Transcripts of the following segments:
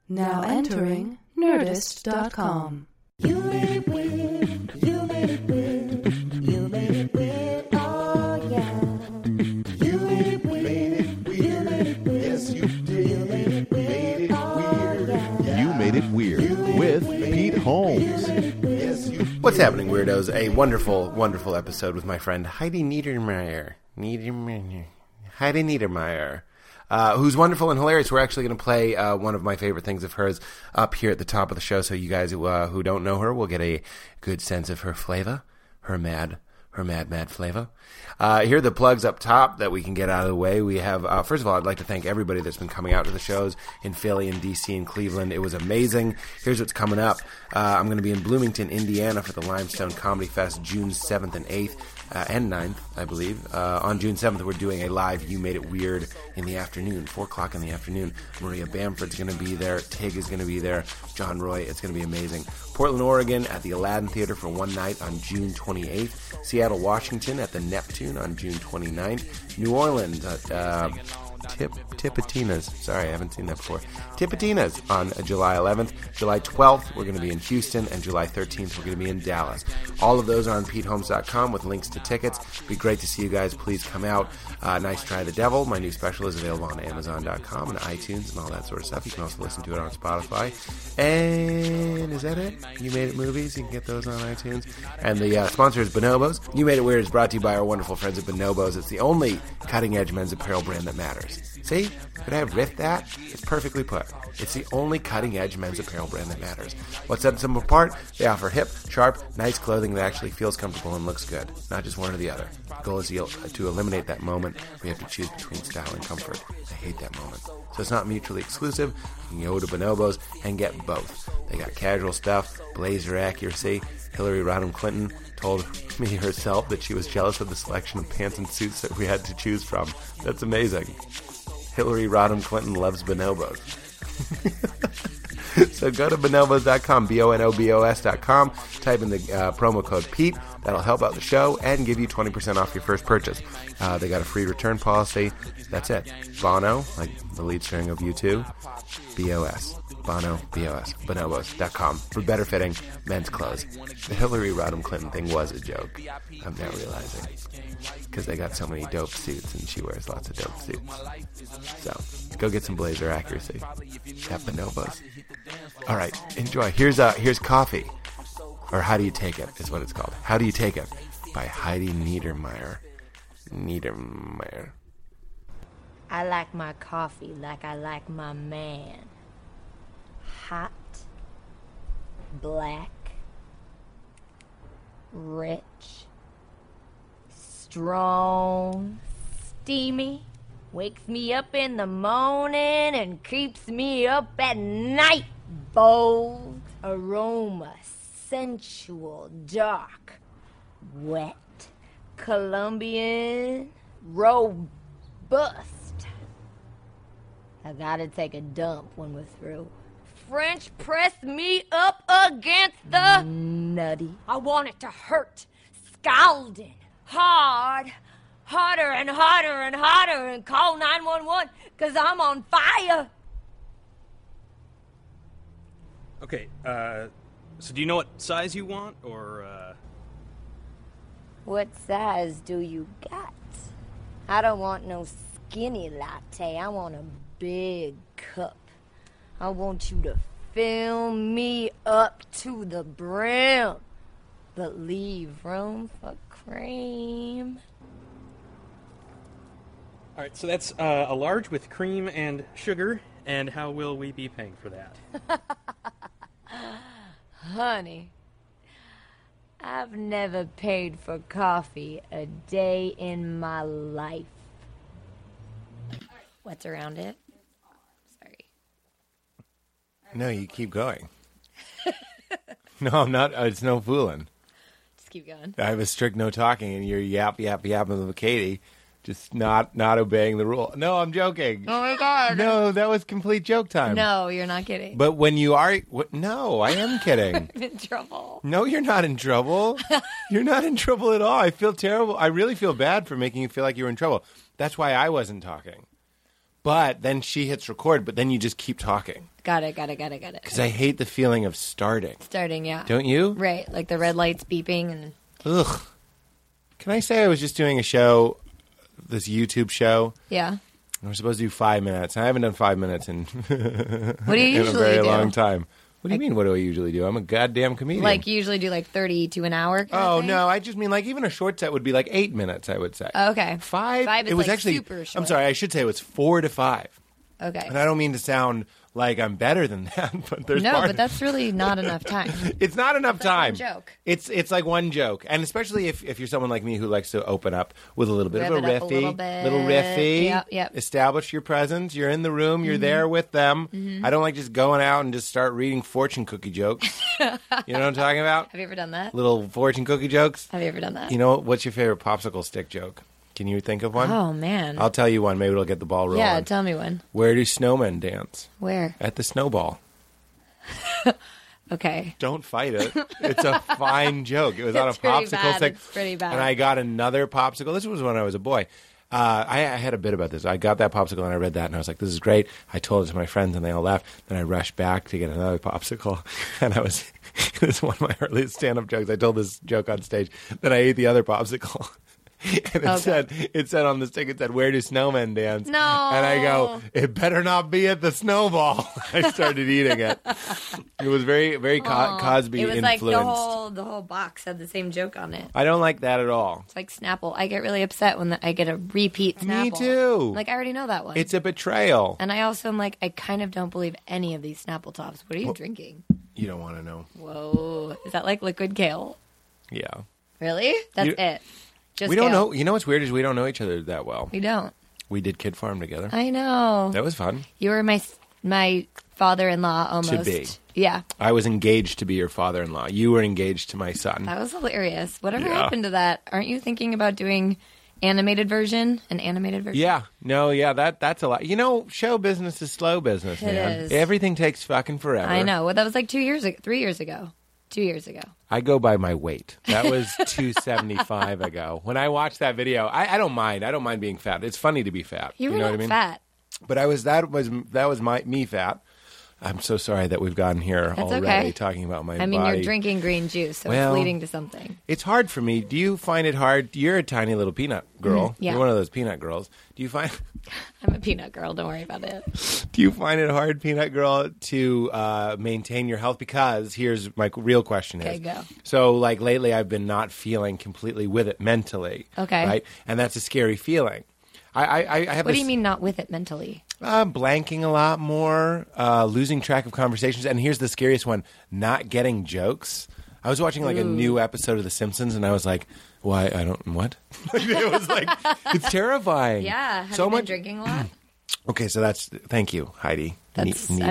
Now entering Nerdist.com. You made it weird. You made it weird. You made it weird. Oh yeah. You made it weird. You made it weird. Yes, you did. You made it weird. Oh yeah. You Made It Weird with Pete Holmes. What's happening, weirdos? A wonderful, wonderful episode with my friend Heidi Niedermeyer. Heidi Niedermeyer. Who's wonderful and hilarious. We're actually going to play one of my favorite things of hers up here at the top of the show, so you guys who don't know her will get a good sense of her flavor, her mad flavor. Here are the plugs up top that we can get out of the way. We have, first of all, I'd like to thank everybody that's been coming out to the shows in Philly and DC and Cleveland. It was amazing. Here's what's coming up. I'm going to be in Bloomington, Indiana for the Limestone Comedy Fest June 7th and 8th. And 9th, I believe. On June 7th, we're doing a live You Made It Weird in the afternoon, 4 o'clock in the afternoon. Maria Bamford's going to be there. Tig is going to be there. John Roy. It's going to be amazing. Portland, Oregon at the Aladdin Theater for one night on June 28th. Seattle, Washington at the Neptune on June 29th. New Orleans at Tipitina's. Sorry, I haven't seen that before. Tipitina's on July 11th. July 12th, we're going to be in Houston, and July 13th, we're going to be in Dallas. All of those are on PeteHolmes.com with links to tickets. It'd be great to see you guys. Please come out. Nice Try the Devil. My new special is available on Amazon.com and iTunes and all that sort of stuff. You can also listen to it on Spotify. And is that it? You Made It Movies. You can get those on iTunes. And the sponsor is Bonobos. You Made It Weird is brought to you by our wonderful friends at Bonobos. It's the only cutting-edge men's apparel brand that matters. See? Could I have riffed that? It's perfectly put. It's the only cutting-edge men's apparel brand that matters. What sets them apart? They offer hip, sharp, nice clothing that actually feels comfortable and looks good. Not just one or the other. The goal is to eliminate that moment where you have to choose between style and comfort. I hate that moment. So it's not mutually exclusive. You can go to Bonobos and get both. They got casual stuff, blazer accuracy. Hillary Rodham Clinton told me herself that she was jealous of the selection of pants and suits that we had to choose from. That's amazing. Hillary Rodham Clinton loves Bonobos. So go to bonobos.com, bonobos.com, type in the promo code Pete. That'll help out the show and give you 20% off your first purchase. They got a free return policy. That's it. Bono, like the lead string of U2, B-O-S. Bono, B-O-S, bonobos.com for better fitting men's clothes. The Hillary Rodham Clinton thing was a joke. I'm now realizing. Because they got so many dope suits and she wears lots of dope suits. So, go get some blazer accuracy at Bonobos. Alright, enjoy. Here's Coffee. Or How Do You Take It is what it's called. How Do You Take It by Heidi Niedermeyer. I like my coffee like I like my man. Hot, black, rich, strong, steamy, wakes me up in the morning and keeps me up at night. Bold aroma, sensual, dark, wet, Colombian, robust. I gotta take a dump when we're through. French press me up against the nutty. I want it to hurt, scalding, hard, harder and harder and harder, and call 911, 'cause I'm on fire. Okay, so do you know what size you want, or, What size do you got? I don't want no skinny latte. I want a big cup. I want you to fill me up to the brim, but leave room for cream. All right, so that's a large with cream and sugar, and how will we be paying for that? Honey, I've never paid for coffee a day in my life. What's around it? Sorry. No, you keep going. No, I'm not. It's no fooling. Just keep going. I have a strict no talking, and you're yapping with Katie, just not obeying the rule. No, I'm joking. Oh my God. No, that was complete joke time. No, you're not kidding. But when you are, no, I am kidding. I'm in trouble. No, you're not in trouble. You're not in trouble at all. I feel terrible. I really feel bad for making you feel like you were in trouble. That's why I wasn't talking. But then she hits record, but then you just keep talking. Got it. Because I hate the feeling of starting. Starting, yeah. Don't you? Right, like the red lights beeping and... Ugh. Can I say I was just doing a show, this YouTube show? Yeah. We're supposed to do 5 minutes. I haven't done 5 minutes in, What do you in a usually very do? long time. What do you mean, what do I usually do? I'm a goddamn comedian. Like, you usually do like 30 to an hour? kind of thing? No, I just mean like even a short set would be like 8 minutes, I would say. Oh, okay. 5? Five is it was like actually, super short. I'm sorry, I should say it was 4 to 5. Okay. And I don't mean to sound like I'm better than that, but there's No, part- but that's really not enough time. It's not enough like one time. joke. It's like one joke, and especially if you're someone like me who likes to open up with a little bit Rev of a it up a riffy, little bit. riffy. Yep. Establish your presence. You're in the room. You're there with them. I don't like just going out and just start reading fortune cookie jokes. You know what I'm talking about? Have you ever done that? Little fortune cookie jokes. Have you ever done that? You know what's your favorite popsicle stick joke? Can you think of one? Oh, man. I'll tell you one. Maybe it'll get the ball rolling. Yeah, tell me one. Where do snowmen dance? Where? At the snowball. Okay. Don't fight it. It's a fine joke. It was on a It's pretty popsicle bad. stick. It's pretty bad. And I got another popsicle. This was when I was a boy. I had a bit about this. I got that popsicle and I read that and I was like, this is great. I told it to my friends and they all laughed. Then I rushed back to get another popsicle. And it was one of my earliest stand-up jokes. I told this joke on stage. Then I ate the other popsicle. And it said on the stick, it said, where do snowmen dance? No. And I go, it better not be at the snowball. I started eating it. It was very, very Cosby It was influenced. like the whole box had the same joke on it. I don't like that at all. It's like Snapple. I get really upset when I get a repeat Snapple. Me too. Like, I already know that one. It's a betrayal. And I also am like, I kind of don't believe any of these Snapple tops. What are you drinking? You don't want to know. Whoa. Is that like liquid kale? Yeah. Really? That's You- it. Just We don't kale. know. You know what's weird is we don't know each other that well. We don't. We did Kid Farm together. I know. That was fun. You were my father-in-law almost. To be. Yeah. I was engaged to be your father-in-law. You were engaged to my son. That was hilarious. Whatever Yeah. happened to that? Aren't you thinking about doing an animated version? Yeah. No, yeah, that's a lot. You know, show business is slow business, It man. is. Everything takes fucking forever. I know. Well, that was like 2 years ago. 3 years ago. 2 years ago. I go by my weight. That was 275 ago. When I watched that video, I don't mind. I don't mind being fat. It's funny to be fat. You were know not what I mean? fat. But that was me fat. I'm so sorry that we've gotten here That's already okay. talking about my I mean, body. you're drinking green juice, so Well, it's leading to something. It's hard for me. Do you find it hard? You're a tiny little peanut girl. yeah. You're one of those peanut girls. Do you find I'm a peanut girl. Don't worry about it. Do you find it hard, peanut girl, to maintain your health? Because here's my real question Okay, is. go. So, like, lately I've been not feeling completely with it mentally. Okay. Right? And that's a scary feeling. I have What this, do you mean not with it mentally? blanking a lot more, losing track of conversations. And here's the scariest one, not getting jokes. I was watching like a new episode of The Simpsons and I was like, why? I don't, what? It was like, it's terrifying. Yeah. Have so you been much drinking a lot? Okay, so thank you, Heidi. That's- Niedermeyer.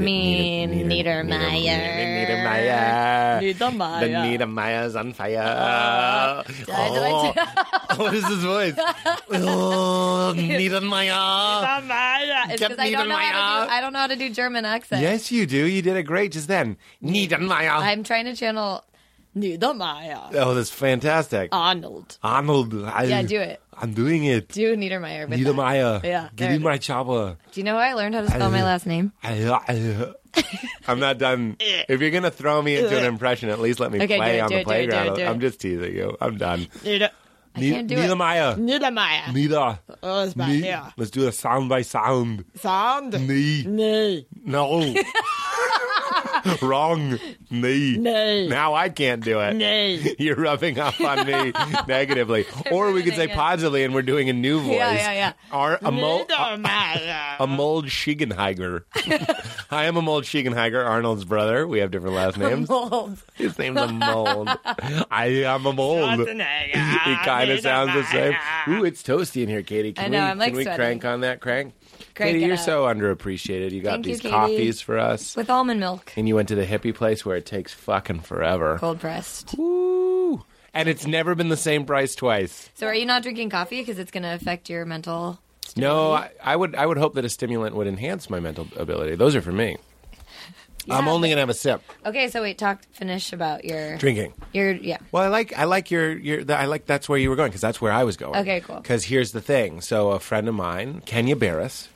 Niedermeyer. The Niedermeyer's on fire. What is his voice? Oh, Niedermeyer. It's because I don't know how to do German accent. Yes, you do. You did it great just then. Niedermeyer. I'm trying to channel Niedermeyer. Oh, that's fantastic. Arnold. Arnold. Yeah, do it. I'm doing it. Do Niedermeyer. with Niedermeyer. that. Yeah. Give there me it my is. chopper. Do you know how I learned how to spell my last name? I'm not done. If you're going to throw me into an impression, at least let me Okay, play do it, on do the it, do it, playground. do it. I'm just teasing you. I'm done. I can't do it. Niedermeyer. Niedermeyer. Nieder. Oh, it's back Nee. here. Let's do it sound by sound. Sound. Nee. Nee. No. Wrong. Nee. Nee. Now I can't do it. Nee. You're rubbing off on me negatively. Or we could say ruining it. positively and we're doing a new voice. Yeah. A mold Niedermeyer. Schiegenheiger. I am a mold Schiegenheiger, Arnold's brother. We have different last names. Mold. His name's a mold. I am a mold. Schwarzenegger. He kind of sounds the same. Niedermeyer. Ooh, it's toasty in here, Katie. Can I know, we, I'm, like, can we sweating. crank on that crank? Crank Katie, it you're up. so underappreciated. You got Thank you, these Katie. coffees for us. With almond milk. And you went to the hippie place where it takes fucking forever. Cold pressed. Woo! And it's never been the same price twice. So are you not drinking coffee because it's going to affect your mental No, stability? I would hope that a stimulant would enhance my mental ability. Those are for me. I'm only gonna have a sip. Okay, so wait, finish about your Drinking. yeah. Well, I like that's where you were going because that's where I was going. Okay, cool. Because here's the thing. So a friend of mine, Kenya Barris,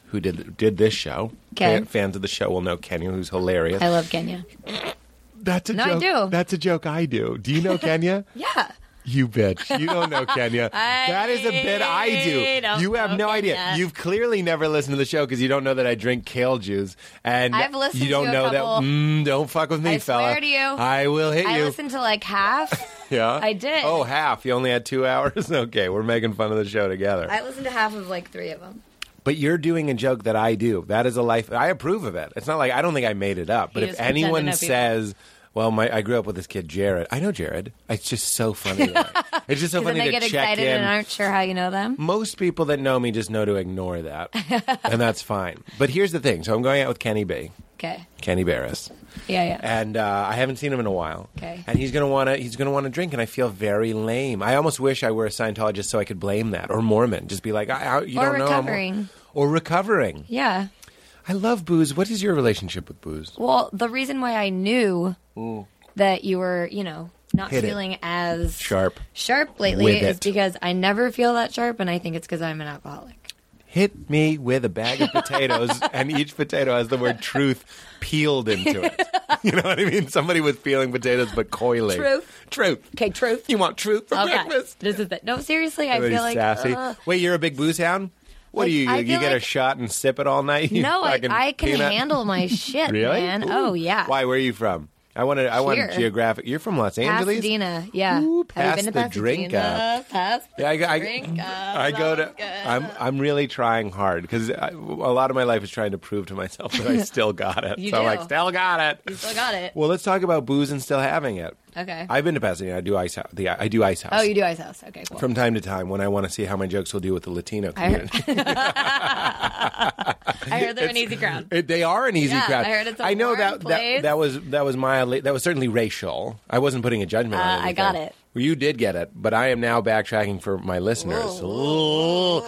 who did this show. Okay. Fans of the show will know Kenya, who's hilarious. I love Kenya. That's a No, joke. I do. That's a joke I do. Do you know Kenya? Yeah. You bitch. You don't know Kenya. That is a bit I do. don't You have know no idea. Kenya. You've clearly never listened to the show because you don't know that I drink kale juice. And I've listened you don't to a know couple. that. Don't fuck with me, I fella. swear to you. I will hit I you. listened to like half. Yeah? I did. Oh, half. You only had 2 hours? Okay, we're making fun of the show together. I listened to half of like 3 of them. But you're doing a joke that I do. That is a life. I approve of it. It's not like I don't think I made it up. But You if just pretend to anyone know people. says, well, I grew up with this kid, Jared. I know Jared. It's just so funny. It's just so Because funny then they to get check excited in. and aren't sure how you know them. Most people that know me just know to ignore that. And that's fine. But here's the thing. So I'm going out with Kenny B. Okay. Kenny Barris. Yeah. And I haven't seen him in a while. Okay. And he's gonna want to drink, and I feel very lame. I almost wish I were a Scientologist so I could blame that, or Mormon. Just be like, you Or don't know. recovering. Or recovering. Yeah. I love booze. What is your relationship with booze? Well, the reason why I knew that you were, not Hit it. feeling as Sharp. lately With is it. because I never feel that sharp, and I think it's because I'm an alcoholic. Hit me with a bag of potatoes, and each potato has the word truth peeled into it. You know what I mean? Somebody was peeling potatoes but coyly. Truth. Okay, truth. You want truth for Okay. breakfast? This is it. No, seriously, I Very feel like sassy. Wait, you're a big booze hound? What Like, do you I you feel get a like- shot and sip it all night? You no, fucking I can peanut? handle my shit, Really? man. Ooh. Oh yeah. Why? Where are you from? I want Here. geographic. You're from Los Angeles? Pasadena, yeah. Ooh, Have you been to pass the drink up. Pass the Yeah, drink up. I go to. I'm really trying hard because a lot of my life is trying to prove to myself that I still got it. You so I'm do. like, still got it. You still got it. Well, let's talk about booze and still having it. Okay. I've been to Pasadena. I do Ice House. I do Ice House. Oh, you do Ice House. Okay, cool. From time to time when I want to see how my jokes will do with the Latino I heard, community. I heard they're an easy crowd. They are an easy Yeah, crowd. I heard it's a know warm that place. that was mildly, that was certainly racial. I wasn't putting a judgment on anything. I got it. Well, you did get it, but I am now backtracking for my listeners. Ooh.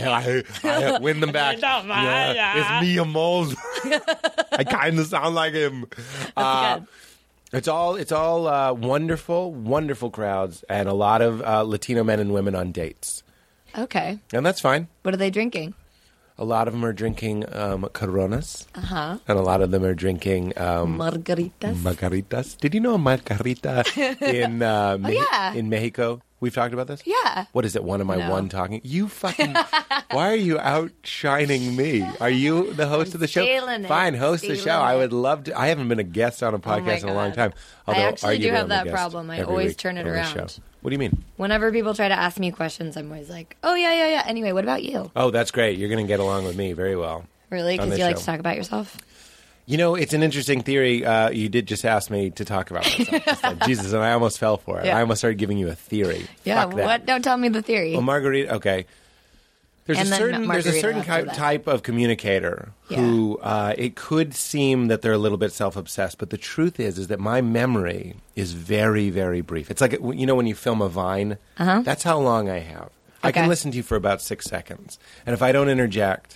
I win them back. Yeah, it's me, a moles. I kind of sound like him. Good. It's all wonderful, wonderful crowds, and a lot of Latino men and women on dates, Okay. and that's fine. What are they drinking? A lot of them are drinking Coronas, Uh-huh. and a lot of them are drinking Margaritas. margaritas. Did you know a margarita in yeah. in Mexico? We've talked about this. Yeah. What is it? One of my No. one talking. You fucking. Why are you outshining me? Are you the host of the show? stealing it. Fine, host the show. Stealing I it. would love to. I haven't been a guest on a Oh my podcast in a long God. time. I Although actually do arguably have I'm a that guest problem. I every always week turn it on the around. show. What do you mean? Whenever people try to ask me questions, I'm always like, oh, yeah. Anyway, what about you? Oh, that's great. You're going to get along with me very well. Really? On Because this you like show. to talk about yourself? You know, it's an interesting theory. You did just ask me to talk about myself. Just then. Jesus, and I almost fell for it. Yeah. I almost started giving you a theory. Yeah, Fuck that. what? Don't tell me the theory. Well, Margarita, okay. There's And a then certain Margarita after that. type of communicator who it could seem that they're a little bit self-obsessed, but the truth is that my memory is very, very brief. It's like, you know, when you film a Vine, that's how long I have. I can Okay. listen to you for about 6 seconds. And if I don't interject,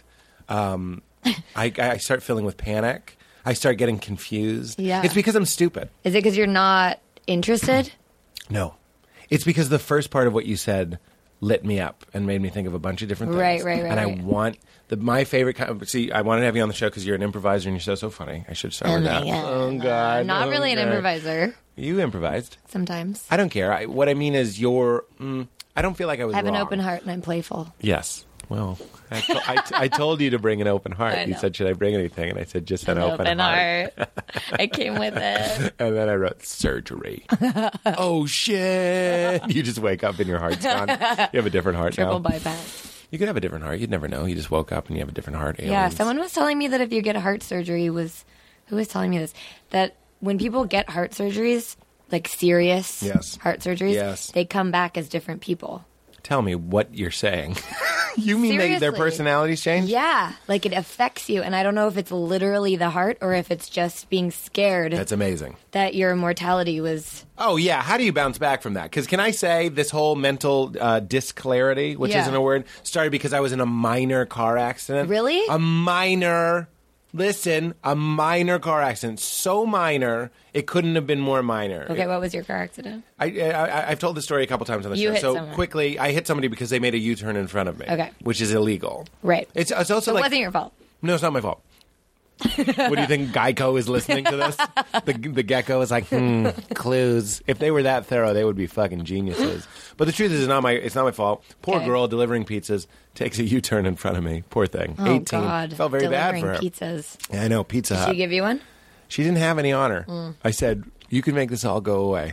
I start feeling with panic. I start getting confused. Yeah. It's because I'm stupid. Is it because you're not interested? No. It's because the first part of what you said lit me up and made me think of a bunch of different things. Right. And I right. want my favorite kind of, see, I wanted to have you on the show because you're an improviser and you're so funny. I should start with my that. God. Oh, God. I'm not Oh, really an God. improviser. You improvised. Sometimes. I don't care. What I mean is I don't feel like I was I have an wrong. open heart and I'm playful. Yes. Well, I told you to bring an open heart. I You know. said, should I bring anything? And I said, just an open heart. I came with it. And then I wrote surgery. Oh, shit. You just wake up and your heart's gone. You have a different heart Triple now. bypass. You could have a different heart. You'd never know. You just woke up and you have a different heart. Yeah, Aliens. someone was telling me that if you get heart surgery, who was telling me this? That when people get heart surgeries, like serious Yes. heart surgeries, Yes. they come back as different people. Tell me what you're saying. You mean their Seriously. personalities change? Yeah, like it affects you. And I don't know if it's literally the heart or if it's just being scared That's amazing. that your mortality was. Oh, yeah. How do you bounce back from that? Because can I say this whole mental disclarity, which Yeah. isn't a word, started because I was in a minor car accident. Really? A minor, Listen, a minor car accident. So minor, it couldn't have been more minor. Okay, what was your car accident? I've told the story a couple times on the You show. hit So someone. quickly, I hit somebody because they made a U-turn in front of me. Okay. Which is illegal. Right. It's also So it like... wasn't your fault. No, it's not my fault. What do you think? Geico is listening to this? The gecko is like, clues. If they were that thorough, they would be fucking geniuses. But the truth is, it's not my fault. Poor Okay. girl delivering pizzas takes a U-turn in front of me. Poor thing. Oh, 18. God. Felt very bad Delivering for her. pizzas. Yeah, I know, Pizza Did Hut. she give you one? She didn't have any on her. I said, you can make this all go away.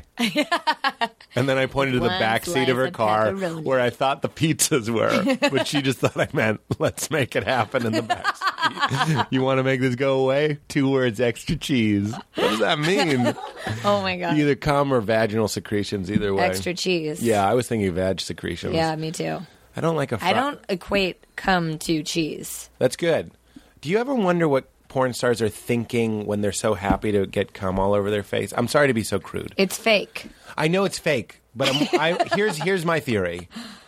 And then I pointed to the One back seat slice of her of car pepperoni. where I thought the pizzas were. But she just thought I meant, let's make it happen in the back seat. You want to make this go away? 2 words, extra cheese. What does that mean? Oh, my God. Either cum or vaginal secretions, either way. Extra cheese. Yeah, I was thinking vag secretions. Yeah, me too. I don't like a I don't equate cum to cheese. That's good. Do you ever wonder what porn stars are thinking when they're so happy to get cum all over their face? I'm sorry to be so crude. It's fake. I know it's fake, but here's my theory.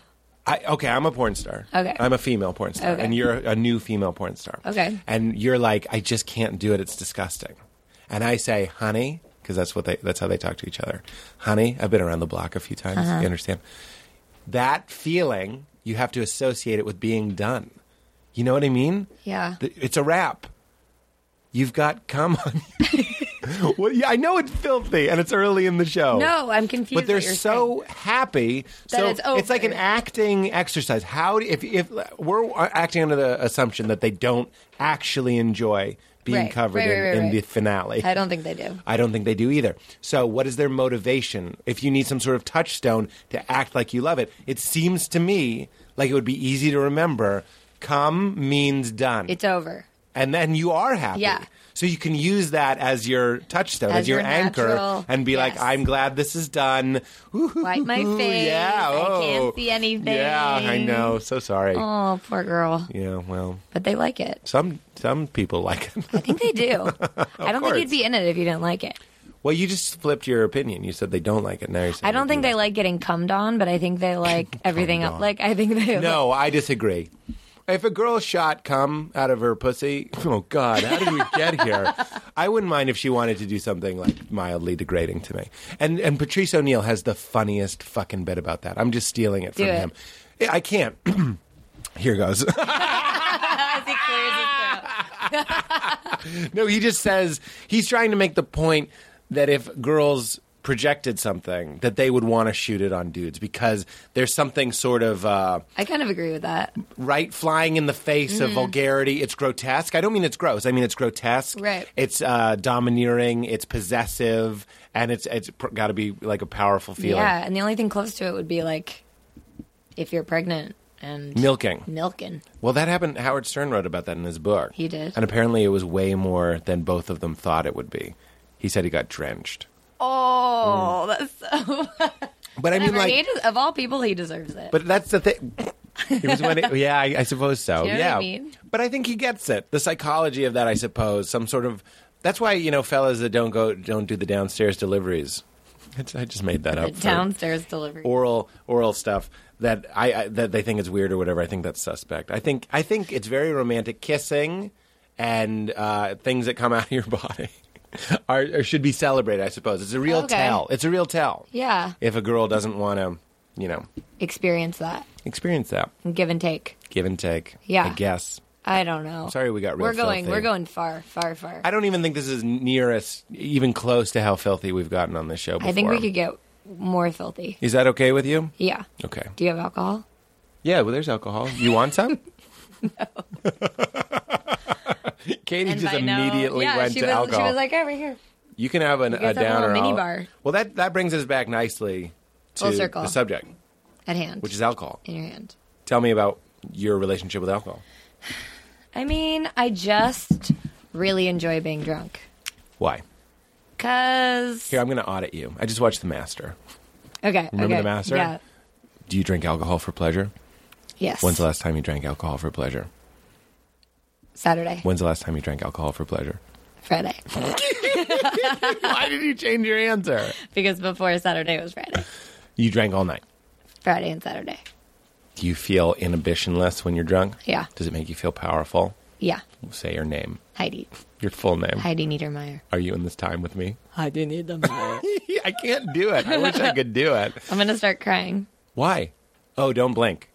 I'm a porn star. Okay. I'm a female porn star, Okay. and you're a new female porn star. Okay. And you're like, I just can't do it. It's disgusting. And I say, honey, because that's how they talk to each other. Honey, I've been around the block a few times. You understand? That feeling, you have to associate it with being done. You know what I mean? Yeah. It's a wrap. You've got cum on you. Well, yeah, I know it's filthy and it's early in the show. No, I'm confused. But they're what you're so happy. That So it's over. like an acting exercise. If we're acting under the assumption that they don't actually enjoy being Right, covered right, in right. the finale. saying. I don't think they do. I don't think they do either. So what is their motivation? If you need some sort of touchstone to act like you love it, it seems to me like it would be easy to remember. Come means done. It's over. And then you are happy. Yeah. So you can use that as your touchstone, as your anchor, natural- and be like, yes. I'm glad this is done. Wipe my face. Yeah, I can't see anything. Yeah, I know. So sorry. Oh, poor girl. Yeah, well, But they like it. some people like it. I think they do. I don't think course. you'd be in it if you didn't like it. Well, you just flipped your opinion. You said they don't like it. Now you're saying I don't think do they like getting cummed on, but I think they like everything Cummed else. on. Like, I think they No, I disagree. If a girl shot cum out of her pussy, oh God, how did we get here? I wouldn't mind if she wanted to do something like mildly degrading to me. And Patrice O'Neill has the funniest fucking bit about that. I'm just stealing it from Do it. him. I can't. Here goes. As he clears his throat. No, he just says he's trying to make the point that if girls projected something, that they would want to shoot it on dudes because there's something sort of I kind of agree with that. right flying in the face of vulgarity. It's grotesque. I don't mean it's gross. I mean it's grotesque. Right. It's domineering. It's possessive, and it's got to be like a powerful feeling. Yeah, and the only thing close to it would be like if you're pregnant and Milking. milking. Well, that happened. Howard Stern wrote about that in his book. He did? And apparently it was way more than both of them thought it would be. He said he got drenched. Oh, that's so. But I mean, Whatever. like, Of all people, he deserves it. but that's the thing. It was when yeah, I suppose so. Do you know what yeah. I mean? But I think he gets it. The psychology of that, I suppose. Some sort of. That's why, fellas that don't do the downstairs deliveries. I just made that up. for Downstairs delivery. oral stuff that that they think is weird or whatever. I think that's suspect. I think it's very romantic. Kissing and things that come out of your body are should be celebrated. I suppose it's a real Okay. tell. It's a real tell. Yeah. If a girl doesn't want to, Experience that. experience that. And give and take. Give and take. Yeah. I guess. I don't know. Sorry we got real We're filthy. going far. I don't even think this is even close to how filthy we've gotten on this show before. I think we could get more filthy. Is that okay with you? Yeah. Okay. Do you have alcohol? Yeah, well, there's alcohol. You want some? No. Katie And just by no- immediately yeah, went she to was, alcohol. She was like, over here. You can have a guys have a downer. little mini bar. Well, that brings us back nicely to Full circle. the subject, At hand. which is alcohol. in your hand. Tell me about your relationship with alcohol. I mean, I just really enjoy being drunk. Why? Cause Here, I'm going to audit you. I just watched The Master. okay, Remember okay. The Master? Yeah. Do you drink alcohol for pleasure? Yes. When's the last time you drank alcohol for pleasure? Saturday. When's the last time you drank alcohol for pleasure? Friday. Why did you change your answer? Because before Saturday was Friday. You drank all night. Friday and Saturday. Do you feel inhibitionless when you're drunk? Yeah. Does it make you feel powerful? Yeah. Say your name. Heidi. Your full name. Heidi Niedermeyer. Are you in this time with me? Heidi Niedermeyer. I can't do it. I wish I could do it. I'm going to start crying. Why? Oh, don't blink.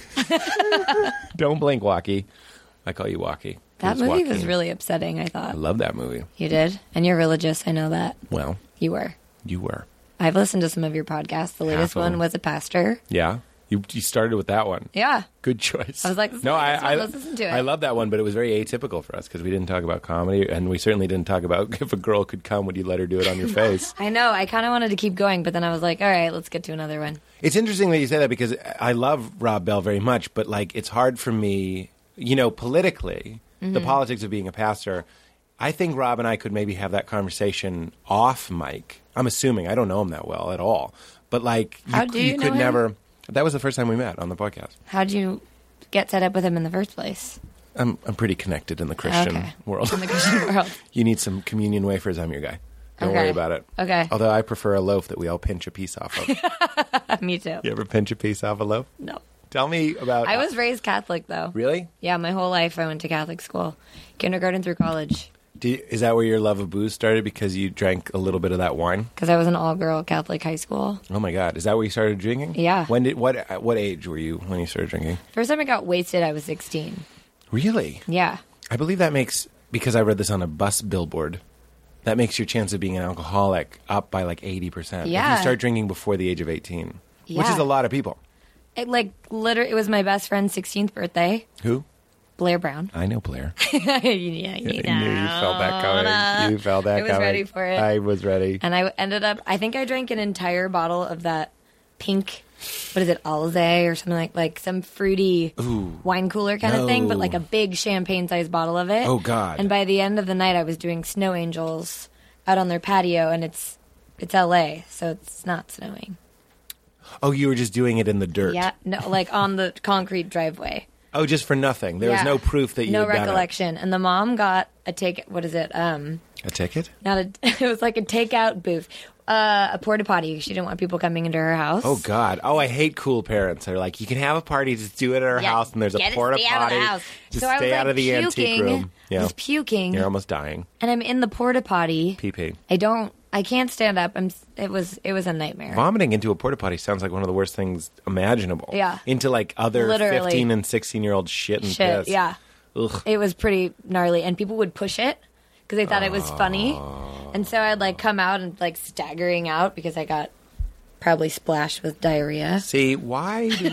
Don't blink, Walkie. I call you Walkie. That It's movie was Joaquin. really upsetting, I I thought. love that movie. You did? And you're religious, I know that. Well, You were. you were. I've listened to some of your podcasts. The latest of one them. was a pastor. Yeah? You started with that one. Yeah. Good choice. I was like, this is no, the latest I one. Let's listen to it. I love that one, but it was very atypical for us because we didn't talk about comedy, and we certainly didn't talk about if a girl could come, would you let her do it on your face? I know. I kind of wanted to keep going, but then I was like, all right, let's get to another one. It's interesting that you say that because I love Rob Bell very much, but like it's hard for me, politically, the politics of being a pastor. I think Rob and I could maybe have that conversation off mic. I'm assuming. I don't know him that well at all. But like How do you know could him? never. That was the first time we met on the podcast. How'd you get set up with him in the first place? I'm pretty connected in the Christian Okay. world. In the Christian world. You need some communion wafers, I'm your guy. Don't Okay. worry about it. Okay. Although I prefer a loaf that we all pinch a piece off of. Me too. You ever pinch a piece off a loaf? No. Tell me about... I was raised Catholic, though. Really? Yeah, my whole life I went to Catholic school. Kindergarten through college. Is that where your love of booze started because you drank a little bit of that wine? Because I was an all-girl Catholic high school. Oh my God! Is that where you started drinking? Yeah. What age were you when you started drinking? First time I got wasted, I was 16. Really? Yeah. I believe that makes, because I read this on a bus billboard, that makes your chance of being an alcoholic up by like 80%. If Yeah. you start drinking before the age of 18, which Yeah. is a lot of people. It literally, it was my best friend's 16th birthday. Who? Blair Brown. I know Blair. yeah, I knew you felt that coming. You felt that I was coming. ready for it. I was ready. And I ended up, I think I drank an entire bottle of that pink, what is it, Alzey or something like some fruity wine cooler kind of thing, but No. like a big champagne-sized bottle of it. Oh, God. And by the end of the night, I was doing snow angels out on their patio, and it's LA, so it's not snowing. Oh, you were just doing it in the dirt. Yeah, no, like on the concrete driveway. Oh, just for nothing. There was Yeah. no proof that you no had done it. recollection. And the mom got a ticket. What is it? A ticket? Not a. It was like a takeout booth, a porta potty. She didn't want people coming into her house. Oh, God. Oh, I hate cool parents. They're like, you can have a party, just do it at our Yeah, house, and there's a get it, porta stay out of potty. the house. Just So I was, stay like, out of the antique puking. room. I was puking, You're almost dying. and I'm in the porta potty. PP. I can't stand up. It was a nightmare. Vomiting into a porta potty sounds like one of the worst things imaginable. Yeah. Into like other Literally. 15 and 16-year-old shit and piss. Yeah. Ugh. It was pretty gnarly, and people would push it because they thought it was funny, and so I'd like come out and like staggering out because I got probably splashed with diarrhea. See, why do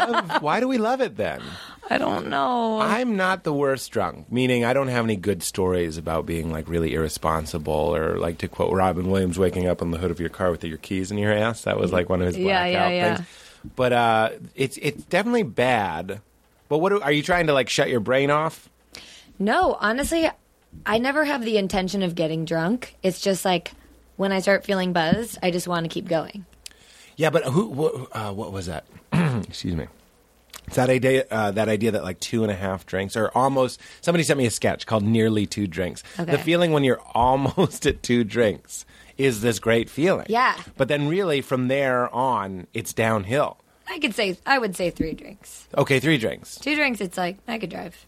we love it then? I don't know. I'm not the worst drunk, meaning I don't have any good stories about being like really irresponsible or like to quote Robin Williams, waking up on the hood of your car with your keys in your ass. That was like one of his blackout things. But it's definitely bad. But are you trying to like shut your brain off? No, honestly, I never have the intention of getting drunk. It's just like when I start feeling buzzed, I just want to keep going. Yeah, but what was that? Excuse me. It's that idea that like 2.5 drinks or almost. Somebody sent me a sketch called "Nearly 2 Drinks." Okay. The feeling when you're almost at 2 drinks is this great feeling. Yeah. But then, really, from there on, it's downhill. I would say 3 drinks. Okay, 3 drinks. 2 drinks, it's like I could drive.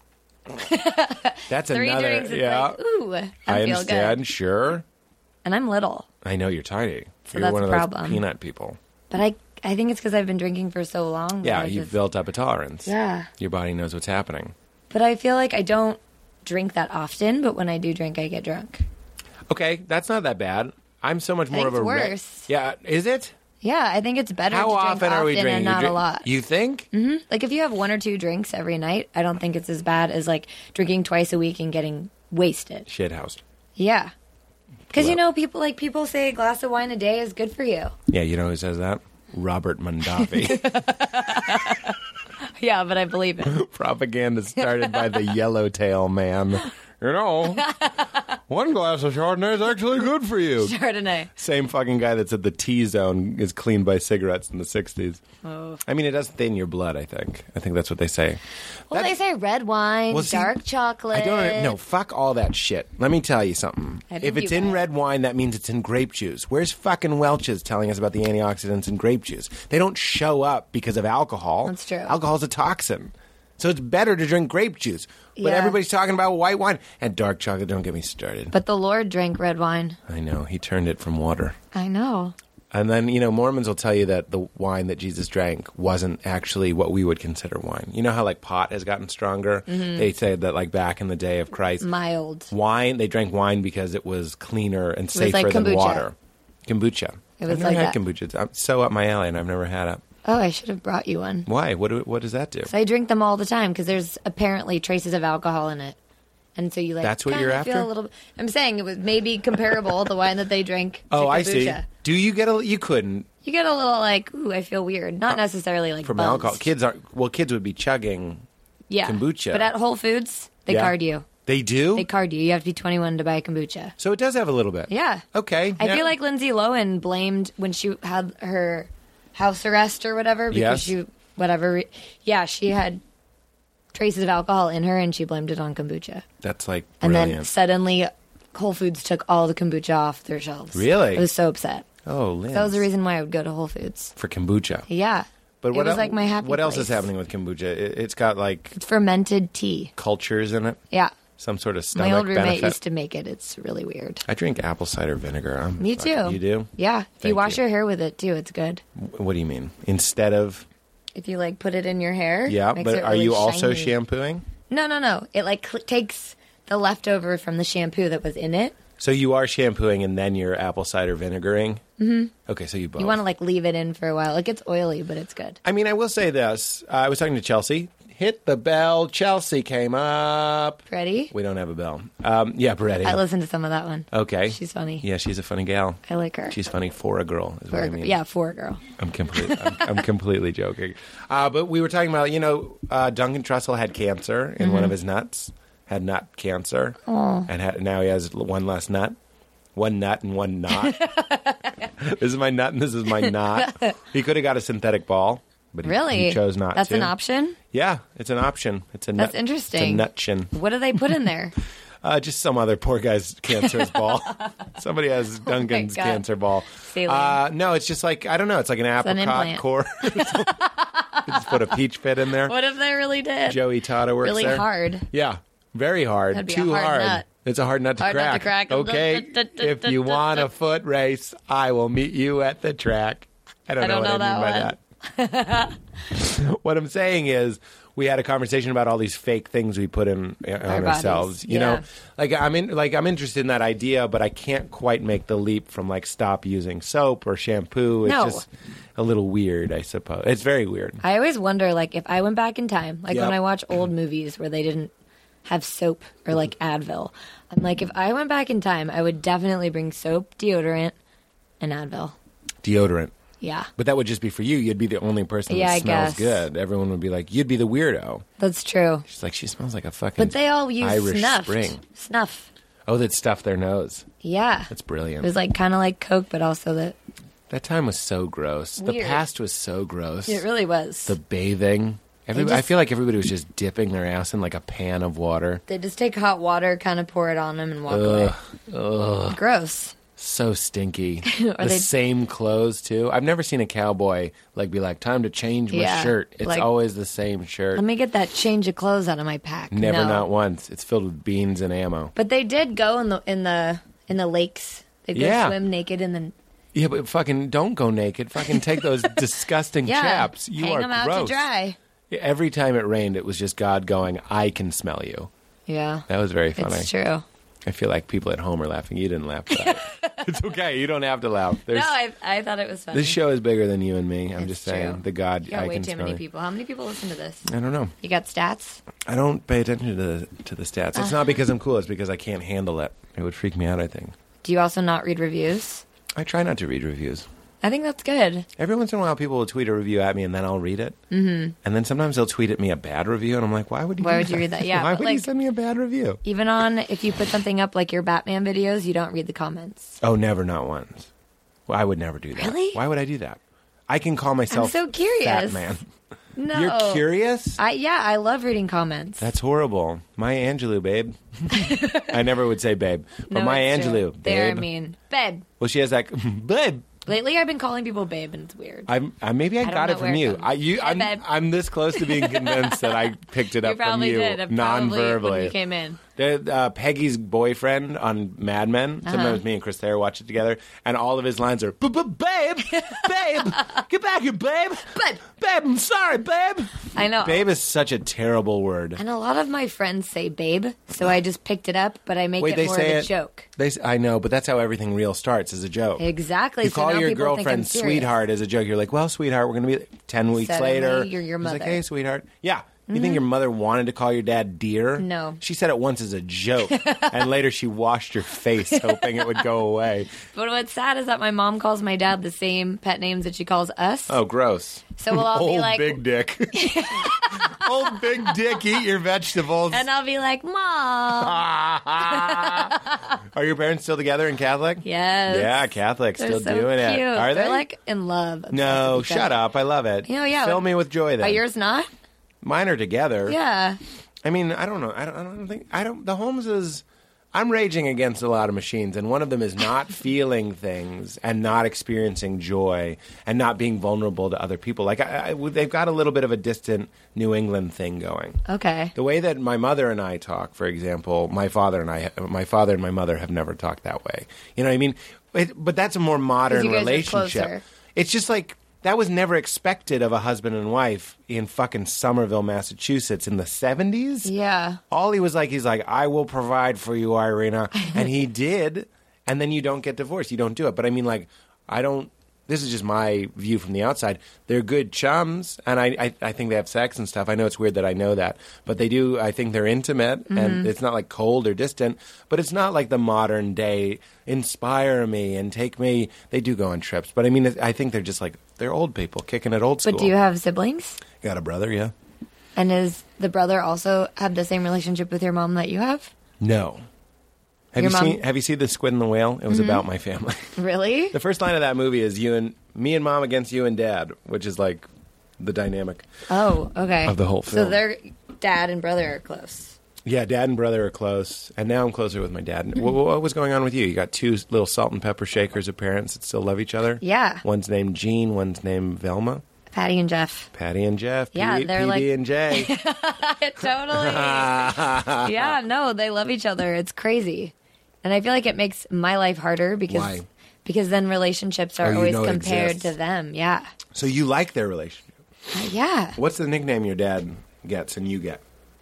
That's 3 another. drinks, it's Yeah, like ooh, I feel understand. good. Sure, And I'm little, I know you're tiny. So You're that's one a of those problem. peanut people. but I think it's because I've been drinking for so long. that Yeah, I you've just- built up a tolerance. Yeah. Your body knows what's happening. But I feel like I don't drink that often. But when I do drink, I get drunk. Okay, that's not that bad. I'm so much more think of a it's re- worse. Yeah, is it? Yeah, I think it's better How to drink often are we drinking? and not a lot. You think? Like if you have 1 or 2 drinks every night, I don't think it's as bad as like drinking twice a week and getting wasted. Shithoused. Yeah. Because Well- people say a glass of wine a day is good for you. Yeah, you know who says that? Robert Mondavi. Yeah, but I believe it. Propaganda started by the Yellowtail man. You know, 1 glass of Chardonnay is actually good for you. Chardonnay. Same fucking guy that said the T-zone is cleaned by cigarettes in the 60s. Oh. I mean, it does thin your blood, I think. I think that's what they say. Well, That- they say red wine, Well, see, dark chocolate. I don't know. Fuck all that shit. Let me tell you something. I think If it's you in bet. red wine, that means it's in grape juice. Where's fucking Welch's telling us about the antioxidants in grape juice? They don't show up because of alcohol. That's true. Alcohol's a toxin. So it's better to drink grape juice. But Yeah. everybody's talking about white wine and dark chocolate. Don't get me started. But the Lord drank red wine. I know. He turned it from water. I know. And then, Mormons will tell you that the wine that Jesus drank wasn't actually what we would consider wine. You know how, like, pot has gotten stronger? Mm-hmm. They say that, like, back in the day of Christ. Mild. Wine, they drank wine because it was cleaner and was safer like than kombucha. water. Kombucha. It was I've never like had that. kombucha. I'm so up my alley, and I've never had it. Oh, I should have brought you one. Why? What does that do? So I drink them all the time because there's apparently traces of alcohol in it. And so you That's what kinda you're feel after? a little. I'm saying it was maybe comparable the wine that they drink. Oh, to I see. kombucha. Do you get you couldn't You get a little like, ooh, I feel weird. Not necessarily like from buzzed. alcohol. Kids would be chugging. Yeah, kombucha. But at Whole Foods, they Yeah. card you. They do? They card you. You have to be 21 to buy kombucha. So it does have a little bit. Yeah. Okay. I yeah. feel like Lindsay Lohan blamed when she had her house arrest or whatever because Yes. she had traces of alcohol in her and she blamed it on kombucha. That's like And brilliant. then suddenly Whole Foods took all the kombucha off their shelves. Really? I was so upset. Oh, Liz. That was the reason why I would go to Whole Foods. For kombucha. Yeah. But it was like my happy What else is place. happening with kombucha? It's got like It's fermented tea. cultures in it. Yeah. Some sort of stomach My old roommate benefit. used to make it. It's really weird. I drink apple cider vinegar. Me too. You do? Yeah. If Thank you wash you. your hair with it too, it's good. What do you mean? Instead of... If you like put it in your hair. Yeah, makes but it are really you also shiny. shampooing? No. It like takes the leftover from the shampoo that was in it. So you are shampooing and then you're apple cider vinegaring? Mm-hmm. Okay, so you both. You want to like leave it in for a while. It gets oily, but it's good. I mean, I will say this. I was talking to Chelsea. Hit the bell. Chelsea came up. Ready? We don't have a bell. Yeah, Beretti. I listened to some of that one. Okay. She's funny. Yeah, she's a funny gal. I like her. She's funny for a girl, is what I mean. Yeah, for a girl. I'm completely joking. But we were talking about, Duncan Trussell had cancer in one of his nuts, had nut cancer, and now he has one less nut. One nut and one knot. This is my nut and this is my knot. He could have got a synthetic ball, but Really? he chose not That's to. an option? Yeah, it's an option. It's a nut. That's interesting. It's a nutchin. What do they put in there? Just some other poor guy's cancer's ball. Somebody has Duncan's God. cancer ball. Saline. No, it's just like, I don't know. It's like an an apricot implant. core. Just put a peach pit in there. What if they really did? Joey Tata works Really there. hard. Yeah, very hard. That'd be a Too hard hard. nut. It's a hard nut to Hard nut crack. to crack. Okay, if you want a foot race, I will meet you at the track. I don't know what I mean by that. What I'm saying is, we had a conversation about all these fake things we put in on bodies. ourselves. You know, I'm interested in that idea, but I can't quite make the leap from like stop using soap or shampoo. It's No. just a little weird, I suppose. It's very weird. I always wonder, like, if I went back in time, like Yep. when I watch old movies where they didn't have soap or like Advil, I'm like, if I went back in time, I would definitely bring soap, deodorant, and Advil. Deodorant. Yeah, But that would just be for you. You'd be the only person Yeah, that I smells guess. good. Everyone would be like, you'd be the weirdo. that's true. She's like, she smells like a fucking But they all use Irish snuff. spring. Snuff. Oh, they'd stuff their nose. Yeah. That's It brilliant. was like kind of like Coke, but also that That time was so gross. The Weird. past was so gross. it really was. The bathing. I feel like everybody was just dipping their ass in like a pan of water. They just take hot water, kind of pour it on them, and walk away. Gross. So stinky. Or The they- same clothes too. I've never seen a cowboy like be like, time to change my Yeah, shirt. It's like- always the same shirt. Let me get that change of clothes out of my pack. Never, No. not once. It's filled with beans and ammo. But they did go in the lakes. They go Yeah. swim naked in the Yeah, but fucking don't go naked. Fucking take those disgusting chaps. You hang are them out gross. to dry. Every time it rained, it was just God going, I can smell you. Yeah, That was very funny. it's true. I feel like people at home are laughing. You didn't laugh at that. It's okay. You don't have to laugh. No, I thought it was funny. This show is bigger than you and me. I'm It's just saying. true. The God, You got I way can too smell many you. people. How many people listen to this? I don't know. You got stats? I don't pay attention to the stats. It's not because I'm cool. It's because I can't handle it. It would freak me out, I think. Do you also not read reviews? I try not to read reviews. I think that's good. Every once in a while, people will tweet a review at me, and then I'll read it. Mm-hmm. And then sometimes they'll tweet at me a bad review, and I'm like, why would you? Why would you read that? Yeah, why but, would you like- send me a bad review? Even on if you put something up like your Batman videos, you don't read the comments. Oh, never, not once. Well, I would never do that. Really? Why would I do that? I can call myself so curious. Fat Man. No, You're curious? I love reading comments. That's horrible. Maya Angelou, babe. I never would say babe, but No, Maya it's true. Angelou, babe. They are mean. Babe. Well, she has that, babe. Lately, I've been calling people babe, and it's weird. Maybe I don't got know it from where it you. comes- babe. I'm this close to being convinced that I picked it You up from probably you did. Probably non-verbally. when you came in. Peggy's boyfriend on Mad Men. Sometimes me and Chris Thayer watch it together, and all of his lines are "Babe, babe, get back here, babe, babe, I'm sorry, babe." I know. Babe is such a terrible word. And a lot of my friends say babe, so I just picked it up, but I make Wait, it they more of say a it- joke. I know, but that's how everything real starts, as a joke. Exactly. You so call now your people think I'm girlfriend serious. sweetheart as a joke. You're like, well, sweetheart, we're going to be 10 weeks Suddenly, later. you're your He's like, mother. hey, sweetheart. Yeah. You think your mother wanted to call your dad dear? No. She said it once as a joke, and later she washed your face hoping it would go away. But what's sad is that my mom calls my dad the same pet names that she calls us. Oh, gross. So we'll all be Old like, big dick. Old big dick, eat your vegetables. and I'll be like, Mom. Are your parents still together and Catholic? Yes. Yeah, Catholic, They're still so doing cute. it. Are they? They're like in love. obsessed No, with each shut other. up. I love it. You know, yeah. Fill me with joy then. Are yours not? Mine are together. Yeah. I mean, I don't know. I don't think the Holmeses. I'm raging against a lot of machines, and one of them is not feeling things and not experiencing joy and not being vulnerable to other people. Like they've got a little bit of a distant New England thing going. Okay. The way that my mother and I talk, for example, my father and my mother have never talked that way. You know what I mean? But that's a more modern 'Cause you guys are relationship. closer. It's just like that was never expected of a husband and wife in fucking Somerville, Massachusetts in the 70s. Yeah. All he's like, I will provide for you, Irina. And he did. And then you don't get divorced. You don't do it. But I mean, like, this is just my view from the outside. They're good chums. And I think they have sex and stuff. I know it's weird that I know that. But they do. I think they're intimate. And it's not like cold or distant. But it's not like the modern day inspire me and take me. They do go on trips. But I mean, I think they're just like, they're old people kicking it old school. But do you have siblings? Got a brother, yeah. And does the brother also have the same relationship with your mom that you have? No. Have Your mom- you seen The Squid and the Whale? It was about my family. Really? The first line of that movie is me and mom against you and dad, which is like the dynamic. Oh, okay. Of the whole So film. their dad and brother are close. Yeah, dad and brother are close, and now I'm closer with my dad. What was going on with you? You got two little salt and pepper shakers of parents that still love each other? Yeah. One's named Jean, one's named Velma. Patty and Jeff. Patty and Jeff. Yeah, they're PB like- and J. Totally. Yeah, no, they love each other. It's crazy. And I feel like it makes my life harder because Why? because then relationships Oh, are you always know it compared exists. to them. Yeah. So you like their relationship. Yeah. What's the nickname your dad gets and you get?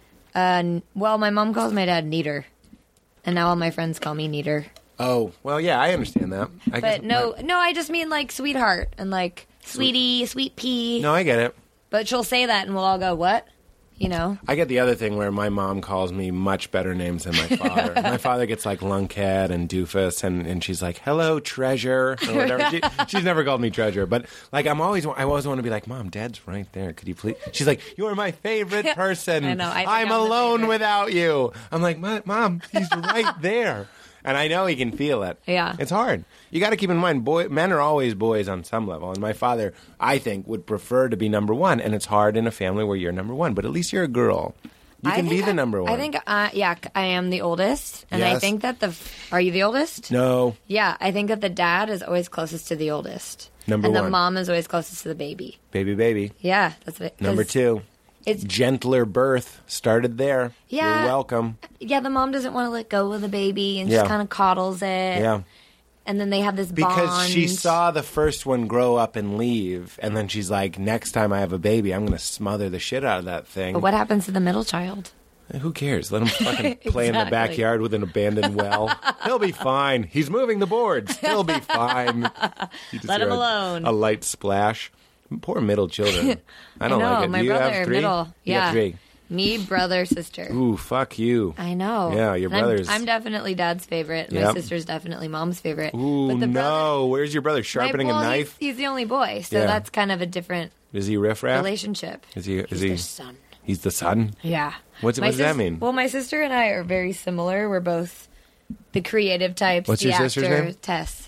Well, my mom calls my dad Neater. And now all my friends call me Neater. Oh, well, yeah, I understand that. I guess But no, I just mean like sweetheart and like sweetie, sweet pea. No, I get it. But she'll say that and we'll all go, what? You know? I get the other thing where my mom calls me much better names than my father. My father gets like lunkhead and doofus, and she's like, hello, treasure, or whatever. She's never called me treasure, but like I always want to be like, Mom, Dad's right there. Could you please? She's like, you're my favorite person. I know, I think I'm I'm the alone favorite. without you. I'm like, Mom, he's right there. And I know he can feel it. Yeah. It's hard. You got to keep in mind, men are always boys on some level. And my father, I think, would prefer to be number one. And it's hard in a family where you're number one. But at least you're a girl. You can be the number one. I think, yeah, I am the oldest. And I Yes. think that are you the oldest? No. Yeah, I think that the dad is always closest to the oldest. Number and one. the mom is always closest to the baby. Baby. Yeah, that's what. 'cause Number two. It's Gentler birth started there. Yeah. You're welcome. yeah. The mom doesn't want to let go of the baby and Yeah. just kind of coddles it. Yeah. And then they have this Because bond. she saw the first one grow up and leave, and then she's like, next time I have a baby, I'm going to smother the shit out of that thing. But what happens to the middle child? Who cares? Let him fucking play in the Exactly. backyard with an abandoned well. He'll be fine. He's moving the boards. He'll be fine. You just Let him hear alone. A light splash. Poor middle children. I don't know, like it. my you brother, have three? middle. You Yeah. got three. Me, brother, sister. Ooh, fuck you. I know. Yeah, your And brother's- I'm definitely dad's favorite. My Yep. sister's definitely mom's favorite. Ooh, but the no. Where's your brother? Sharpening well, a knife? He's the only boy, so Yeah. that's kind of a different Is he riffraff? relationship. Is he? He's their son. He's the son? Yeah. What does that mean? Well, my sister and I are very similar. We're both the creative types. What's the your sister's actor, name? Tess.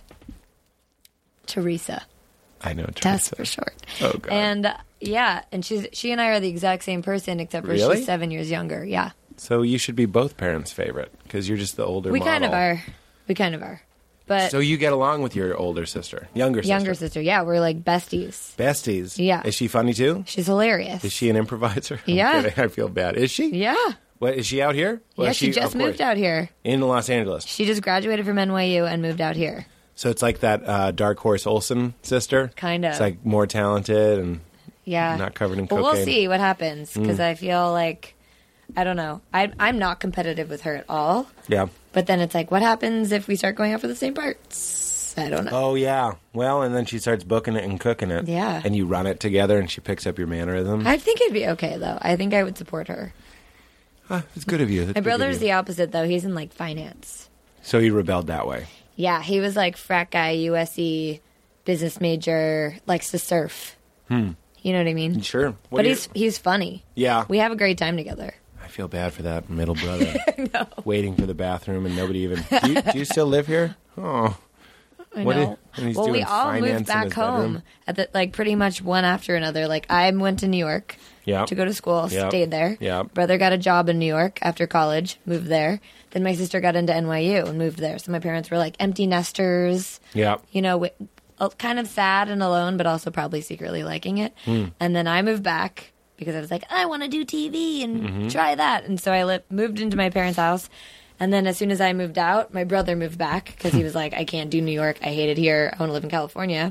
Teresa. I know. Tess Teresa. for short. Oh, God. And yeah, and she and I are the exact same person, except for Really? she's 7 years younger. Yeah. So you should be both parents' favorite because you're just the older We model. kind of are. We kind of are. But So you get along with your older sister, younger sister. yeah, we're like besties. Besties. Yeah. Is she funny too? She's hilarious. Is she an improviser? I'm Yeah. kidding. I feel bad. Is she? Yeah. What, is she out here? Well, Yeah, she just of course, moved out here. in Los Angeles. She just graduated from NYU and moved out here. So it's like that Dark Horse Olsen sister. Kind of. It's like more talented and Yeah. not covered in But cocaine. we'll see what happens because I feel like, I don't know. I'm not competitive with her at all. Yeah. But then it's like, what happens if we start going out for the same parts? I don't know. Oh yeah. Well, and then she starts booking it and cooking it. Yeah. And you run it together, and she picks up your mannerisms. I think it'd be okay, though. I think I would support her. It's good of you. My brother's the opposite, though. He's in, like, finance. So he rebelled that way. Yeah, he was, like, frat guy, USC, business major, likes to surf. You know what I mean? Sure. What But do you- he's funny. Yeah. We have a great time together. I feel bad for that middle brother. Waiting for the bathroom and nobody even. Do you still live here? Oh. I What know. and he's Well, we doing all finance in moved back his home bedroom? at the, like pretty much one after another. Like I went to New York Yeah. to go to school, Yeah. stayed there. Yeah. Brother got a job in New York after college, moved there. Then my sister got into NYU and moved there. So my parents were like empty nesters. Yeah. You know, kind of sad and alone, but also probably secretly liking it. And then I moved back because I was like, I want to do TV and try that. And so I moved into my parents' house. And then as soon as I moved out, my brother moved back because he was like, I can't do New York. I hate it here. I want to live in California.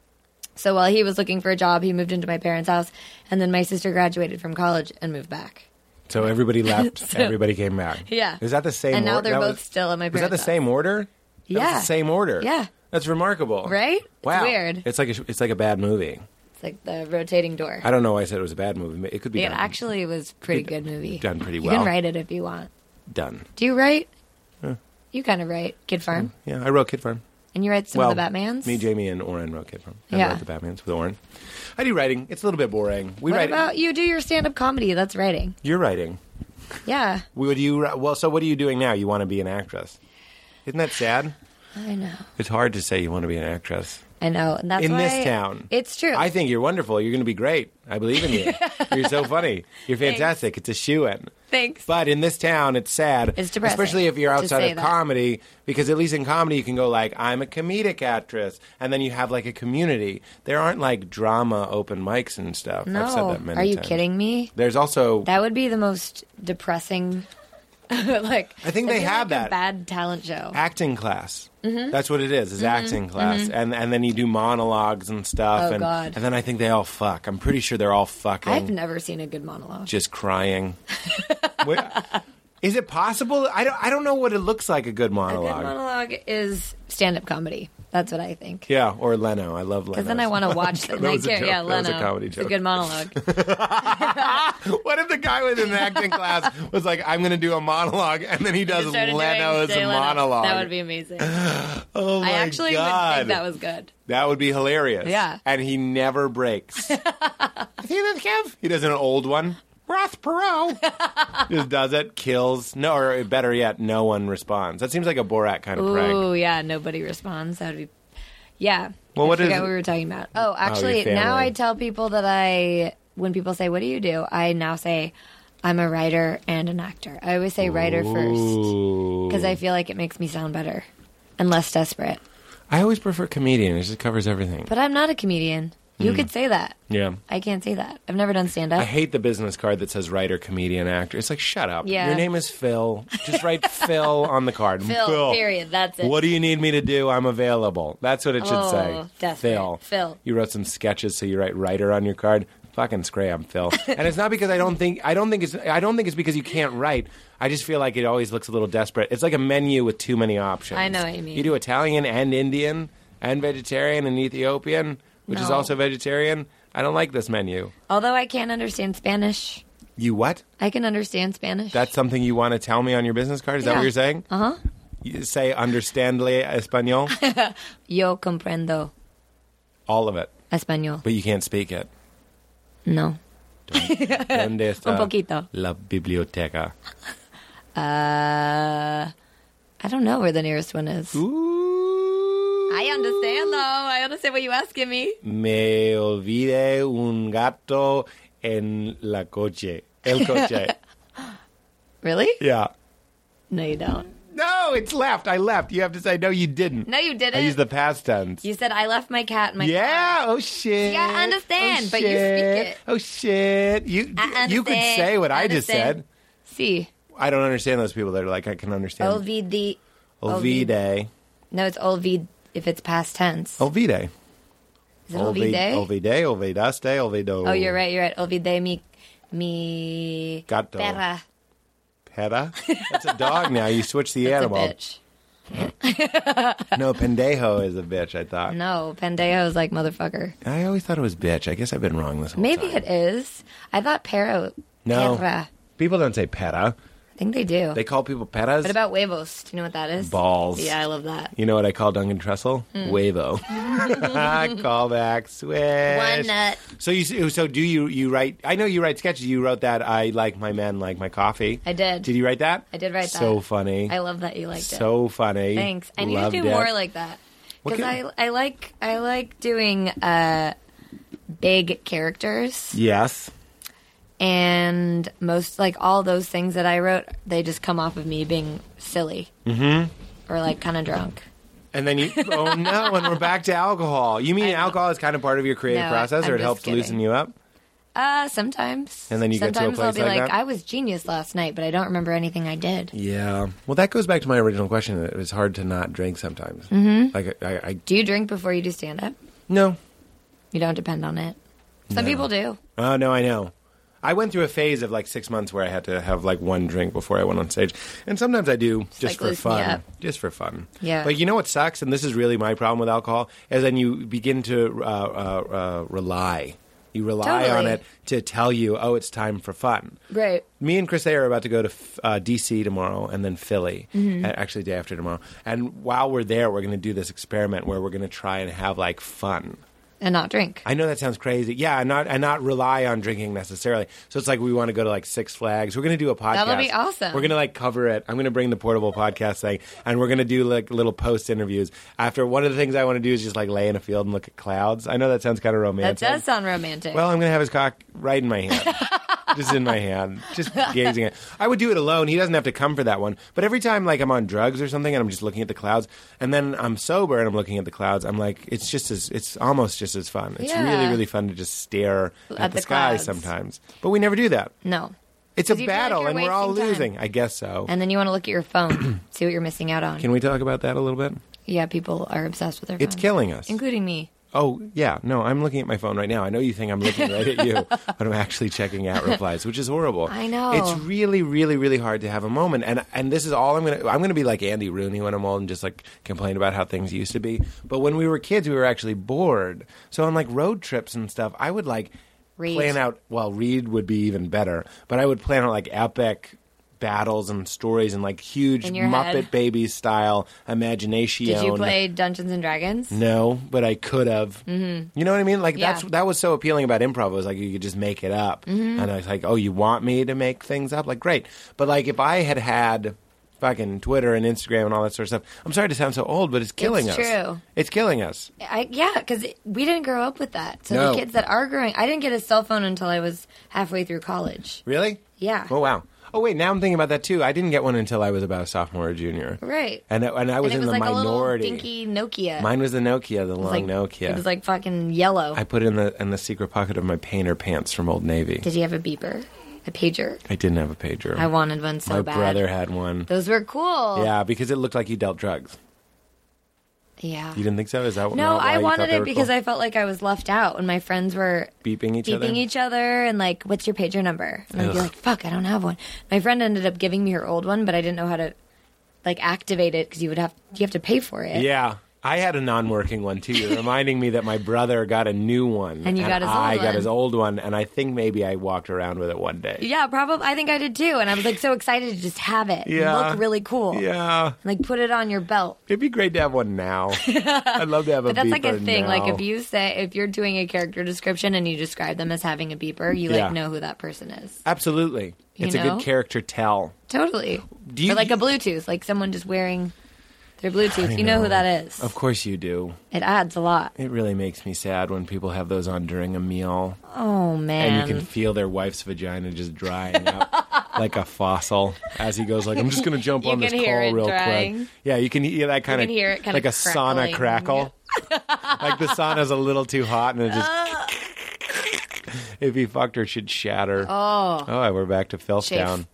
So while he was looking for a job, he moved into my parents' house. And then my sister graduated from college and moved back. So everybody left. So- Everybody came back. Yeah. Is that the same? And now they're that both still at my Was that parents' the same order? That was Yeah. the same order. Yeah. That's remarkable. Right? It's Wow. weird. It's like a bad movie. It's like the rotating door. I don't know why I said it was a bad movie. It could be It done. actually was a pretty good movie. done pretty You well. can write it if you want. done. Do you write? You kind of write Kid Farm. Yeah, I wrote Kid Farm. And you write some of the Batmans? Me, Jamie, and Oren wrote Kid Farm. I Yeah. wrote the Batmans with Oren. I do writing. It's a little bit boring. We What write. about you do your stand-up comedy? That's writing. You're writing. Yeah, Would you? Well, so what are you doing now? You want to be an actress? Isn't that sad? I know. It's hard to say you want to be an actress I know. And that's in why this town. It's true. I think you're wonderful. You're going to be great. I believe in you. You're so funny. You're fantastic. It's a shoo-in. Thanks. But in this town, it's sad. It's depressing Especially if you're to outside say of that. comedy, because at least in comedy you can go like, I'm a comedic actress, and then you have like a community. There aren't like drama open mics and stuff. No. I've said that many Are you times. kidding me? There's also, That would be the most depressing. Like I think they it'd be have like that. a bad talent show. acting class. Mm-hmm. That's what it is acting class. And then you do monologues and stuff. Oh, and, God. and then I think they all fuck. I'm pretty sure they're all fucking. I've never seen a good monologue. Just crying. Wait, is it possible? I don't know what it looks like, a good A monologue. good monologue is stand-up comedy. That's what I think. Yeah, or Leno. I love Leno. Because then I want to watch them. That was a Like, joke. yeah, That was Leno. a comedy It's a joke. good monologue. What if the guy was in an acting class was like, I'm going to do a monologue, and then he does Started doing Leno's Jay Leno. monologue? That would be amazing. Oh my I actually God. would think that was good. That would be hilarious. Yeah. And he never breaks. See this, Kev? He does an old one. Ross Perot. Just does it, kills. No, or better yet, no one responds. That seems like a Borat kind of prank. Ooh, yeah, nobody responds. That would be... Yeah. Well, what I is forgot it? what we were talking about. Oh, actually, your now family. I tell people that when people say, what do you do? I now say, I'm a writer and an actor. I always say writer first Ooh. because I feel like it makes me sound better and less desperate. I always prefer comedian. It just covers everything. But I'm not a comedian. You could say that. Yeah. I can't say that. I've never done stand-up. I hate the business card that says writer, comedian, actor. It's like, shut up. Yeah. Your name is Phil. Just write Phil on the card. Phil, period. That's it. What do you need me to do? I'm available. That's what it should say. desperate. Phil. You wrote some sketches, so you write writer on your card. Fucking scram, Phil. And it's not because I don't think it's because you can't write. I just feel like it always looks a little desperate. It's like a menu with too many options. I know what you mean. You do Italian and Indian and vegetarian and Ethiopian, which is No. also vegetarian. I don't like this menu. Although I can't understand Spanish. You what? I can understand Spanish. That's something you want to tell me on your business card? Is that Yeah. what you're saying? Uh-huh. You say understandle español? Yo comprendo All of it. español. But you can't speak it. No. ¿Dónde está Un poquito. la biblioteca? I don't know where the nearest one is. Ooh. I understand, though. I understand what you're asking me. Me olvidé un gato en la coche. El coche. Really? Yeah. No, you don't. No, it's left. I left. You have to say, no, you didn't. No, you didn't. I used the past tense. You said, I left my cat in my car. Yeah, oh shit. Yeah, I understand, Oh, but you speak shit. it. Oh shit. You could say what I just said. See. I don't understand those people that are like, I can understand. Olvide. Olvide. No, it's Olvide if it's past tense. Olvide. Is it Olvide? Olvide, Olvidaste, Olvido. Oh, you're right. Olvide mi Gato. perra. Peta? That's a dog now. You switch the It's animal. a bitch. No, pendejo is a bitch, I thought. No, pendejo is like motherfucker. I always thought it was bitch. I guess I've been wrong this whole Maybe time. it is. I thought perra. No. Perra. People don't say peta. I think they do. They call people petas. What about huevos? Do you know what that is? Balls. Yeah, I love that. You know what I call Duncan Trussell? Huevo. Callback. Switch. One nut. So do you write? I know you write sketches. You wrote that. I like my men like my coffee. I did. Did you write that? I did write that. So funny. I love that you liked it. So funny. Thanks. I need to Loved do it. more like that What because I like doing big characters, Yes. and most like all those things that I wrote, they just come off of me being silly or like kind of drunk. And then you, oh no, and we're back to alcohol. You mean alcohol is kind of part of your creative No, process, I'm or it just helps kidding. loosen you up? Sometimes. And then you get to a sometimes I'll place be like like, that? I was genius last night, but I don't remember anything I did. Yeah. Well, that goes back to my original question. It was hard to not drink sometimes. Mm-hmm. Like I Do you drink before you do stand up? no. You don't depend on it. Some No. people do. Oh no, I know. I went through a phase of like 6 months where I had to have like one drink before I went on stage, and sometimes I do just like for loosen you fun. up. Just for fun. Yeah. But you know what sucks, and this is really my problem with alcohol, is then you begin to rely. You rely on Totally. it to tell you, oh, it's time for fun. Right. Me and Chris A are about to go to D.C. tomorrow and then Philly, actually day after tomorrow. And while we're there, we're going to do this experiment where we're going to try and have like fun. And not drink. I know that sounds crazy. Yeah, and not rely on drinking necessarily. So it's like we want to go to like Six Flags. We're going to do a podcast. That'll be awesome. We're going to like cover it. I'm going to bring the portable podcast thing, and we're going to do like little post interviews. After one of the things I want to do is just like lay in a field and look at clouds. I know that sounds kind of That romantic. does sound romantic. Well, I'm going to have his cock right in my hand. Just in my hand. Just gazing at it. I would do it alone. He doesn't have to come for that one. But every time like I'm on drugs or something and I'm just looking at the clouds, and then I'm sober and I'm looking at the clouds, I'm like, it's almost just as fun. It's Yeah. really, really fun to just stare at the sky clouds. sometimes. But we never do that. no. It's a 'Cause you feel like battle you're and we're all wasting time. losing. I guess so. And then you want to look at your phone, see what you're missing out on. Can we talk about that a little bit? Yeah, people are obsessed with their It's phones. killing us. Including me. Oh, yeah. No, I'm looking at my phone right now. I know you think I'm looking right at you, but I'm actually checking out replies, which is horrible. I know. It's really, really, really hard to have a moment. And this is all I'm going to be like Andy Rooney when I'm old and just like complain about how things used to be. But when we were kids, we were actually bored. So on like road trips and stuff, I would like Read. plan out, well, read would be even better, but I would plan out like epic battles and stories and like huge In your Muppet head. Babies style imagination. Did you play Dungeons and Dragons? No, but I could have. Mm-hmm. You know what I mean? Like Yeah. that was so appealing about improv. It was like you could just make it up, Mm-hmm. and I was like, oh, you want me to make things up? Like great, but like if I had fucking Twitter and Instagram and all that sort of stuff, I'm sorry to sound so old, but it's killing us. true. It's killing us. Yeah, because we didn't grow up with that. So No. the kids that are growing, I didn't get a cell phone until I was halfway through college. Really? Yeah. Oh wow. Oh wait, now I'm thinking about that too. I didn't get one until I was about a sophomore or junior. Right. And I was and in it was the like minority. a little dinky Nokia. Mine was the Nokia, the It was long like, Nokia. It was like fucking yellow. I put it in the secret pocket of my painter pants from Old Navy. Did you have a beeper? A pager? I didn't have a pager. I wanted one so my bad. brother had one. Those were cool. Yeah, because it looked like you dealt drugs. Yeah. You didn't think so? Is that No, not why I you thought wanted they it were because cool? I felt like I was left out when my friends were beeping each other and like, what's your pager number? And I'd be Ugh. like, fuck, I don't have one. My friend ended up giving me her old one, but I didn't know how to like activate it because you have to pay for it. Yeah. I had a non-working one too. You're reminding me that my brother got a new one, And you got his old I got one. his old one, and I think maybe I walked around with it one day. Yeah, probably. I think I did too, and I was like so excited to just have it. Yeah. Look really cool. Yeah, Like put it on your belt. it'd be great to have one now. I'd love to have a But that's like a beeper thing. now. Like if you're doing a character description and you describe them as having a beeper, you Yeah. like know who that person is. Absolutely, You it's a know? good character tell. Totally. Do you- or like a Bluetooth, like someone just wearing their Bluetooth. You know who that is. Of course you do. It adds a lot. It really makes me sad when people have those on during a meal. Oh man. And you can feel their wife's vagina just drying up. like a fossil as he goes like, I'm just going to jump You on this can hear coal it real drying. quick. Yeah, you can hear that kind You can hear it kinda like a sauna crackling. crackle. Like the sauna's a little too hot and it just... If he fucked her, she'd shatter. Oh, we're back to Filthtown.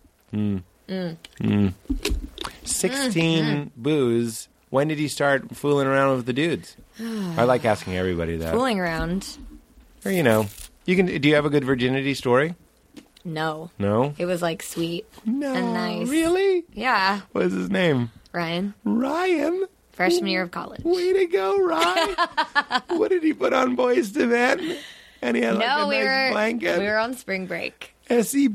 16 booze. When did you start fooling around with the dudes? I like asking everybody that. Fooling around. Or, you know, you can. Do you have a good virginity story? No. No? It was like sweet No. and nice. Really? Yeah. What is his name? Ryan. Ryan? Freshman year of college. Way to go, Ryan. What did he put on Boys to Men? And he had like a nice blanket. We were on spring break. SEB.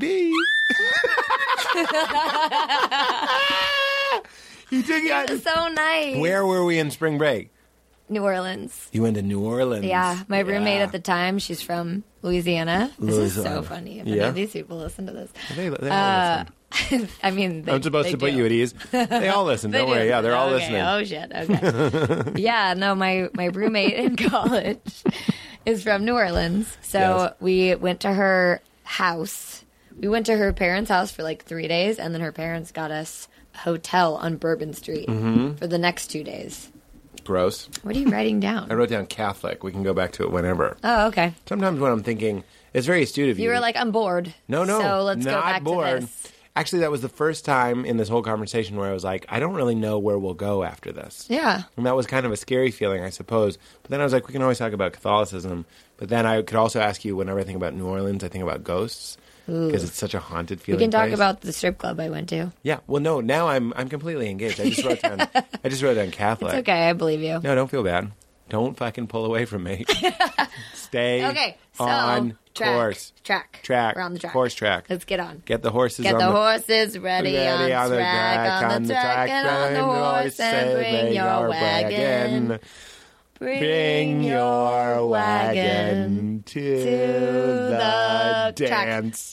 He took you out. It was so nice. Where were we in spring break? New Orleans. You went to New Orleans. Yeah. My roommate Yeah. at the time, she's from Louisiana. This is so Louisiana. funny. If Yeah. any of these people listen to this. They all listen. I mean, I'm supposed to put you at ease. They all listen. They Don't worry. do. Yeah, they're all Okay. listening. Oh, shit. Okay. Yeah, no, my roommate in college is from New Orleans. So Yes. we went to her house. We went to her parents' house for like 3 days, and then her parents got us a hotel on Bourbon Street Mm-hmm. for the next 2 days. Gross. What are you writing down? I wrote down Catholic. We can go back to it whenever. Oh, okay. Sometimes when I'm thinking, it's very astute of you. You were like, I'm bored. No, So let's not go back bored. to this. Actually, that was the first time in this whole conversation where I was like, I don't really know where we'll go after this. Yeah. And that was kind of a scary feeling, I suppose. But then I was like, we can always talk about Catholicism. But then I could also ask you, whenever I think about New Orleans, I think about ghosts. Because it's such a haunted We feeling can talk place. about the strip club I went to. Yeah. Well, no, now I'm completely engaged. I just wrote down Catholic. It's okay. I believe you. No, don't feel bad. Don't fucking pull away from me. Stay Okay, so on course. Track. Track. We're on the track. Horse track. Let's get on. Get the horses Get on the horses ready on the track, on the track, and on the horse, and bring your wagon. Bring your wagon to the track. dance.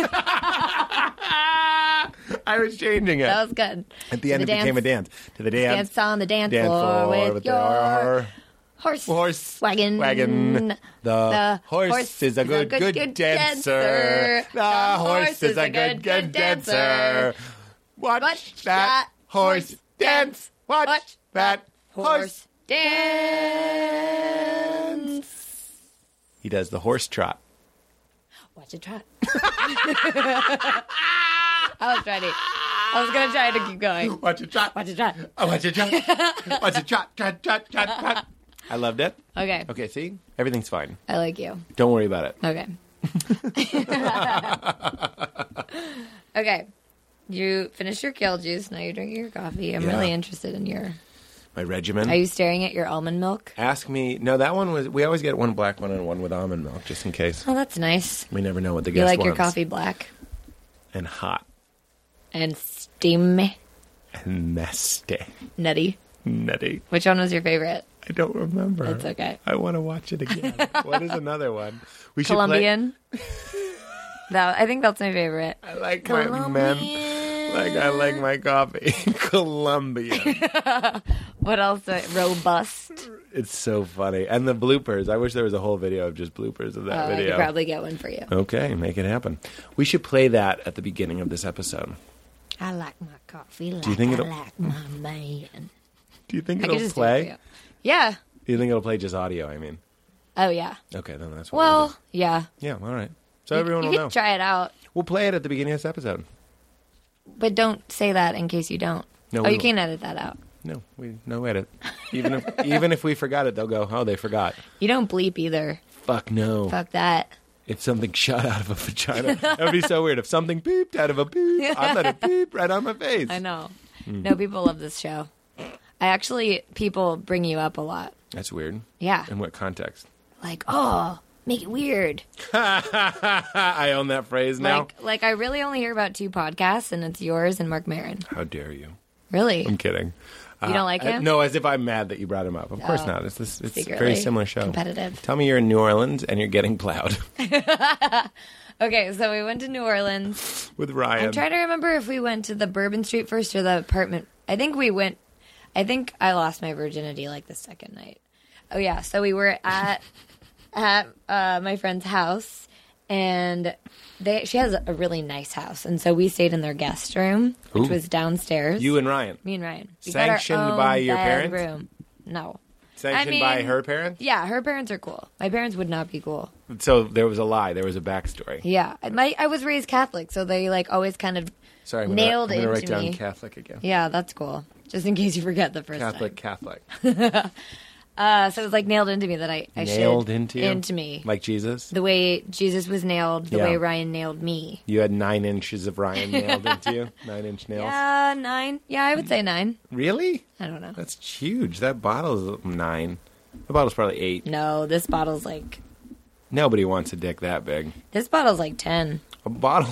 I was changing it. That was good. At the end, it became a dance. To the dance. Dance on the dance floor with your horse wagon. The horse is a good dancer. The horse is a good dancer. Watch that horse dance. Watch that horse dance. He does the horse trot. Watch it trot. I was ready. I was going to try to keep going. Watch it trot. Watch it trot. Watch it trot. Watch it trot. Trot, trot, trot, trot. I loved it. Okay. Okay, see? Everything's fine. I like you. Don't worry about it. Okay. Okay. You finished your kale juice. Now you're drinking your coffee. I'm Yeah. really interested in your... My regimen. Are you staring at your almond milk? Ask me. No, that one was. We always get one black one and one with almond milk, just in case. Oh, that's nice. We never know what the You guest like wants. your coffee black And hot. and steamy, And nasty. nutty. Nutty. Which one was your favorite? I don't remember. That's okay. I want to watch it again. What is another one? We should Colombian. I think that's my favorite. Play, I like my men. Like I like my coffee. Colombian. What else? Robust. It's so funny. And the bloopers. I wish there was a whole video of just bloopers of that I could video. probably get one for you. Okay, make it happen. We should play that at the beginning of this episode. I like my coffee like you think I it'll- like my man. Do you think I could it'll just do it for play? you. Yeah. Do you think it'll play just audio, I mean? Oh, yeah. Okay, then that's what we'll Well, do. yeah. Yeah, all right. So everyone you will can know. try it out, We'll play it at the beginning of this episode. but don't say that in case you don't. No, Oh, we you won't. can't edit that out. No edit. Even if we forgot it, they'll go, oh, they forgot. You don't bleep either. Fuck no. Fuck that. If something shot out of a vagina, that would be so weird. If something beeped out of a beep, I'd let it beep right on my face. I know. Hmm. No, people love this show. People bring you up a lot. That's weird. Yeah. In what context? Like, oh, make it weird. I own that phrase now. Like I really only hear about 2 podcasts, and it's yours and Mark Maron. How dare you? Really? I'm kidding. You don't like him? No, as if I'm mad that you brought him up. Of course Oh. not. It's a Secretly very similar show. competitive. Tell me you're in New Orleans and you're getting plowed Okay, so we went to New Orleans. with Ryan. I'm trying to remember if we went to the Bourbon Street first or the apartment. I think I lost my virginity like the second night. Oh yeah, so we were at my friend's house, And she has a really nice house. And so we stayed in their guest room, which was downstairs. You and Ryan? Me and Ryan. We Sanctioned got our own by your parents? bedroom. No. Sanctioned by her parents? Yeah, her parents are cool. My parents would not be cool. So there was a lie. There was a backstory. Yeah. I was raised Catholic, so they like always kind of Sorry, nailed I'm into going to write me. down Catholic again. Yeah, that's cool. Just in case you forget the first Catholic. time. So it was like nailed into me that I Nailed should. into you? Into me. Like Jesus? The way Jesus was nailed, the Yeah. way Ryan nailed me. You had 9 inches of Ryan nailed into you? 9-inch nails? Yeah, 9. Yeah, I would say 9. Really? I don't know. That's huge. That bottle's 9. The bottle's probably 8. No, this bottle's like... Nobody wants a dick that big. This bottle's like 10. A bottle?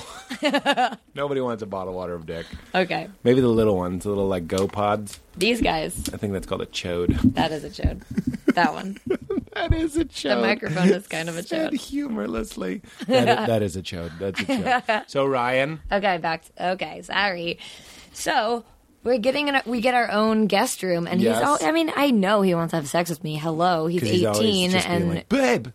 Nobody wants a bottle of water of dick. Okay. Maybe the little ones, the little like Go Pods. These guys. I think that's called a chode. That is a chode. That one. That is a chode. The microphone is kind of a Said chode. humorlessly. That is a chode. That's a chode. So Ryan, Okay, okay, sorry. So... we get our own guest room, and Yes. he's all. I mean, I know he wants to have sex with me. Hello, he's 'cause he's always 18, just being and like, babe.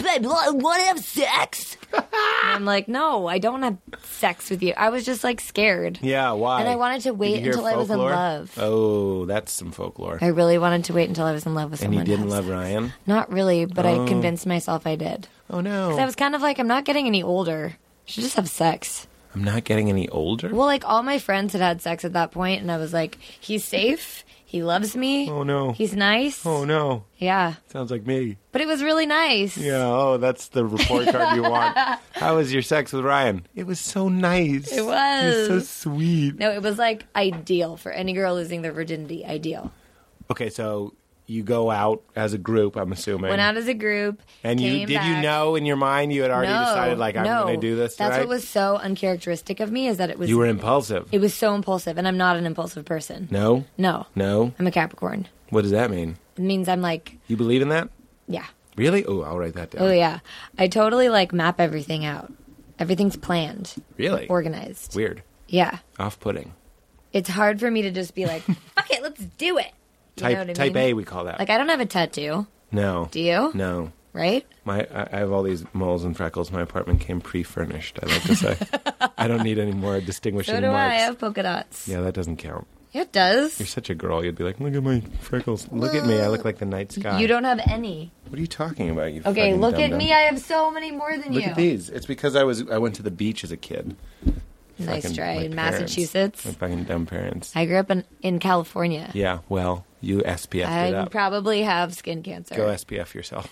I want to have sex. And I'm like, no, I don't have sex with you. I was just like scared. Yeah, why? And I wanted to Did wait you hear until I was in folklore? love. Oh, that's some folklore. I really wanted to wait until I was in love with And someone. you didn't to have love sex. Ryan? Not really, but I convinced myself I did. Oh no. 'Cause I was kind of like, I'm not getting any older. I should just have sex. I'm not getting any older? Well, like all my friends had sex at that point, and I was like, he's safe. He loves me. Oh no. He's nice. Oh no. Yeah. Sounds like me. But it was really nice. Yeah, oh, that's the report card you want. How was your sex with Ryan? It was so nice. It was. It was so sweet. No, it was like ideal for any girl losing their virginity. Ideal. Okay, so you go out as a group, I'm assuming. Went out as a group. And you came did you back. know in your mind you had already No, decided like I'm no. going to do this, That's right? what was so uncharacteristic of me is that it was You were impulsive. it was so impulsive, and I'm not an impulsive person. No? No. No? I'm a Capricorn. What does that mean? It means I'm like, You believe in that? yeah. Really? Oh, I'll write that down. Oh yeah. I totally like map everything out. Everything's planned, Really? organized. Weird. Yeah. Off-putting. It's hard for me to just be like, fuck it, let's do it. You know what I Type mean? A, we call that. Like I don't have a tattoo. no. Do you? No. Right? I have all these moles and freckles. My apartment came pre-furnished, I like to say. I don't need any more distinguishing So do marks. I. I have polka dots. Yeah, that doesn't count. Yeah, it does. You're such a girl. You'd be like, look at my freckles. Look at me. I look like the night sky. You don't have any. What are you talking about, you Okay, fucking look at dum-dum? me. I have so many more than Look you. at these. It's because I went to the beach as a kid. Nice Fucking- try. my In parents. Massachusetts. My fucking dumb parents. I grew up in California. Yeah, well, you SPF'd it I up. probably have skin cancer. Go SPF yourself.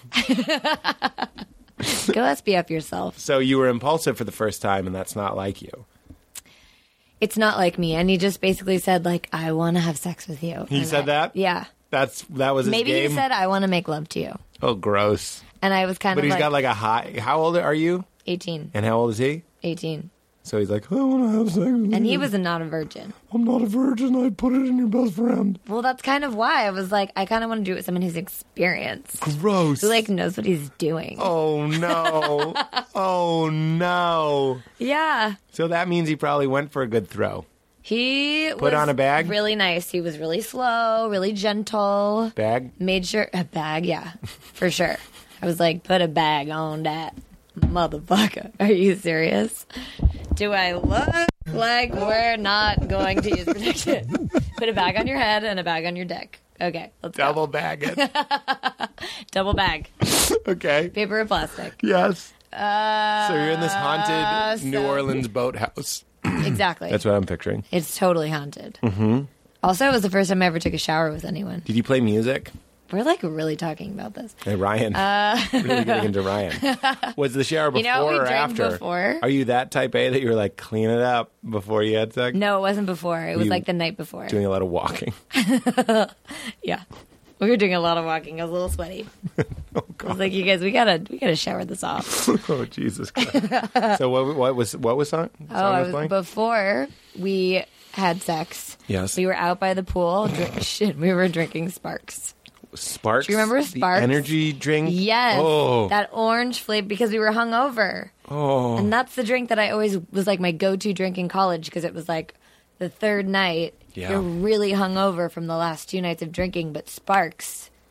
Go SPF yourself. So you were impulsive for the first time, and that's not like you. It's not like me. And he just basically said, like, I want to have sex with you. He And said that? Yeah. That was his Maybe game? he said, I want to make love to you. Oh, gross. And I was kind But of he's like, got like a high... How old are you? 18. And how old is he? 18. So he's like, I want to have sex with And you. he was not a virgin. I'm not a virgin. I put it in your best friend. Well, that's kind of why I was like, I kind of want to do it with someone who's experienced. Gross. Who, like, knows what he's doing. Oh, no. Oh, no. Yeah. So that means he probably went for a good throw. He Put was on a bag? really nice. He was really slow, really gentle. Bag? Made sure a bag, yeah, for sure. I was like, put a bag on that motherfucker. Are you serious? Do I look like we're not going to use protection? Put a bag on your head and a bag on your dick. Okay, let's Double go. bag it. Double bag. Okay. Paper or plastic. Yes. So you're in this haunted New Orleans boathouse. Exactly. That's what I'm picturing. It's totally haunted. Mm-hmm. Also, it was the first time I ever took a shower with anyone. Did you play music? We're like really talking about this. Hey, Ryan. Really getting into Ryan. Was the shower before You know, we or drank after? before. Are you that type A that you were like, clean it up before you had sex? No, it wasn't before. It was You like the night before. Doing a lot of walking. Yeah. We were doing a lot of walking. I was a little sweaty. Oh, I God. was like, you guys, we gotta shower this off. Oh, Jesus Christ. So what was song? I was playing? before we had sex. Yes. We were out by the pool. We were drinking Sparks. Sparks? Do you remember Sparks? The energy drink? Yes. Oh. That orange flavor because we were hungover. Oh. And that's the drink that I always was like my go-to drink in college because it was like the third night. Yeah. You're really hungover from the last 2 nights of drinking, but Sparks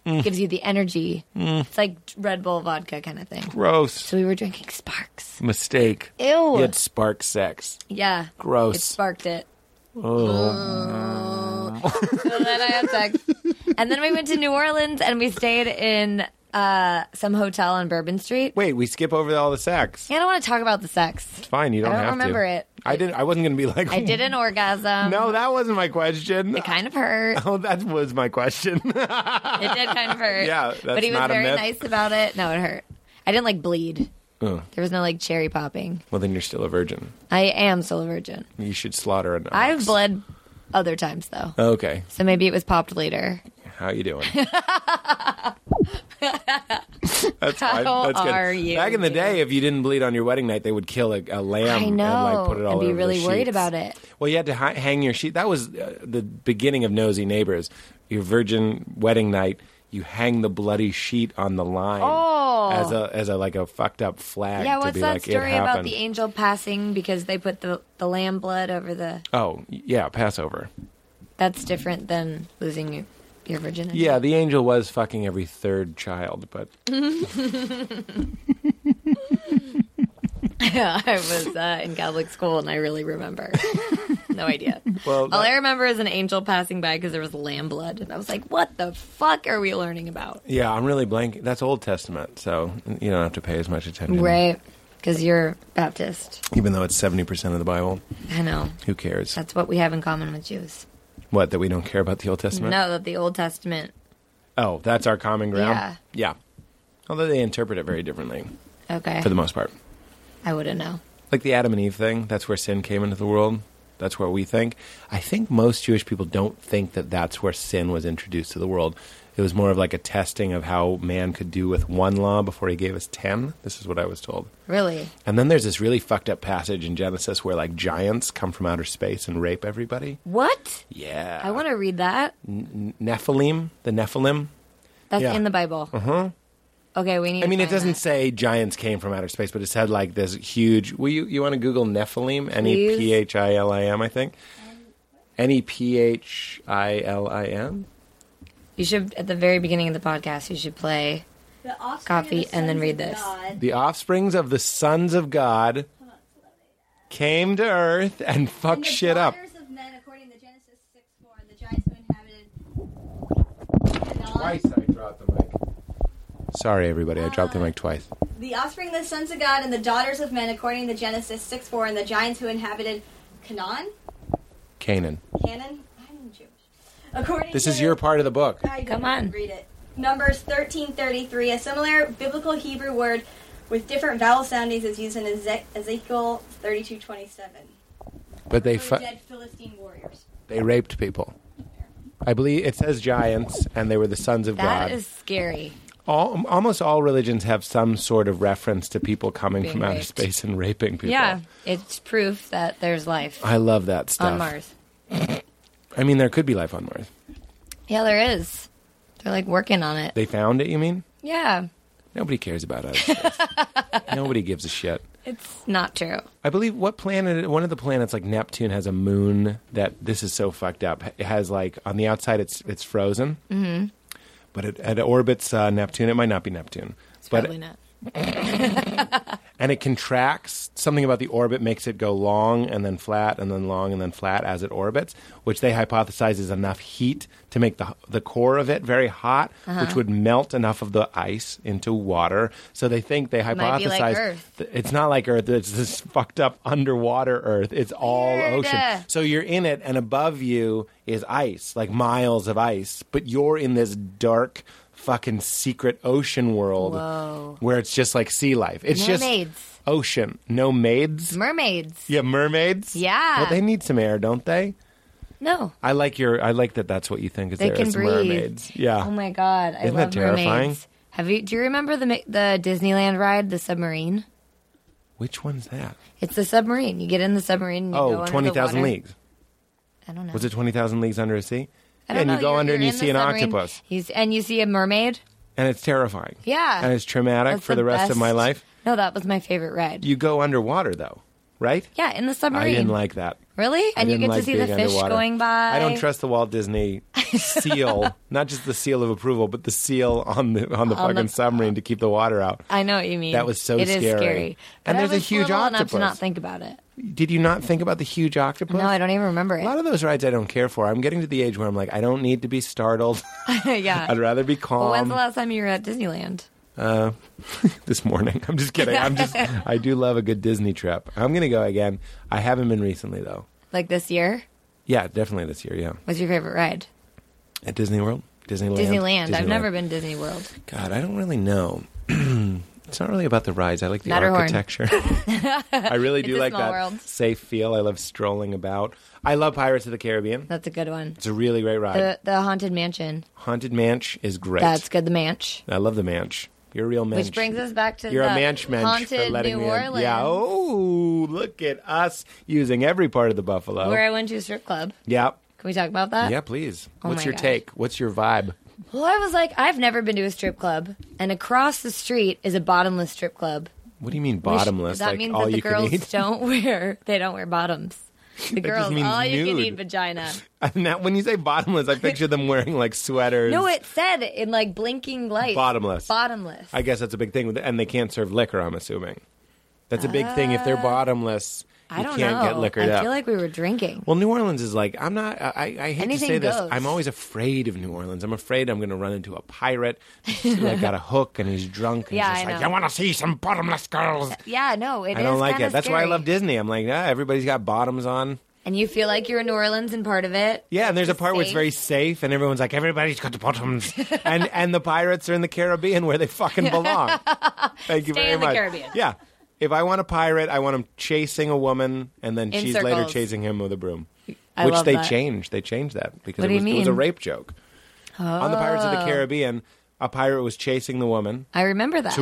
Gives you the energy. It's like Red Bull vodka kind of thing. Gross. So we were drinking Sparks. Mistake. Ew. You had spark sex. Yeah. Gross. It sparked it. Oh. So then I had sex. And then we went to New Orleans and we stayed in some hotel on Bourbon Street. Wait, we skip over all the sex. Yeah, I don't want to talk about the sex. It's fine. You don't I have don't remember to. it. I wasn't going to be like. I did an orgasm. No, that wasn't my question. It kind of hurt. Oh, that was my question. It did kind of hurt. Yeah, that's but he was not a very myth. nice about it. No, it hurt. I didn't like bleed. Oh. There was no like cherry popping. Well, then you're still a virgin. I am still a virgin. You should slaughter an ox. I've bled other times though. Okay. So maybe it was popped later. How you doing? That's fine. How That's good. are you Back in the doing? day, if you didn't bleed on your wedding night, they would kill a lamb I know. and like put it all and be over really the worried sheets. about it. Well, you had to hang your sheet. That was the beginning of Nosy Neighbors. Your virgin wedding night, you hang the bloody sheet on the line as a like a fucked up flag. Yeah, to what's be that like, story it about happened. the angel passing because they put the lamb blood over the... Oh, yeah, Passover. That's different than losing your virginity. Yeah, the angel was fucking every third child, but I was in Catholic school and I really remember. No idea. Well, All I remember is an angel passing by because there was lamb blood. And I was like, what the fuck are we learning about? yeah, I'm really blanking. That's Old Testament, so you don't have to pay as much attention. Right. Because you're Baptist. Even though it's 70% of the Bible. I know. Who cares? That's what we have in common with Jews. What, that we don't care about the Old Testament? No, that the Old Testament. Oh, that's our common ground? Yeah. Yeah. Although they interpret it very differently, Okay. for the most part. I wouldn't know. Like the Adam and Eve thing, that's where sin came into the world. That's where we think. I think most Jewish people don't think that that's where sin was introduced to the world. It was more of like a testing of how man could do with one law before he gave us 10. This is what I was told. Really? And then there's this really fucked up passage in Genesis where like giants come from outer space and rape everybody. What? Yeah. I want to read that. Nephilim, the Nephilim. That's Yeah. in the Bible. Uh-huh. Okay, we need I mean, to it find doesn't that. say giants came from outer space, but it said like this huge. Will you want to Google Nephilim? Nephilim, I think. Nephilim. You should, at the very beginning of the podcast, you should play coffee and then read this. The offsprings of the sons of God came to earth and fucked shit up. Of men, according to Genesis 6:4, the giants who inhabited Twice I dropped the mic. Sorry, everybody. I dropped the mic twice. the offspring of the sons of God and the daughters of men, according to Genesis 6:4, and the giants who inhabited Canaan. Canaan. I'm Jewish. According This to is your part of the book. I don't Come on. read it. Numbers 13:33, a similar biblical Hebrew word with different vowel soundings is used in Ezekiel 32:27. But they For the dead Philistine warriors. they raped people. I believe it says giants, and they were the sons of That God. is scary. Almost all religions have some sort of reference to people coming Being from outer raped. space and raping people. Yeah, it's proof that there's life I love that stuff. on Mars. I mean, there could be life on Mars. Yeah, there is. They're like working on it. They found it, you mean? Yeah, Nobody cares about outer space. Nobody gives a shit. it's not true. I believe one of the planets, like Neptune, has a moon that, this is so fucked up. It has like, on the outside it's frozen. Mm-hmm. But it orbits Neptune. It might not be Neptune. It's but probably not. And it contracts. Something about the orbit makes it go long and then flat and then long and then flat as it orbits, which they hypothesize is enough heat to make the core of it very hot, which would melt enough of the ice into water. So they think they hypothesize Might be like Earth. It's not like Earth. It's this fucked up underwater Earth. It's all Weird. ocean. So you're in it, and above you is ice, like miles of ice, but you're in this dark fucking secret ocean world Whoa. where it's just like sea life. It's Mermaids. just ocean. No maids. Mermaids. Yeah, mermaids. Yeah. Well, they need some air, don't they? No. I like that. That's what you think is They there. can It's breathe. mermaids. Yeah. Oh my god, I Isn't love that terrifying? mermaids. Do you remember the Disneyland ride, the submarine? Which one's that? It's the submarine. You get in the submarine and you go Oh, under 20,000 the water. Leagues. I don't know. Was it 20,000 Leagues Under a Sea? I don't and know. you go You're- under and you're you in see the an submarine. octopus. And you see a mermaid. And it's terrifying. Yeah. And it's traumatic That's for the rest of my best. life. No, that was my favorite ride. You go underwater, though, right? Yeah, in the submarine. I didn't like that. Really? And you didn't get to like see the being fish underwater. going by? I don't trust the Walt Disney seal, not just the seal of approval, but the seal on the fucking submarine to keep the water out. I know what you mean. That was so It is scary. scary. And But there's I a was huge little enough octopus. to not think about it. Did you not think about the huge octopus? No, I don't even remember A it. lot of those rides I don't care for. I'm getting to the age where I'm like, I don't need to be startled. Yeah. I'd rather be calm. Well, when's the last time you were at Disneyland? This morning. I'm just kidding. I do love a good Disney trip. I'm going to go again. I haven't been recently, though. Like this year? Yeah, definitely this year, yeah. What's your favorite ride? At Disney World? Disneyland? Disneyland. I've Disneyland. never been Disney World. God, I don't really know. It's not really about the rides. I like the Matterhorn. architecture. I really do It's a like small that world. safe feel. I love strolling about. I love Pirates of the Caribbean. That's a good one. It's a really great ride. The Haunted Mansion. Haunted Manch is great. That's good. The Manch. I love the Manch. You're a real Manch. Which brings us back to You're the a Manch for Haunted letting New me in. Orleans. Yeah. Oh, look at us using every part of the Buffalo. Where I went to a strip club. Yeah. Can we talk about that? Yeah, please. Oh What's my your gosh. take? What's your vibe? Well, I was like, I've never been to a strip club, and across the street is a bottomless strip club. What do you mean bottomless? That like means all that the you girls can eat? don't wear bottoms. The That girls, just means all you can nude. eat vagina. And that, when you say bottomless, I picture them wearing like sweaters. No, it said in like blinking lights. Bottomless. Bottomless. I guess that's a big thing. And they can't serve liquor, I'm assuming. That's a big thing. If they're bottomless, I you don't can't know. get liquored I up. feel like we were drinking. Well, New Orleans is like, I'm not, I hate Anything to say this. goes. I'm always afraid of New Orleans. I'm afraid I'm going to run into a pirate who's like got a hook and he's drunk. And Yeah, he's just I like, know. you want to see some bottomless girls? Yeah, no, it is. I don't like kinda it. That's why I scary. love Disney. I'm like, everybody's got bottoms on. And you feel like you're in New Orleans and part of it. Yeah, and there's a It's part where it's safe. very safe, and everyone's like, everybody's got the bottoms, and the pirates are in the Caribbean where they fucking belong. Thank you Stay very in the much. Caribbean. Yeah, if I want a pirate, I want him chasing a woman, and then In she's later circles. chasing him with a broom. I Which love they that. changed. They changed that because What it do was, you it was a mean? rape joke. On the Pirates of the Caribbean, a pirate was chasing the woman I remember that.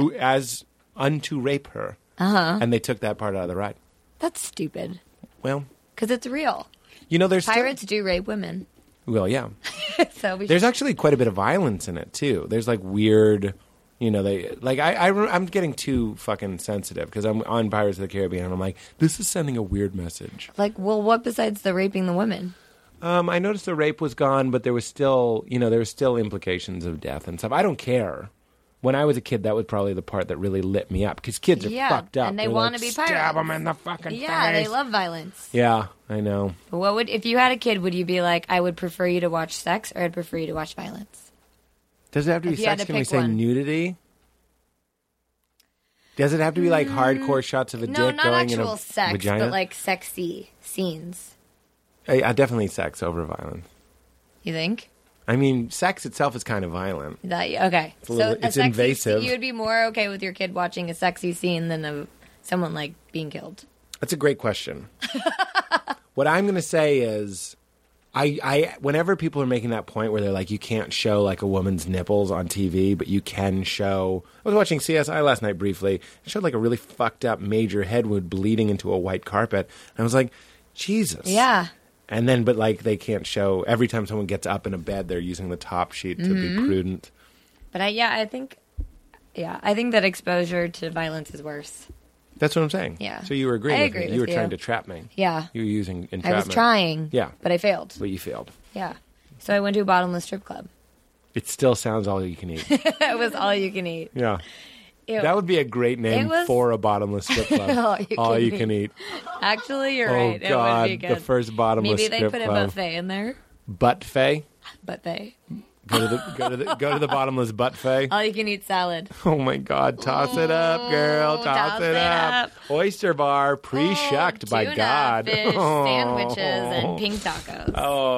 unto rape her, and they took that part out of the ride. That's stupid. Well, Because it's real. you know, there's Pirates do rape women. Well, yeah. So we There's actually quite a bit of violence in it too. There's like weird, they like I'm getting too fucking sensitive because I'm on Pirates of the Caribbean and I'm like, this is sending a weird message. like, well, what besides the raping the women? I noticed the rape was gone, but there was still, there were still implications of death and stuff. I don't care. When I was a kid, that was probably the part that really lit me up because kids are fucked up. and they They're want like, to be stab pirates. them in the fucking Yeah, face. they love violence. Yeah, I know. But what would if you had a kid? Would you be like, I would prefer you to watch sex, or I'd prefer you to watch violence? Does it have to be If you had sex? to Can we pick say one. nudity? Does it have to be like hardcore shots of a No, dick not going in actual a sex, vagina? but like sexy scenes. I definitely sex over violence. You think? I mean, sex itself is kind of violent. That okay? a little- it's sexy invasive. scene- you would be more okay with your kid watching a sexy scene than someone like being killed. That's a great question. What I'm going to say is, I whenever people are making that point where they're like, you can't show like a woman's nipples on TV, but you can show. I was watching CSI last night briefly. It showed like a really fucked up Major Headwood bleeding into a white carpet, and I was like, Jesus. Yeah. And then, but like they can't show every time someone gets up in a bed, they're using the top sheet to Mm-hmm. be prudent. But I think that exposure to violence is worse. That's what I'm saying. Yeah. So you were agreeing I with agree me. with You were you. trying to trap me. Yeah. You were using entrapment. I was trying. Yeah. But I failed. But you failed. Yeah. So I went to a bottomless strip club. It still sounds all you can eat. It was all you can eat. Yeah. Ew. That would be a great name It was- for a bottomless strip club. All you all can you can eat. Actually, you're Oh, right. God. It would be good. The first bottomless Maybe they strip put a club. buffet in there. Buffet? Buffet. Go to the bottomless buffet. All you can eat salad. Oh my God! Toss it up, girl. Toss it up. Oyster bar, pre-shucked by Tuna, God. fish, Oh. sandwiches, and pink tacos.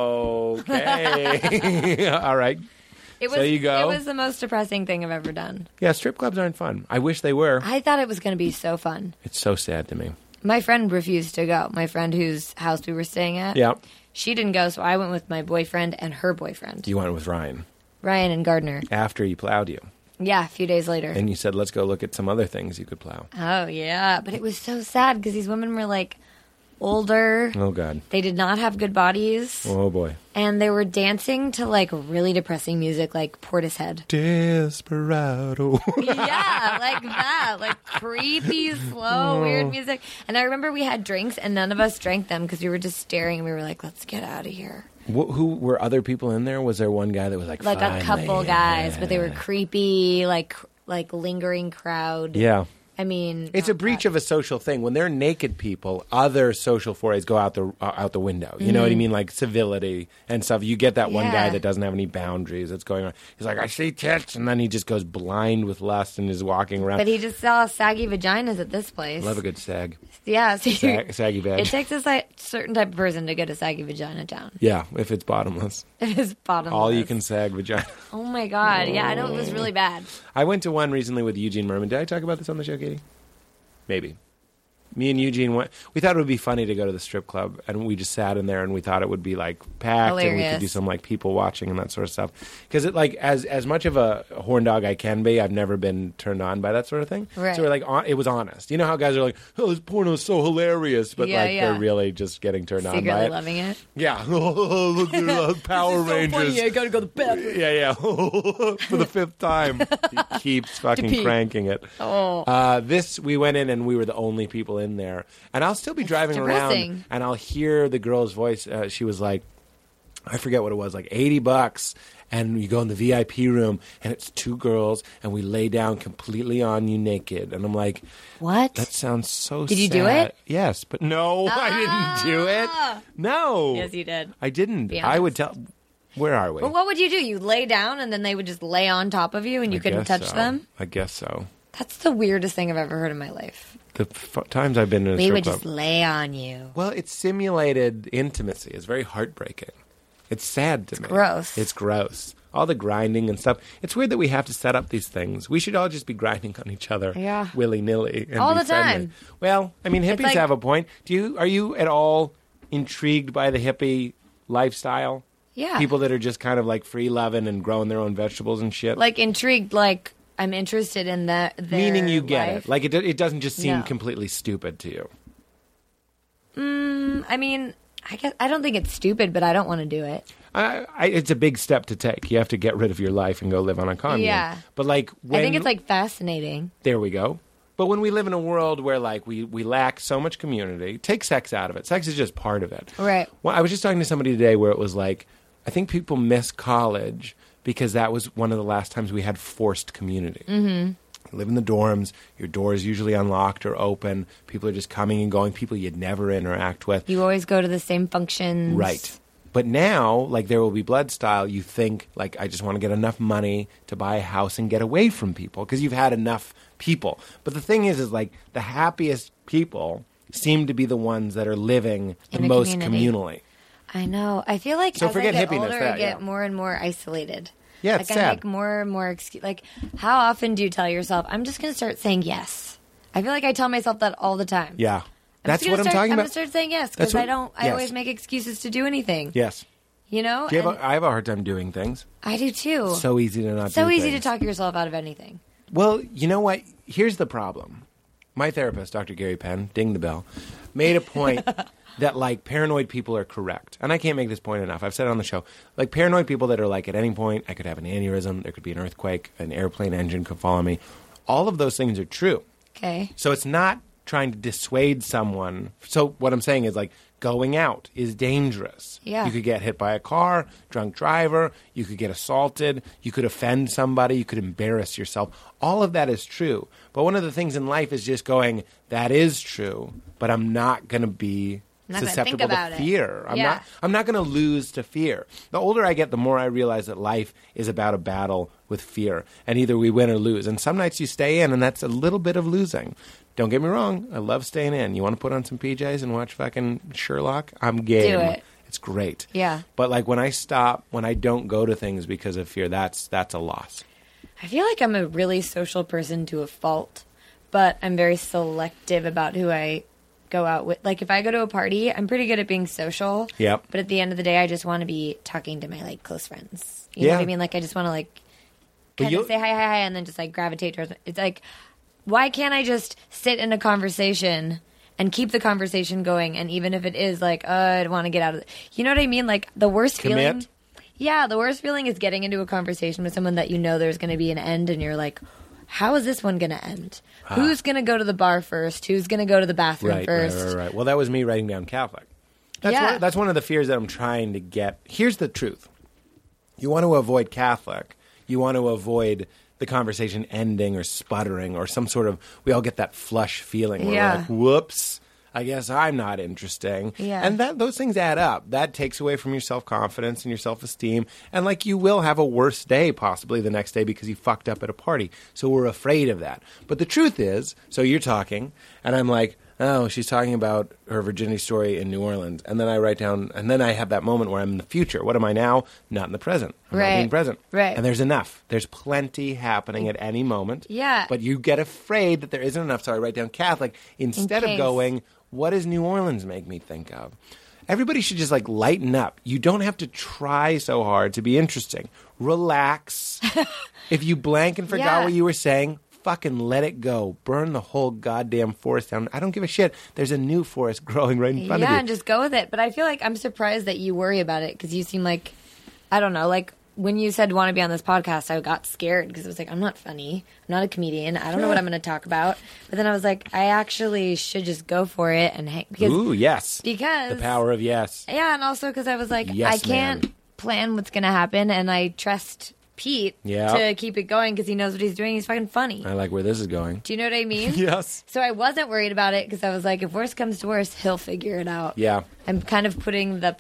Okay. All right. It was, So you go. It was the most depressing thing I've ever done. Yeah, strip clubs aren't fun. I wish they were. I thought it was going to be so fun. It's so sad to me. My friend refused to go. My friend whose house we were staying at. Yeah. She didn't go, so I went with my boyfriend and her boyfriend. You went with Ryan Ryan and Gardner. after he plowed you. Yeah, a few days later. And you said, let's go look at some other things you could plow. Oh, yeah. But it was so sad because these women were like older. Oh, God. They did not have good bodies. Oh, boy. And they were dancing to, like, really depressing music, like Portishead. Desperado. Yeah, like that. Like creepy, slow, weird music. And I remember we had drinks, and none of us drank them because we were just staring, and we were like, let's get out of here. Who were other people in there? Was there one guy that was like a couple guys, but they were creepy, like lingering crowd. Yeah. I mean, it's a breach of a social thing. When they're naked people, other social forays go out the window. You know what I mean? Like civility and stuff. You get that one guy that doesn't have any boundaries that's going on. He's like, I see tits, and then he just goes blind with lust and is walking around. But he just saw saggy vaginas at this place. Love a good sag. Yeah. Saggy vag. It takes a certain type of person to get a saggy vagina down. Yeah, if it's bottomless. If it's bottomless. All you can sag vagina. Oh my God. Yeah, I know it was really bad. I went to one recently with Eugene Merman. Did I talk about this on the show, Katie? Maybe. Me and Eugene went. We thought it would be funny to go to the strip club, and we just sat in there, and we thought it would be like packed, hilarious. And we could do some like people watching and that sort of stuff. Because it like as much of a horn dog I can be, I've never been turned on by that sort of thing. Right. So we're like, it was honest. You know how guys are like, oh, this porno is so hilarious, but they're really just getting turned on by it. Secretly loving it. Yeah. Look at Power Rangers. Funny. I gotta go to the bathroom. Yeah. For the fifth time, he keeps fucking cranking it. Oh. We went in and we were the only people in there. And I'll still be driving around and I'll hear the girl's voice. She was like, I forget what it was, like $80. And you go in the VIP room and it's two girls and we lay down completely on you naked. And I'm like, what? That sounds so sad. Did you do it? Yes, but no, I didn't do it. No. Yes, you did. I didn't. I would tell. Where are we? But what would you do? You lay down and then they would just lay on top of you and you couldn't touch them? I guess so. That's the weirdest thing I've ever heard in my life. The times I've been in a strip club. We would just lay on you. Well, it's simulated intimacy. It's very heartbreaking. It's sad to me. Gross. It's gross. All the grinding and stuff. It's weird that we have to set up these things. We should all just be grinding on each other willy-nilly. And all be the friendly. time. Well, I mean, hippies have a point. Are you at all intrigued by the hippie lifestyle? Yeah. People that are just kind of like free-loving and growing their own vegetables and shit? Like intrigued, like I'm interested in that. Meaning you get it. Like it doesn't just seem completely stupid to you. I mean, I guess I don't think it's stupid, but I don't want to do it. It's a big step to take. You have to get rid of your life and go live on a commune. Yeah. But like I think it's like fascinating. There we go. But when we live in a world where like we lack so much community, take sex out of it. Sex is just part of it. Right. Well, I was just talking to somebody today where it was like, I think people miss college because that was one of the last times we had forced community. Mm-hmm. You live in the dorms, your door is usually unlocked or open, people are just coming and going, people you'd never interact with. You always go to the same functions. Right. But now, like There Will Be Blood style, you think, like, I just want to get enough money to buy a house and get away from people because you've had enough people. But the thing is like, the happiest people seem to be the ones that are living the most communally. I know. I feel like so as forget I get hippiness, older, I get more and more isolated. Yeah, it's like sad. I make more and more excuse. Like, how often do you tell yourself, "I'm just going to start saying yes"? I feel like I tell myself that all the time. Yeah, that's what I'm talking about. I'm going to start saying yes because I always make excuses to do anything. Yes. You know, I have a hard time doing things. I do too. So easy to not. So do easy things. to talk yourself out of anything. Well, you know what? Here's the problem. My therapist, Dr. Gary Penn, ding the bell, made a point that, like, paranoid people are correct. And I can't make this point enough. I've said it on the show. Like, paranoid people that are like, at any point, I could have an aneurysm, there could be an earthquake, an airplane engine could follow me. All of those things are true. Okay. So it's not trying to dissuade someone. So what I'm saying is, like, going out is dangerous. Yeah. You could get hit by a car, drunk driver, you could get assaulted, you could offend somebody, you could embarrass yourself. All of that is true. But one of the things in life is just going, that is true, but I'm not going to be susceptible to fear. I'm not going to lose to fear. The older I get, the more I realize that life is about a battle with fear. And either we win or lose. And some nights you stay in, and that's a little bit of losing. Don't get me wrong. I love staying in. You want to put on some PJs and watch fucking Sherlock? I'm game. Do it. It's great. Yeah. But like when I stop, when I don't go to things because of fear, that's a loss. I feel like I'm a really social person to a fault, but I'm very selective about who I go out with. Like if I go to a party, I'm pretty good at being social. Yep. But at the end of the day, I just want to be talking to my like close friends. You know what I mean? Like I just want to like kind of say hi, and then just like gravitate towards it. It's like, why can't I just sit in a conversation and keep the conversation going. And even if it is like, I want to get out of it. You know what I mean? Like the worst feeling. Yeah, the worst feeling is getting into a conversation with someone that you know there's going to be an end, and you're like, how is this one going to end? Who's going to go to the bar first? Who's going to go to the bathroom first? Right. Well, that was me writing down Catholic. That's one of the fears that I'm trying to get. Here's the truth. You want to avoid Catholic. You want to avoid the conversation ending or sputtering or some sort of, we all get that flush feeling where we're like, whoops, I guess I'm not interesting. Yeah. And those things add up. That takes away from your self-confidence and your self-esteem. And like you will have a worse day possibly the next day because you fucked up at a party. So we're afraid of that. But the truth is, so you're talking and I'm like, oh, she's talking about her virginity story in New Orleans. And then I write down, and then I have that moment where I'm in the future. What am I now? Not in the present. I'm not being present. Right. And there's enough. There's plenty happening at any moment. Yeah. But you get afraid that there isn't enough, so I write down Catholic instead of going, what does New Orleans make me think of? Everybody should just like lighten up. You don't have to try so hard to be interesting. Relax. If you blank and forgot what you were saying, fucking let it go. Burn the whole goddamn forest down. I don't give a shit. There's a new forest growing right in front of you. Yeah, and just go with it. But I feel like I'm surprised that you worry about it because you seem like, I don't know, like when you said want to be on this podcast, I got scared because it was like, I'm not funny. I'm not a comedian. I don't know what I'm going to talk about. But then I was like, I actually should just go for it and hang. Because, ooh, yes. Because. The power of yes. Yeah, and also because I was like, yes, I can't plan what's going to happen and I trust Pete to keep it going because he knows what he's doing. He's fucking funny. I like where this is going. Do you know what I mean? Yes. So I wasn't worried about it because I was like, if worse comes to worse, he'll figure it out. Yeah. I'm kind of putting the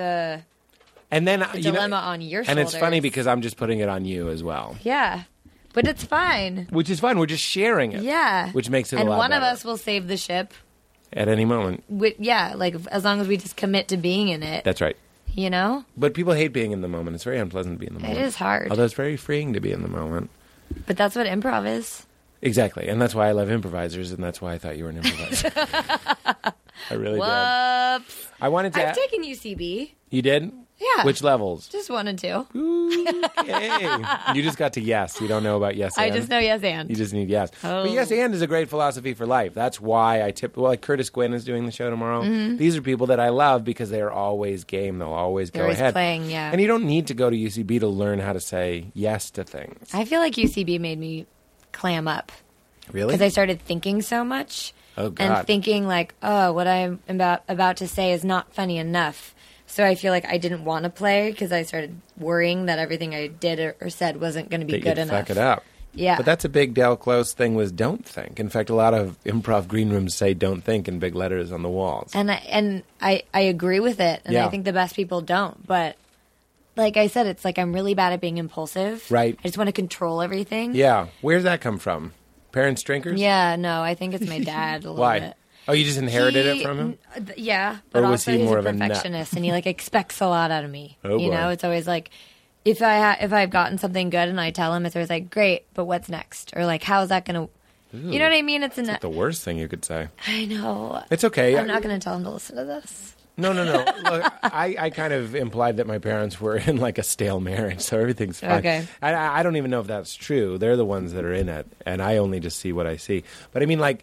and then dilemma on your shoulders. And it's funny because I'm just putting it on you as well. Yeah. But it's fine. Which is fine. We're just sharing it. Yeah. Which makes it a lot better. And one of better. us will save the ship. At any moment. Yeah, like as long as we just commit to being in it. That's right. You know? But people hate being in the moment. It's very unpleasant to be in the moment. It is hard. Although it's very freeing to be in the moment. But that's what improv is. Exactly. And that's why I love improvisers, and that's why I thought you were an improviser. I really did. Whoops. I've taken UCB. You did? Yeah. Which levels? Just 1 and 2. Okay. You just got to yes. You don't know about yes and. I just know yes and. You just need yes. Oh. But yes and is a great philosophy for life. That's why I like Curtis Gwynn is doing the show tomorrow. Mm-hmm. These are people that I love because they are always game. They'll always go ahead. Playing, yeah. And you don't need to go to UCB to learn how to say yes to things. I feel like UCB made me clam up. Really? Because I started thinking so much. Oh, God. And thinking like, oh, what I'm about to say is not funny enough. So I feel like I didn't want to play because I started worrying that everything I did or said wasn't going to be good enough. Fuck it up. Yeah. But that's a big Del Close thing was don't think. In fact, a lot of improv green rooms say don't think in big letters on the walls. And I agree with it. And I think the best people don't. But like I said, it's like I'm really bad at being impulsive. Right. I just want to control everything. Yeah. Where's that come from? Parents drinkers? Yeah, no, I think it's my dad a little Why? bit. Oh, you just inherited it from him? Yeah, but or was also he more he's of a a nut? perfectionist, and he like expects a lot out of me. Oh, you boy. know, it's always like if I've gotten something good and I tell him, it's always like, great, but what's next? Or like, how's that going to? You know what I mean? It's like the worst thing you could say. I know. It's okay. I'm not going to tell him to listen to this. No. Look, I kind of implied that my parents were in like a stale marriage, so everything's fine. Okay. I don't even know if that's true. They're the ones that are in it, and I only just see what I see. But I mean, like,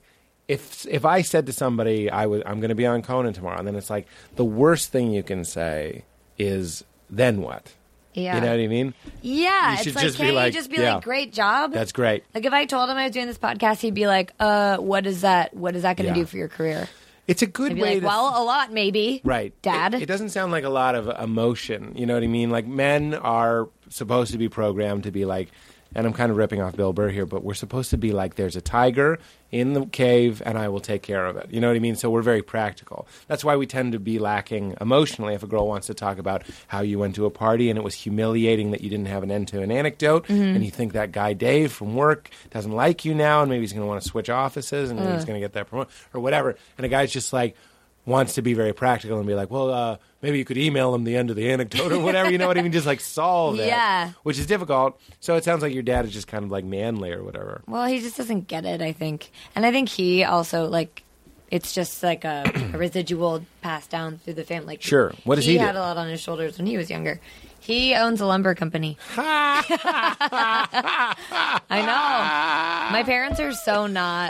if I said to somebody, I'm going to be on Conan tomorrow, and then it's like the worst thing you can say is, then what? Yeah. You know what I mean? Yeah. You should it's like, just be can't like, you just be yeah. like, great job? That's great. Like if I told him I was doing this podcast, he'd be like, what is that going to Yeah. do for your career? It's a good I'd be way like, to... well, a lot maybe. Right. Dad. It doesn't sound like a lot of emotion. You know what I mean? Like, men are supposed to be programmed to be like, and I'm kind of ripping off Bill Burr here, but we're supposed to be like, there's a tiger in the cave and I will take care of it. You know what I mean? So we're very practical. That's why we tend to be lacking emotionally if a girl wants to talk about how you went to a party and it was humiliating that you didn't have an end-to-end anecdote and you think that guy Dave from work doesn't like you now and maybe he's going to want to switch offices and he's going to get that promotion or whatever. And a guy's just like, wants to be very practical and be like, well, maybe you could email him the end of the anecdote or whatever, you know what I mean? Just like solve it. Yeah. Which is difficult. So it sounds like your dad is just kind of like manly or whatever. Well, he just doesn't get it, I think. And I think he also, like, it's just like a residual passed down through the family. Like, Sure. What does he do? He had a lot on his shoulders when he was younger. He owns a lumber company. I know. My parents are so not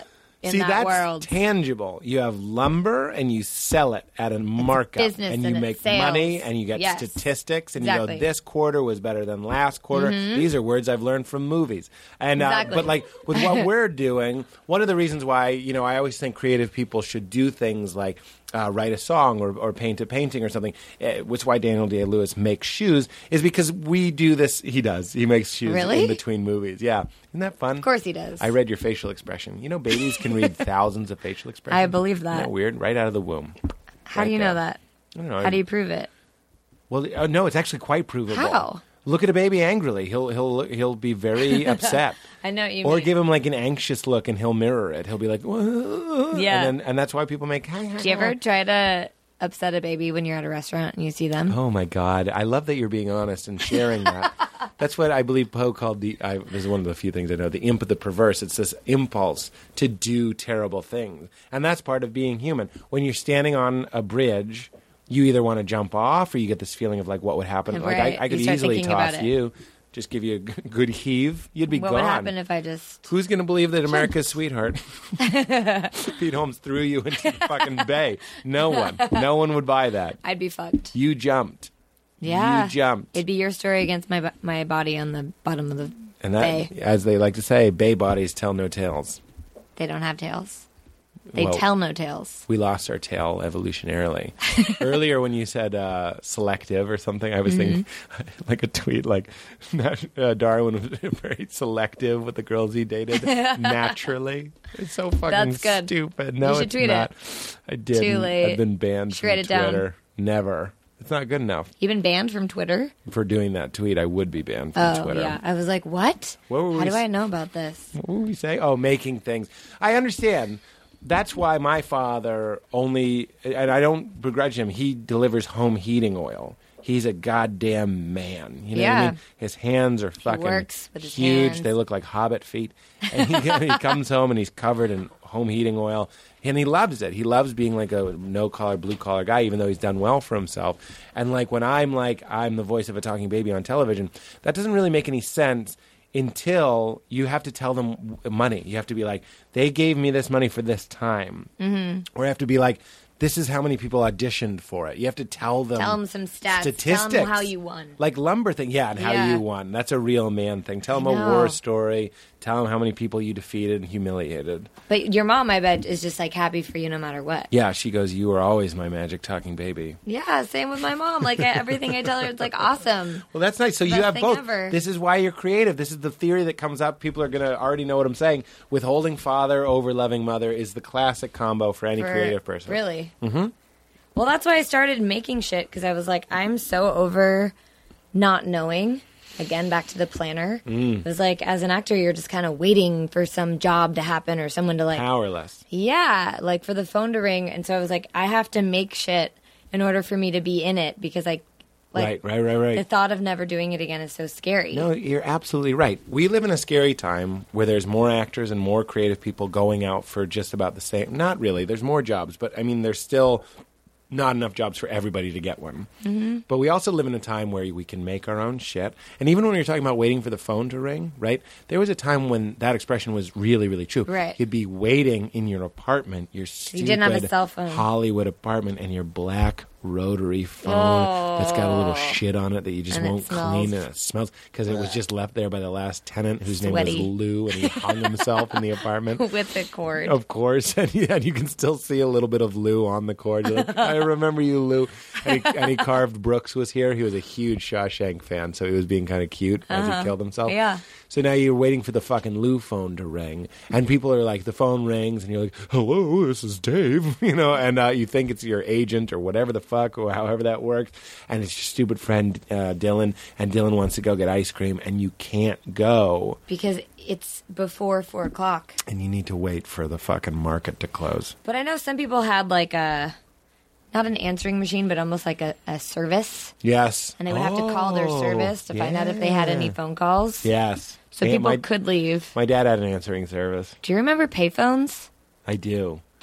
in that that's world. tangible. You have lumber and you sell it at a markup. business and you and make it's sales. money and you get Yes. statistics and you Exactly. go, this quarter was better than last quarter. These are words I've learned from movies. And Exactly. but like with what we're doing, one of the reasons why, I always think creative people should do things like write a song or paint a painting or something, which is why Daniel Day-Lewis makes shoes, is because we do this. He does. He makes shoes Really? in between movies. Yeah. Isn't that fun? Of course he does. I read your facial expression. Babies can read thousands of facial expressions. I believe that. Isn't that weird? Right out of the womb. How do you know that? I don't know. How do you prove it? Well, no, it's actually quite provable. How? Look at a baby angrily. He'll be very upset. I know what you Or mean. give him like an anxious look, and he'll mirror it. He'll be like, "Whoa," Yeah. and that's why people make. Hi, hi, Do you ever hi. try to upset a baby when you're at a restaurant and you see them? Oh my God! I love that you're being honest and sharing that. That's what I believe Poe called this is one of the few things I know. The imp of the perverse. It's this impulse to do terrible things, and that's part of being human. When you're standing on a bridge, you either want to jump off, or you get this feeling of like, what would happen? Right. Like I could You start easily thinking about toss it. you, just give you a good heave. You'd be What gone. would happen if I just... Who's going to believe that America's sweetheart, Pete Holmes, threw you into the fucking bay? No one. No one would buy that. I'd be fucked. You jumped. Yeah. You jumped. It'd be your story against my body on the bottom of the And that, bay. as they like to say, bay bodies tell no tales. They don't have tails. They Well, tell no tales. We lost our tail evolutionarily. Earlier when you said selective or something, I was thinking like a tweet like Darwin was very selective with the girls he dated naturally. It's so fucking That's good. stupid. No, You should it's tweet not. it. I didn't. Too late. I've been banned Just write from it down. Twitter. Never. It's not good enough. You've been banned from Twitter? For doing that tweet, I would be banned from Twitter. Yeah. I was like, what? What were How we do I know about this? What were we saying? Oh, making things. I understand. That's why my father only, and I don't begrudge him, he delivers home heating oil. He's a goddamn man. You know what I Yeah. mean? His hands are fucking works with his huge. hands. They look like hobbit feet. And he comes home and he's covered in home heating oil. And he loves it. He loves being like a no-collar, blue-collar guy, even though he's done well for himself. And like when I'm the voice of a talking baby on television, that doesn't really make any sense until you have to tell them money. You have to be like, they gave me this money for this time. Mm-hmm. Or you have to be like, this is how many people auditioned for it. You have to tell them some stats. statistics. Tell them how you won. Like lumber thing. Yeah, and how Yeah. you won. That's a real man thing. Tell them a know. war story. Tell them how many people you defeated and humiliated. But your mom, I bet, is just like happy for you no matter what. Yeah, she goes, you were always my magic talking baby. Yeah, same with my mom. Like everything I tell her, it's like awesome. Well, that's nice. So you Best have thing both. ever. This is why you're creative. This is the theory that comes up. People are going to already know what I'm saying. Withholding father over loving mother is the classic combo for any creative person. Really? Mm-hmm. Well, that's why I started making shit, because I was like, I'm so over not knowing. Again, back to the planner. It was like, as an actor, you're just kind of waiting for some job to happen or someone to like... Powerless. Yeah, like for the phone to ring. And so I was like, I have to make shit in order for me to be in it, because I... Like, Right. The thought of never doing it again is so scary. No, you're absolutely right. We live in a scary time where there's more actors and more creative people going out for just about the same. Not really. There's more jobs, but I mean, there's still not enough jobs for everybody to get one. Mm-hmm. But we also live in a time where we can make our own shit. And even when you're talking about waiting for the phone to ring, right? There was a time when that expression was really, really true. Right. You'd be waiting in your apartment, your stupid didn't have a cell phone. Hollywood apartment, and your black rotary phone that's got a little shit on it that you just And it won't smells. clean, and it smells because it was just left there by the last tenant whose Sweaty. name was Lou, and he hung himself in the apartment. With the cord. Of course, and you can still see a little bit of Lou on the cord. You're like, I remember you, Lou. And he carved Brooks was here. He was a huge Shawshank fan, so he was being kind of cute as he killed himself. Yeah. So now you're waiting for the fucking Lou phone to ring, and people are like, the phone rings, and you're like, hello, this is Dave, and you think it's your agent or whatever the fuck, or however that works, and it's your stupid friend Dylan, and Dylan wants to go get ice cream, and you can't go. Because it's before 4 o'clock. And you need to wait for the fucking market to close. But I know some people had like not an answering machine, but almost like a service. Yes. And they would have to call their service to find out if they had any phone calls. Yes. So And people could leave. My dad had an answering service. Do you remember payphones? I do.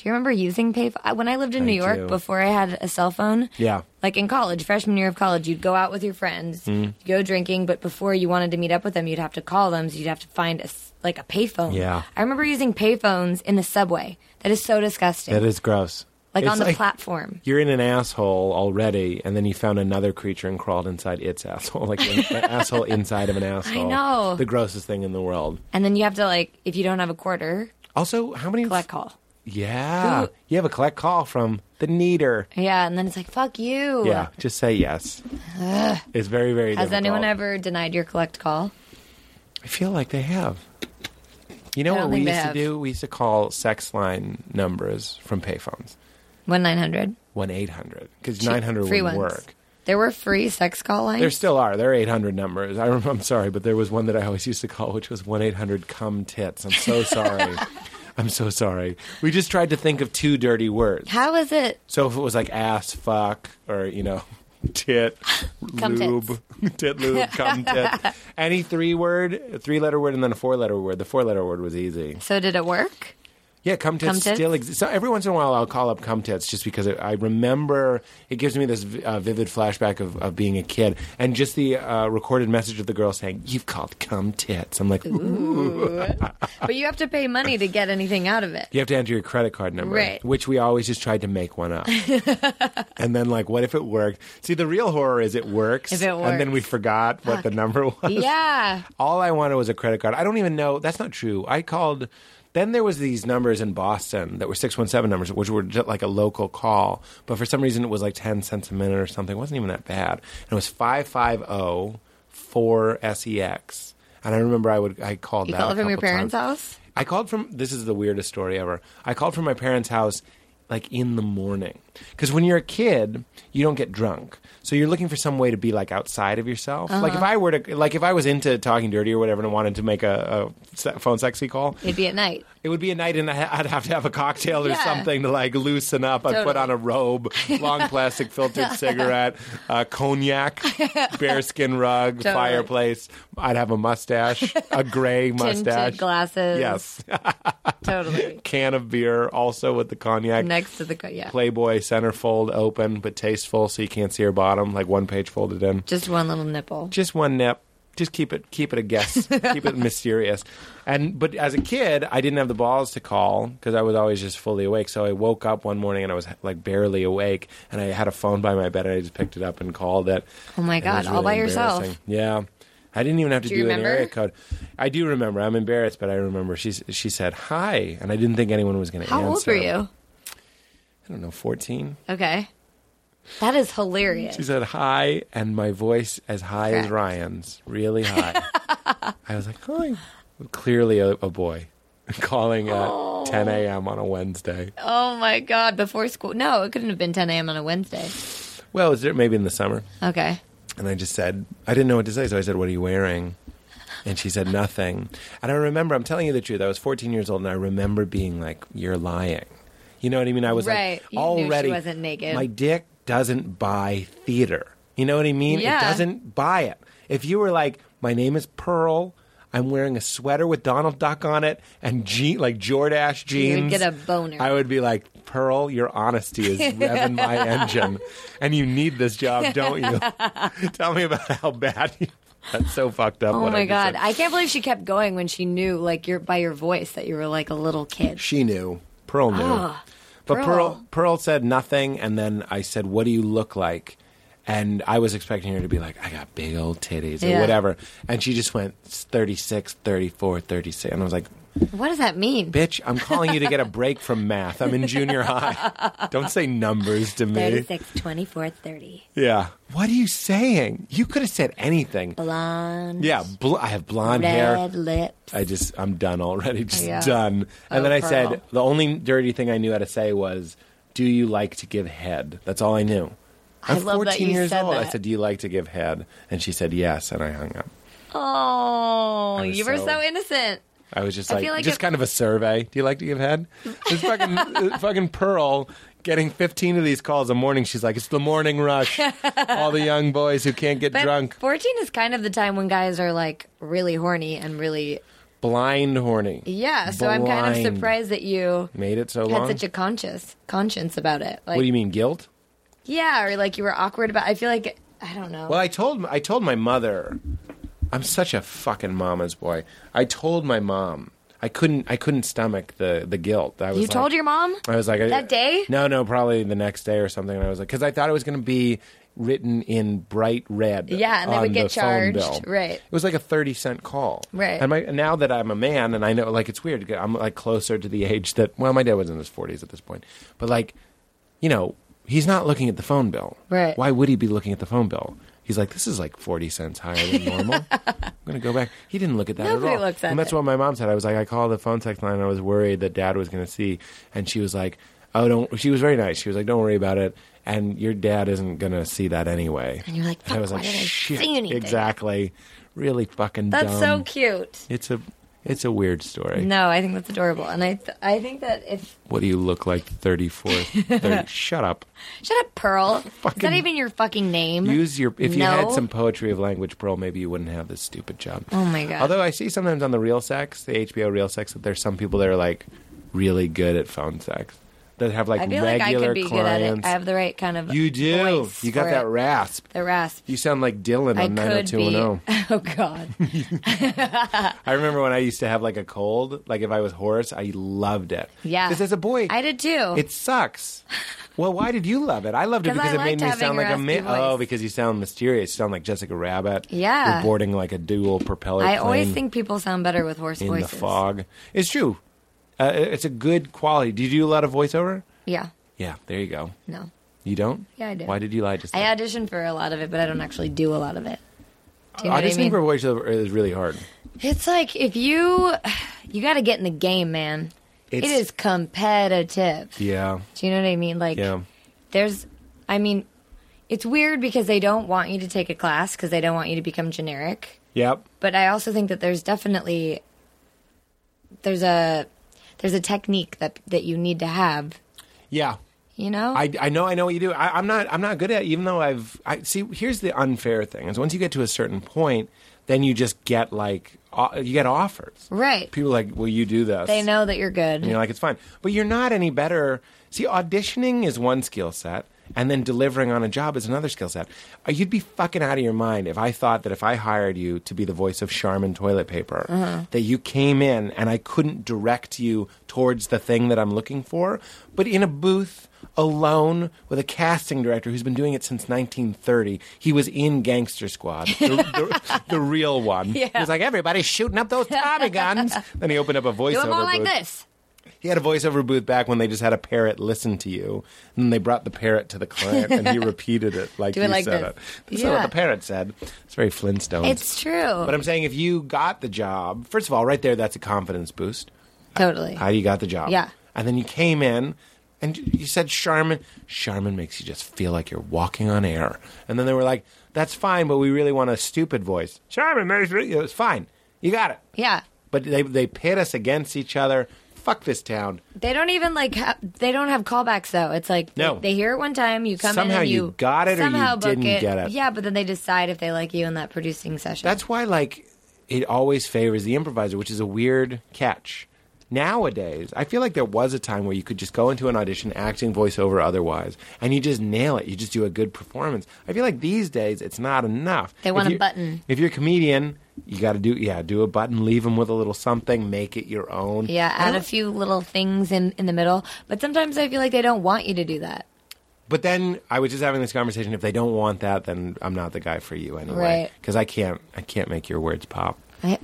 Do you remember using payphone? When I lived in New York, do. before I had a cell phone, Yeah. like in college, freshman year of college, you'd go out with your friends, you'd go drinking, but before you wanted to meet up with them, you'd have to call them, so you'd have to find a payphone. Yeah. I remember using payphones in the subway. That is so disgusting. That is gross. Like It's on the platform. You're in an asshole already, and then you found another creature and crawled inside its asshole, like an asshole inside of an asshole. I know. The grossest thing in the world. And then you have to, like, if you don't have a quarter, Also, how many... collect call. Yeah. Who- You have a collect call from the needer. Yeah, and then it's like, fuck you. Yeah, just say yes. It's very, very Has difficult. anyone ever denied your collect call? I feel like they have. You know I don't what we think they used to have. do? We used to call sex line numbers from payphones. 1-900. 1-800. Because 900 free wouldn't ones. work. There were free sex call lines? There still are. There are 800 numbers. I'm sorry, but there was one that I always used to call, which was 1-800-CUM-TITS. I'm so sorry. I'm so sorry. We just tried to think of 2 dirty words. How is it? So if it was like ass, fuck, or, tit, Cum lube, tit, lube, cum, tit. Any 3-letter word, and then a 4-letter word. The 4-letter word was easy. So did it work? Yeah, cum tits Cum tits? still exists. So every once in a while I'll call up cum tits just because I remember, it gives me this vivid flashback of being a kid. And just the recorded message of the girl saying, "You've called cum tits." I'm like, ooh. But you have to pay money to get anything out of it. You have to enter your credit card number, Right. which we always just tried to make one up. And then, like, what if it worked? See, the real horror is it works. If it And then we works. forgot what the number was. Yeah. All I wanted was a credit card. I don't even know. That's not true. I called. Then there was these numbers in Boston that were 617 numbers, which were just like a local call. But for some reason, it was like 10 cents a minute or something. It wasn't even that bad. And it was 550-4SEX. And I remember I called You that called a from your couple parents' times. house? I called from, this is the weirdest story ever. I called from my parents' house like in the morning. Because when you're a kid, you don't get drunk. So you're looking for some way to be like outside of yourself. Like if I were to, like if I was into talking dirty or whatever and I wanted to make a phone sexy call, It'd be at night. it would be a night and I'd have to have a cocktail or Yeah. something to like loosen up. I'd put Totally. on a robe, long plastic filtered cigarette, cognac, bearskin rug, Totally. fireplace. I'd have a mustache, a gray mustache. Tinted glasses. Yes. Totally. Can of beer also with the cognac. Next to the... Yeah. Playboy centerfold open but tasteful so you can't see her bottom, like one page folded in. Just one little nipple. Just one nip. Just keep it a guess. Keep it mysterious. But as a kid, I didn't have the balls to call because I was always just fully awake. So I woke up one morning and I was like barely awake, and I had a phone by my bed and I just picked it up and called it. Oh my And it God, was all by really yourself. embarrassing. Yeah. I didn't even have to Do you do an remember? area code. I do remember. I'm embarrassed, but I remember. She said hi, and I didn't think anyone was going to answer. How old were you? I don't know, 14. Okay. That is hilarious. She said hi, and my voice as high as Correct. Ryan's, really high. I was like, hi. Clearly a boy calling at 10 a.m. on a Wednesday. Oh my God, before school. No, it couldn't have been 10 a.m. on a Wednesday. Well, is it maybe in the summer? Okay. And I just said, I didn't know what to say, so I said, what are you wearing? And she said, nothing. And I remember, I'm telling you the truth, I was 14 years old, and I remember being like, you're lying. You know what I mean? I was Right. like, You knew she already. wasn't naked. My dick doesn't buy theater. You know what I mean? Yeah. It doesn't buy it. If you were like, my name is Pearl, I'm wearing a sweater with Donald Duck on it, and like Jordache jeans. You would get a boner. I would be like, Pearl, your honesty is revving my engine. And you need this job, don't you? Tell me about how bad you... That's so fucked up. Oh what my I just God. said. I can't believe she kept going when she knew, like, by your voice that you were like a little kid. She knew. Pearl knew. Ah, But Pearl. Pearl said nothing, and then I said, what do you look like? And I was expecting her to be like, I got big old titties or Yeah. whatever. And she just went 36, 34, 36. And I was like, What does that mean? bitch, I'm calling you to get a break from math. I'm in junior high. Don't say numbers to me. 36, 24, 30. Yeah. What are you saying? You could have said anything. Blonde. Yeah, I have blonde hair. Red lips. I'm done already. Just Yeah. done. And Oh, then I Pearl. said, the only dirty thing I knew how to say was, do you like to give head? That's all I knew. I I'm love 14 that you years said old. I that. said, do you like to give head? And she said, yes. And I hung up. Oh, I was you were so- so innocent. I was just I like, feel like just if- kind of a survey. Do you like to give head? This fucking Pearl getting 15 of these calls a morning. She's like, it's the morning rush. All the young boys who can't get But drunk. 14 is kind of the time when guys are like really horny and really Blind horny. Yeah, so I'm kind of Blind. surprised that you Made it so had long? such a conscience about it. Like, What do you mean, guilt? Yeah, or like you were awkward about. I feel like I don't know. Well, I told my mother. I'm such a fucking mama's boy. I told my mom I couldn't stomach the guilt. I was You told your mom? I was like That day? No, probably the next day or something. And I was like, because I thought it was going to be written in bright red. Yeah, and they on would get the phone charged. bill. Right. It was like a 30-cent call. Right. And now that I'm a man, and I know, like, it's weird. I'm like closer to the age that. Well, my dad was in his 40s at this point, but like, you know, he's not looking at the phone bill. Right. Why would he be looking at the phone bill? He's like, this is like 40 cents higher than normal. I'm going to go back. He didn't look at that Nobody at all. looks at and that's it. what my mom said. I was like, I called the phone text line. And I was worried that Dad was going to see. And she was like, oh, don't. She was very nice. She was like, don't worry about it. And your dad isn't going to see that anyway. And you're like, And I fuck, was why like, did I shit. say anything? Exactly. Really fucking That's dumb. so cute. It's a weird story. No, I think that's adorable, and I think that if What do you look like, 34th? 30, shut up. shut up, Pearl. Is Fucking- that even your fucking name? If you No. had some poetry of language, Pearl, maybe you wouldn't have this stupid job. Oh my god. Although I see sometimes on the Real Sex, the HBO Real Sex, that there's some people that are like really good at phone sex. That have like I feel regular like I could be clients. good at it. I have the right kind of You do. voice You got for that it. rasp. The rasp. You sound like Dylan I on could be. 90210. Oh god. I remember when I used to have like a cold, like if I was hoarse, I loved it. Yeah. Because as a boy, I did too. it sucks. Well, why did you love it? I loved it 'Cause because I it made liked me having sound a like a raspy voice. Oh, because you sound mysterious. You sound like Jessica Rabbit. Yeah. You're boarding like a dual propeller I plane always think people sound better with hoarse in voices. the fog. It's true. It's a good quality. Do you do a lot of voiceover? Yeah. Yeah, there you go. No. You don't? Yeah, I do. Why did you lie just I then? audition for a lot of it, but I don't actually do a lot of it. Do you know what I Auditioning mean? for voiceover is really hard. It's like if you got to get in the game, man. It It's- is competitive. Yeah. Do you know what I mean? Like, Yeah. it's weird because they don't want you to take a class because they don't want you to become generic. Yep. But I also think that there's definitely there's a technique that you need to have. Yeah. You know? I know what you do. I'm not good at it, even though see. Here's the unfair thing: is once you get to a certain point, then you just get like you get offers. Right. People are like, will you do this? They know that you're good. And you're like, it's fine, but you're not any better. See, auditioning is one skill set, and then delivering on a job is another skill set. You'd be fucking out of your mind if I thought that if I hired you to be the voice of Charmin toilet paper, that you came in and I couldn't direct you towards the thing that I'm looking for, but in a booth alone with a casting director who's been doing it since 1930. He was in Gangster Squad, the real one. Yeah. He was like, everybody's shooting up those Tommy guns. Then he opened up a voiceover Do it more like booth. this. He had a voiceover booth back when they just had a parrot listen to you. And then they brought the parrot to the client and he repeated it like Do you it like said this. it. That's not what Yeah. the parrot said. It's very Flintstones. It's true. But I'm saying if you got the job, first of all, right there, that's a confidence boost. Totally. How you got the job. Yeah. And then you came in and you said Charmin. Charmin makes you just feel like you're walking on air. And then they were like, that's fine, but we really want a stupid voice. Charmin makes it was fine. You got it. Yeah. But they pit us against each other. Fuck this town. They don't even like. They don't have callbacks though. It's like No. they hear it one time. You come Somehow in and you got it or you somehow book didn't get it. Yeah, but then they decide if they like you in that producing session. That's why, like, it always favors the improviser, which is a weird catch. Nowadays, I feel like there was a time where you could just go into an audition, acting, voiceover, otherwise, and you just nail it. You just do a good performance. I feel like these days it's not enough. They want If a you're- button. If you're a comedian, you got to do a button, leave them with a little something, make it your own. yeah, I add don't- a few little things in the middle. But sometimes I feel like they don't want you to do that. But then I was just having this conversation. If they don't want that, then I'm not the guy for you anyway. Right. Because I can't make your words pop.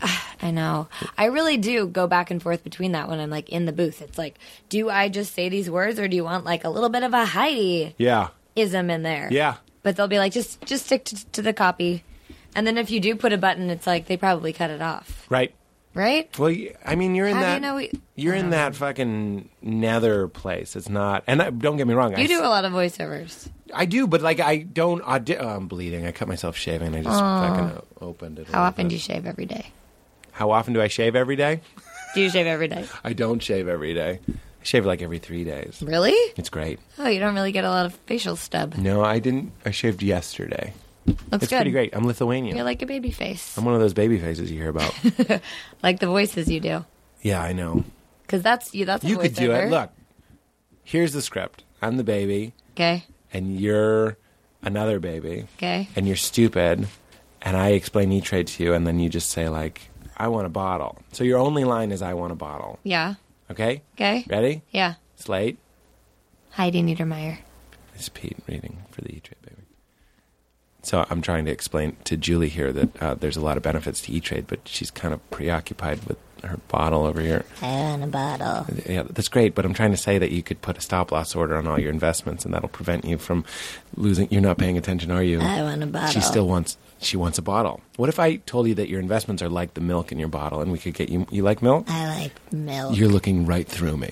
I know. I really do go back and forth between that when I'm like in the booth. It's like, do I just say these words or do you want like a little bit of a Heidi-ism Yeah. in there? Yeah. But they'll be like, just stick to the copy. And then if you do put a button, it's like they probably cut it off. Right. Right? Well, I mean, you're in How do that. you know you're in that fucking nether place. It's not. And don't get me wrong. You do a lot of voiceovers. I do, but like I don't. I'm bleeding. I cut myself shaving. I just fucking opened it. How often do you shave every day? How often do I shave every day? Do you shave every day? I don't shave every day. I shave like every 3 days. Really? It's great. Oh, you don't really get a lot of facial stub. No, I didn't. I shaved yesterday. Looks It's good. pretty great. I'm Lithuanian. You're like a baby face. I'm one of those baby faces you hear about. Like the voices you do. Yeah, I know. Because that's a You could do voiceover. it. Look, here's the script. I'm the baby, Okay. and you're another baby, Okay. and you're stupid, and I explain E-Trade to you, and then you just say, like, I want a bottle. So your only line is, I want a bottle. Yeah. Okay? Okay. Ready? Yeah. Slate. Heidi Niedermeyer. It's Pete reading for the E-Trade, baby. So I'm trying to explain to Julie here that there's a lot of benefits to E-Trade, but she's kind of preoccupied with her bottle over here. I want a bottle. Yeah, that's great, but I'm trying to say that you could put a stop-loss order on all your investments, and that'll prevent you from losing. You're not paying attention, are you? I want a bottle. She wants a bottle. What if I told you that your investments are like the milk in your bottle, and we could get you like milk? I like milk. You're looking right through me.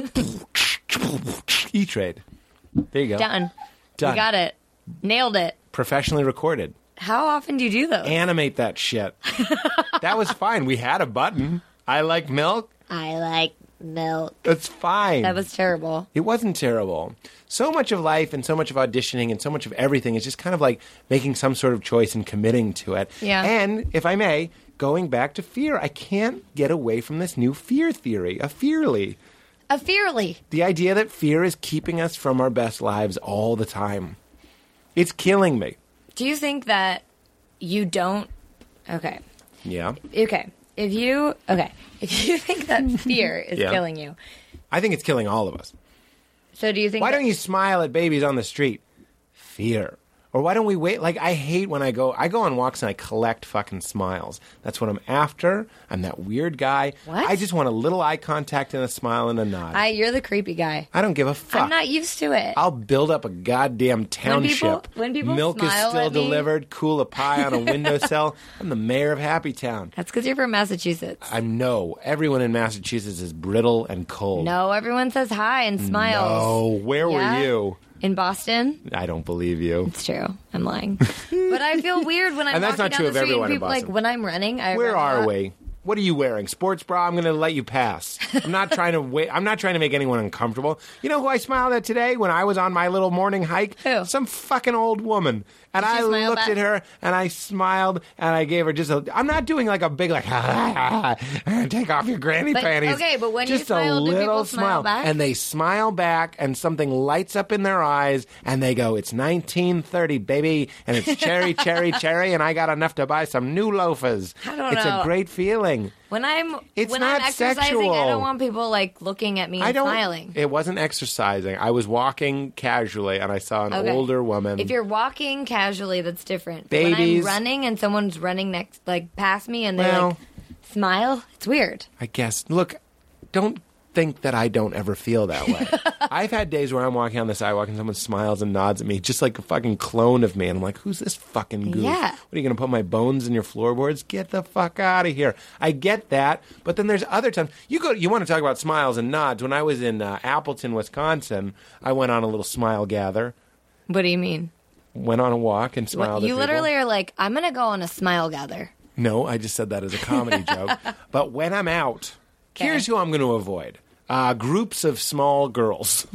E-Trade. There you go. Done. Done. We got it. Nailed it. Professionally recorded. How often do you do those? Animate that shit. That was fine. We had a button. I like milk. I like milk. That's fine. That was terrible. It wasn't terrible. So much of life and so much of auditioning and so much of everything is just kind of like making some sort of choice and committing to it. Yeah. And, if I may, going back to fear. I can't get away from this new fear theory, a fearly. A fearly. The idea that fear is keeping us from our best lives all the time. It's killing me. Do you think that you don't... Okay. Yeah. Okay. If you think that fear is Yeah. killing you, I think it's killing all of us. so do you think Why that- don't you smile at babies on the street? Fear. Or why don't we wait? Like, I hate when I go on walks and I collect fucking smiles. That's what I'm after. I'm that weird guy. What? I just want a little eye contact and a smile and a nod. you're the creepy guy. I don't give a fuck. I'm not used to it. I'll build up a goddamn township. when people Milk is smile still at me- delivered, cool a pie on a windowsill. I'm the mayor of Happy Town. That's because you're from Massachusetts. Everyone in Massachusetts is brittle and cold. No, everyone says hi and smiles. No, where Yeah? were you? In Boston? I don't believe you. It's true. I'm lying. But I feel weird when I'm And that's walking not down true the of street everyone and in people, Boston. like, when I'm running, Where run a are lot. we? What are you wearing? Sports bra? I'm going to let you pass. I'm not trying to wait. I'm not trying to make anyone uncomfortable. You know who I smiled at today when I was on my little morning hike? Who? Some fucking old woman. And Did she I smile looked back? at her and I smiled and I gave her just a. I'm not doing like a big like take off your granny But- panties. okay, but when you just smile, a do people little smile back? and they smile back and something lights up in their eyes and they go, "It's 1930, baby, and it's cherry, cherry, cherry, and I got enough to buy some new loafers." I don't It's know. a great feeling. When I'm It's when not I'm exercising, sexual. I don't want people like looking at me and smiling. It wasn't exercising. I was walking casually, and I saw an Okay. older woman. If you're walking casually, that's different. But Babies. when I'm running and someone's running next, like past me, and they Well- like smile, it's weird. I guess. Look, don't think that I don't ever feel that way. I've had days where I'm walking on the sidewalk and someone smiles and nods at me, just like a fucking clone of me, and I'm like, "Who's this fucking goof? Yeah. What are you going to put my bones in your floorboards? Get the fuck out of here!" I get that, but then there's other times you want to talk about smiles and nods. When I was in Appleton, Wisconsin, I went on a little smile gather. What do you mean? Went on a walk and smiled. You at people. literally are like, I'm gonna go on a smile gather. No, I just said that as a comedy joke. But when I'm out, here's who I'm going to avoid. Groups of small girls.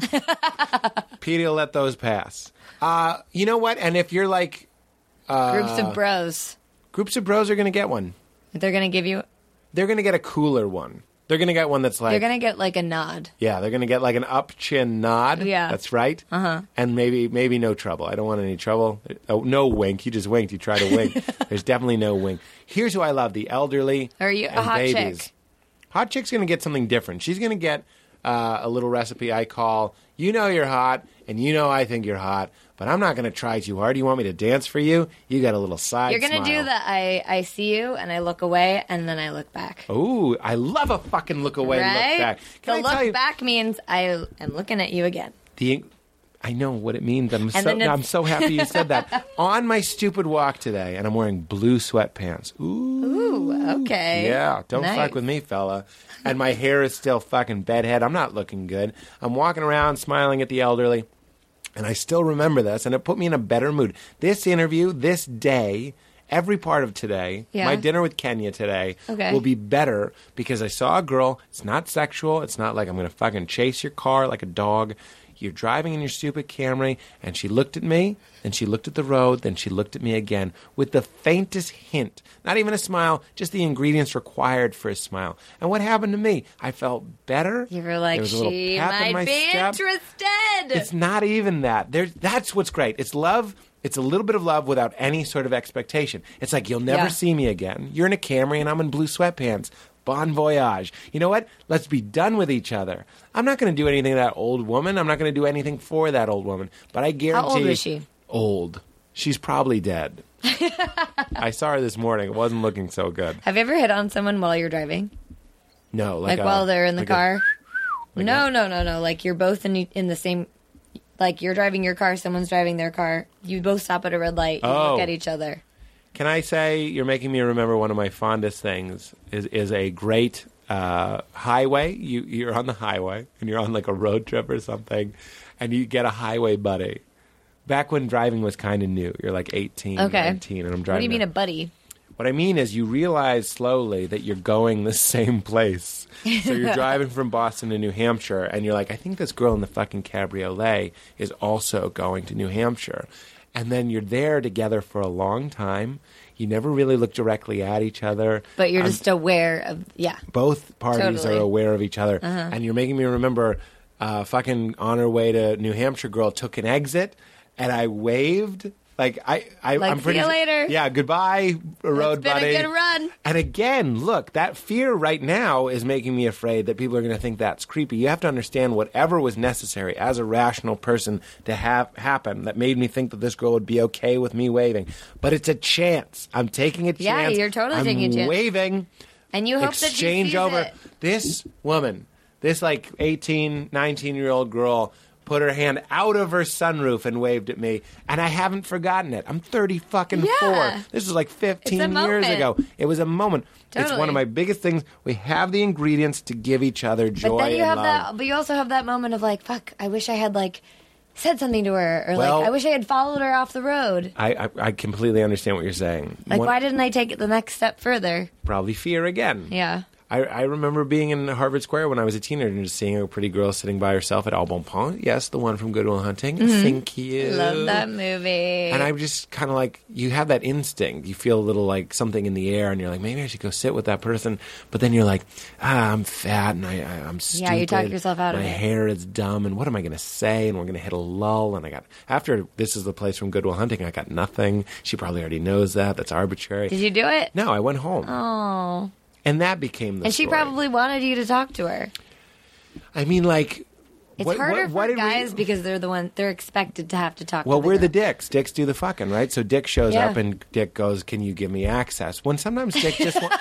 Petey will let those pass. You know what? And if you're like... Groups of bros. Groups of bros are going to get one. They're gonna give you. They're going to get a cooler one. They're going to get one that's like... You're gonna get like a nod. Yeah, they're going to get like an up-chin nod. Yeah. That's right. Uh-huh. And maybe no trouble. I don't want any trouble. Oh, no wink. You just winked. You tried to wink. There's definitely no wink. Here's who I love. The elderly Are you a and hot babies. chick? Hot chick's going to get something different. She's going to get a little recipe I call, "You know you're hot, and you know I think you're hot, but I'm not going to try too hard. You want me to dance for you? You got a little side You're gonna smile." do the I see you and I look away and then I look back. Ooh, I love a fucking look away and Right? look back. So Can I tell you, look back means I am looking at you again. I know what it means. then it's- I'm so happy you said that. On my stupid walk today, and I'm wearing blue sweatpants. Ooh, okay. Yeah, don't Nice. fuck with me, fella. And my hair is still fucking bedhead. I'm not looking good. I'm walking around smiling at the elderly, and I still remember this, and it put me in a better mood. This interview, this day, every part of today, Yeah. my dinner with Kenya today, Okay. will be better because I saw a girl. It's not sexual. It's not like I'm going to fucking chase your car like a dog. You're driving in your stupid Camry. And she looked at me, then she looked at the road, then she looked at me again with the faintest hint. Not even a smile, just the ingredients required for a smile. And what happened to me? I felt better. You were like, There was a little she pep in might my be step. interested. It's not even that. That's what's great. It's love. It's a little bit of love without any sort of expectation. It's like, you'll never Yeah. see me again. You're in a Camry and I'm in blue sweatpants. Bon voyage. You know what? Let's be done with each other. I'm not going to do anything to that old woman. I'm not going to do anything for that old woman. But I guarantee... How old was she? Old. She's probably dead. I saw her this morning. It wasn't looking so good. Have you ever hit on someone while you're driving? No. Like while they're in the car? like No. Like you're both in the same... Like you're driving your car, someone's driving their car. You both stop at a red light. You look at each other. Can I say, you're making me remember one of my fondest things is a great highway. You're on the highway and you're on like a road trip or something, and you get a highway buddy. Back when driving was kind of new, you're like 18, 19, and I'm driving. What do you mean a buddy? What I mean is you realize slowly that you're going the same place. So you're driving from Boston to New Hampshire, and you're like, I think this girl in the fucking cabriolet is also going to New Hampshire. And then you're there together for a long time. You never really look directly at each other. But you're just aware of, Both parties Totally. are aware of each other. And you're making me remember fucking on her way to New Hampshire girl took an exit, and I waved. Like, I'm pretty see you later. Yeah, goodbye, road It's been buddy. a good run. And again, look, that fear right now is making me afraid that people are going to think that's creepy. You have to understand whatever was necessary as a rational person to have happen that made me think that this girl would be okay with me waving. But it's a chance. I'm taking a chance. Yeah, you're totally taking a chance. I'm waving. And you hope that she Exchange sees over. it. This woman, this like 18, 19-year-old girl, put her hand out of her sunroof and waved at me, and I haven't forgotten it. I'm 30 fucking Yeah. 4. This was like 15 It's a years moment. ago. It was a moment. It's Totally. one of my biggest things. We have the ingredients to give each other joy But then you and have love. that. But you also have that moment of like, fuck. I wish I had like said something to her, or Well- like I wish I had followed her off the road. I completely understand what you're saying. Like, why didn't I take it the next step further? Probably fear again. Yeah. I remember being in Harvard Square when I was a teenager and just seeing a pretty girl sitting by herself at Au Bon Pont. Yes, the one from Good Will Hunting. Thank you. Mm-hmm. Love that movie. And I'm just kind of like, you have that instinct. You feel a little like something in the air, and you're like, maybe I should go sit with that person. But then you're like, I'm fat, and I'm stupid. Yeah, you talk yourself out of My it. hair is dumb, and what am I going to say? And we're going to hit a lull. And after This Is the Place from Good Will Hunting, I got nothing. She probably already knows that. That's arbitrary. Did you do it? No, I went home. Oh. And that became the And she story. probably wanted you to talk to her. I mean, like... It's what harder for did we- guys because they're expected to have to talk Well, to we're the girl. dicks. Dicks do the fucking, right? So Dick shows Yeah. up and Dick goes, "Can you give me access?" When sometimes Dick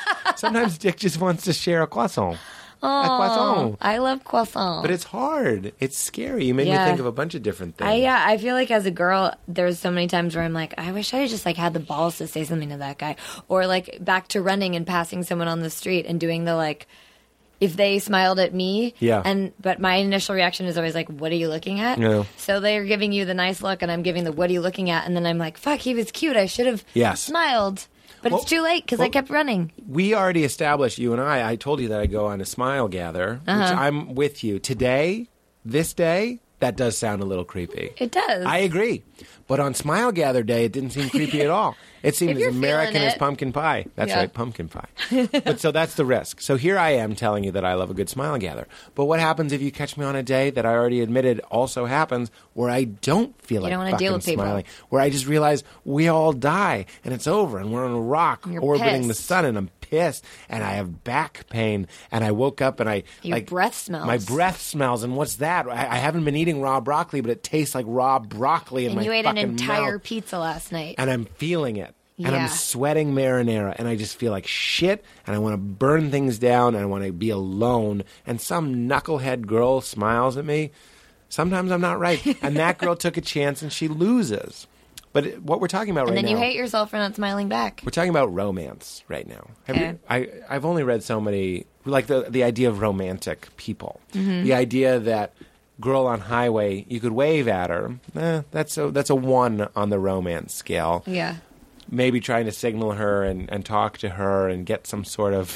just wants to share a croissant. A croissant. I love croissant. But it's hard. It's scary. You made me Yeah. think of a bunch of different things. I feel like as a girl, there's so many times where I'm like, I wish I just like had the balls to say something to that guy, or like back to running and passing someone on the street and doing the like, if they smiled at me, Yeah. but my initial reaction is always like, what are you looking at? Yeah. So they're giving you the nice look, and I'm giving the what are you looking at, and then I'm like, fuck, he was cute. I should have Yes. smiled, but Well- it's too late because I well- kept running. We already established, you and I told you that I go on a smile gather, which I'm with you. Today, this day, that does sound a little creepy. It does. I agree. But on Smile Gather Day, it didn't seem creepy at all. It seemed If as you're American feeling as it. pumpkin pie. That's Yeah. right, pumpkin pie. But so that's the risk. So here I am telling you that I love a good Smile Gather. But what happens if you catch me on a day that I already admitted also happens where I don't feel like don't wanna fucking deal with people. smiling? Where I just realize we all die and it's over and we're on a rock You're orbiting the pissed. sun and I'm pissed and I have back pain and I woke up and Your breath smells. My breath smells, and what's that? I haven't been eating raw broccoli, but it tastes like raw broccoli in And my you ate an fucking entire mouth. pizza last night. And I'm feeling it. And Yeah. I'm sweating marinara, and I just feel like shit, and I want to burn things down, and I want to be alone, and some knucklehead girl smiles at me. Sometimes I'm not right. And that girl took a chance, and she loses. But what we're talking about And right then now... you hate yourself for not smiling back. We're talking about romance right now. Okay. I've only read so many, like the idea of romantic people. Mm-hmm. The idea that girl on highway, you could wave at her. That's a 1 on the romance scale. Yeah. Maybe trying to signal her and talk to her and get some sort of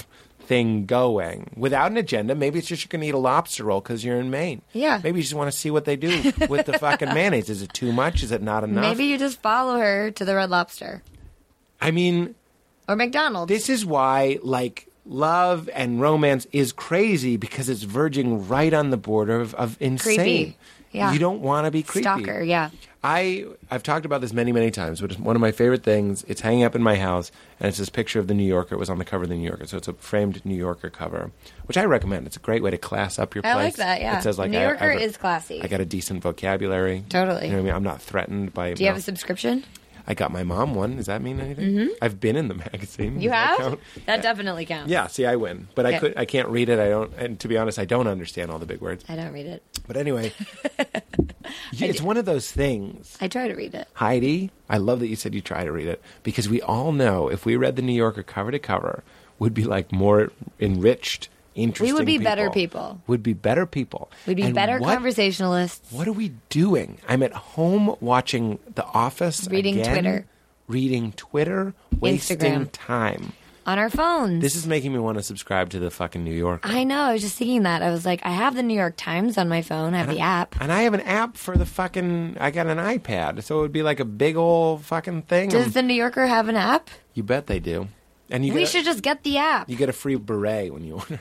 thing going without an agenda. Maybe it's just you're going to eat a lobster roll because you're in Maine. Yeah. Maybe you just want to see what they do with the fucking mayonnaise. Is it too much? Is it not enough? Maybe you just follow her to the Red Lobster. I mean... Or McDonald's. This is why, like, love and romance is crazy because it's verging right on the border of insane. Creepy. Yeah. You don't want to be creepy. Stalker, yeah. I've talked about this many, many times, but it's one of my favorite things. It's hanging up in my house, and it's this picture of the New Yorker. It was on the cover of the New Yorker, so it's a framed New Yorker cover, which I recommend. It's a great way to class up your place. I like that, yeah. It says, like, New Yorker is classy. I got a decent vocabulary. Totally. You know what I mean? I'm not threatened by... Do you have a subscription? I got my mom one. Does that mean anything? Mm-hmm. I've been in the magazine. You Does have? that count? That definitely counts. Yeah, see, I win. But Okay. I can't read it. I don't, and to be honest, I don't understand all the big words. I don't read it. But anyway, it's one of those things. I try to read it. Heidi, I love that you said you try to read it, because we all know if we read the New Yorker cover to cover, would be like more enriched, interesting We would be people. better people. Would be better people. We'd be And better what- conversationalists. What are we doing? I'm at home watching The Office Reading again, Twitter. Reading Twitter, wasting Instagram. time. On our phones. This is making me want to subscribe to the fucking New Yorker. I know. I was just thinking that. I was like, I have the New York Times on my phone. I have the app. And I have an app for the fucking... I got an iPad, so it would be like a big old fucking thing. Does the New Yorker have an app? You bet they do. And you We get should just get the app. You get a free beret when you order.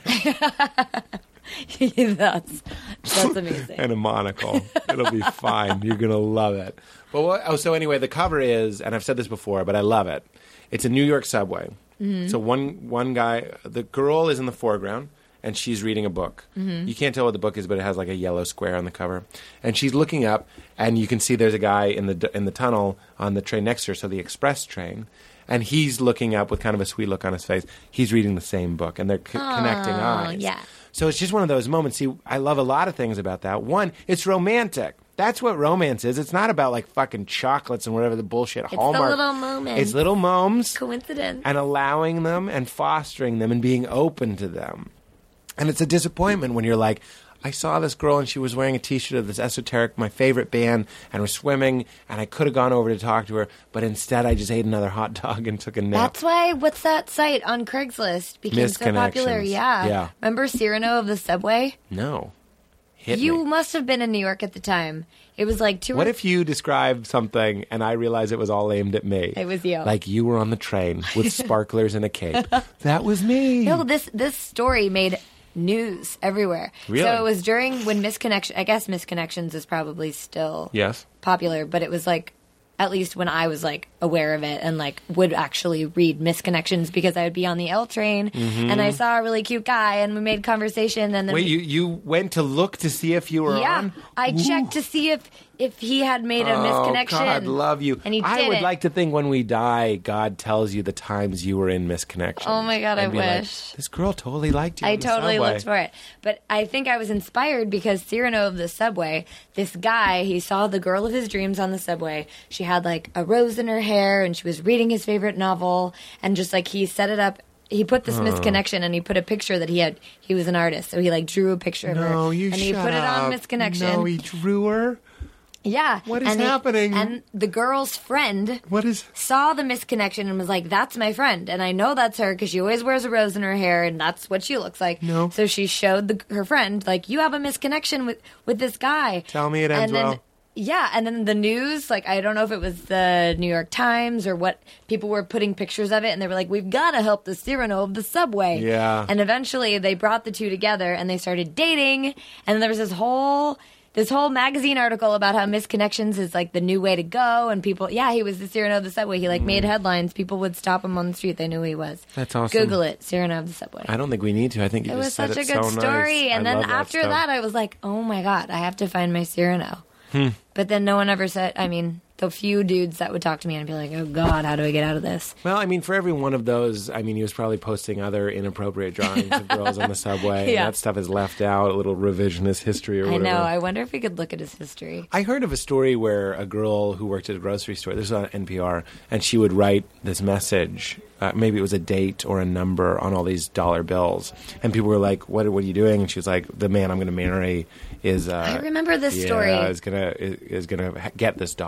That's amazing. And a monocle. It'll be fine. You're going to love it. But so anyway, the cover is, and I've said this before, but I love it. It's a New York subway. Mm-hmm. So one guy, the girl is in the foreground, and she's reading a book. Mm-hmm. You can't tell what the book is, but it has like a yellow square on the cover. And she's looking up, and you can see there's a guy in the tunnel on the train next to her, so the express train. And he's looking up with kind of a sweet look on his face. He's reading the same book, and they're connecting eyes. Yeah. So it's just one of those moments. See, I love a lot of things about that. One, it's romantic. That's what romance is. It's not about like fucking chocolates and whatever the bullshit Hallmark. It's the little moments. It's little moms. Coincidence. And allowing them and fostering them and being open to them. And it's a disappointment when you're like, I saw this girl and she was wearing a T-shirt of this esoteric, my favorite band, and we're swimming, and I could have gone over to talk to her, but instead I just ate another hot dog and took a nap. That's why, what's that site on Craigslist became so popular? Misconnections. Yeah. Yeah. Remember Cyrano of the Subway? No. Hit You me. must have been in New York at the time. It was like What if you described something and I realized it was all aimed at me? It was you. Like you were on the train with sparklers and a cape. That was me. No, this story made news everywhere. Really? So it was during when Misconnection, I guess Misconnections is probably still Yes. popular, but it was like, at least when I was like aware of it and like would actually read Misconnections because I would be on the L train and I saw a really cute guy and we made conversation and then Wait, you went to look to see if you were on? I checked to see if he had made a misconnection. Oh, God, love you. And he I did would it. like to think when we die, God tells you the times you were in misconnection. Oh, my God, I And be like, wish. this girl totally liked you. I on the totally subway. looked for it. But I think I was inspired because Cyrano of the Subway, this guy, he saw the girl of his dreams on the subway. She had like a rose in her hair and she was reading his favorite novel and just like he set it up. He put this misconnection and he put a picture that he was an artist. So he like drew a picture of her. No, you and he shut put it on up. misconnection. No, he drew her? Yeah. What is and happening? And the girl's friend What is... saw the misconnection and was like, that's my friend. And I know that's her because she always wears a rose in her hair and that's what she looks like. No. So she showed her friend, like, you have a misconnection with this guy. Tell me it ends and then, well. Yeah, and then the news, like, I don't know if it was the New York Times or what, people were putting pictures of it and they were like, we've got to help the Cyrano of the Subway. Yeah. And eventually they brought the two together and they started dating and then there was this whole magazine article about how misconnections is like the new way to go and people, he was the Cyrano of the Subway. He like made headlines. People would stop him on the street. They knew who he was. That's awesome. Google it, Cyrano of the Subway. I don't think we need to. I think you It was just said such a it good so story. nice. And I then love after stuff. that, I was like, oh my God, I have to find my Cyrano. But then no one ever said, I mean, the few dudes that would talk to me and be like, oh God, how do I get out of this? Well, I mean, for every one of those, I mean, he was probably posting other inappropriate drawings of girls on the subway. Yeah. And that stuff is left out, a little revisionist history or I whatever. know. I wonder if we could look at his history. I heard of a story where a girl who worked at a grocery store, this was on NPR, and she would write this message. Maybe it was a date or a number on all these dollar bills. And people were like, what are you doing? And she was like, the man I'm going to marry is... I remember this story. is gonna get this dollar.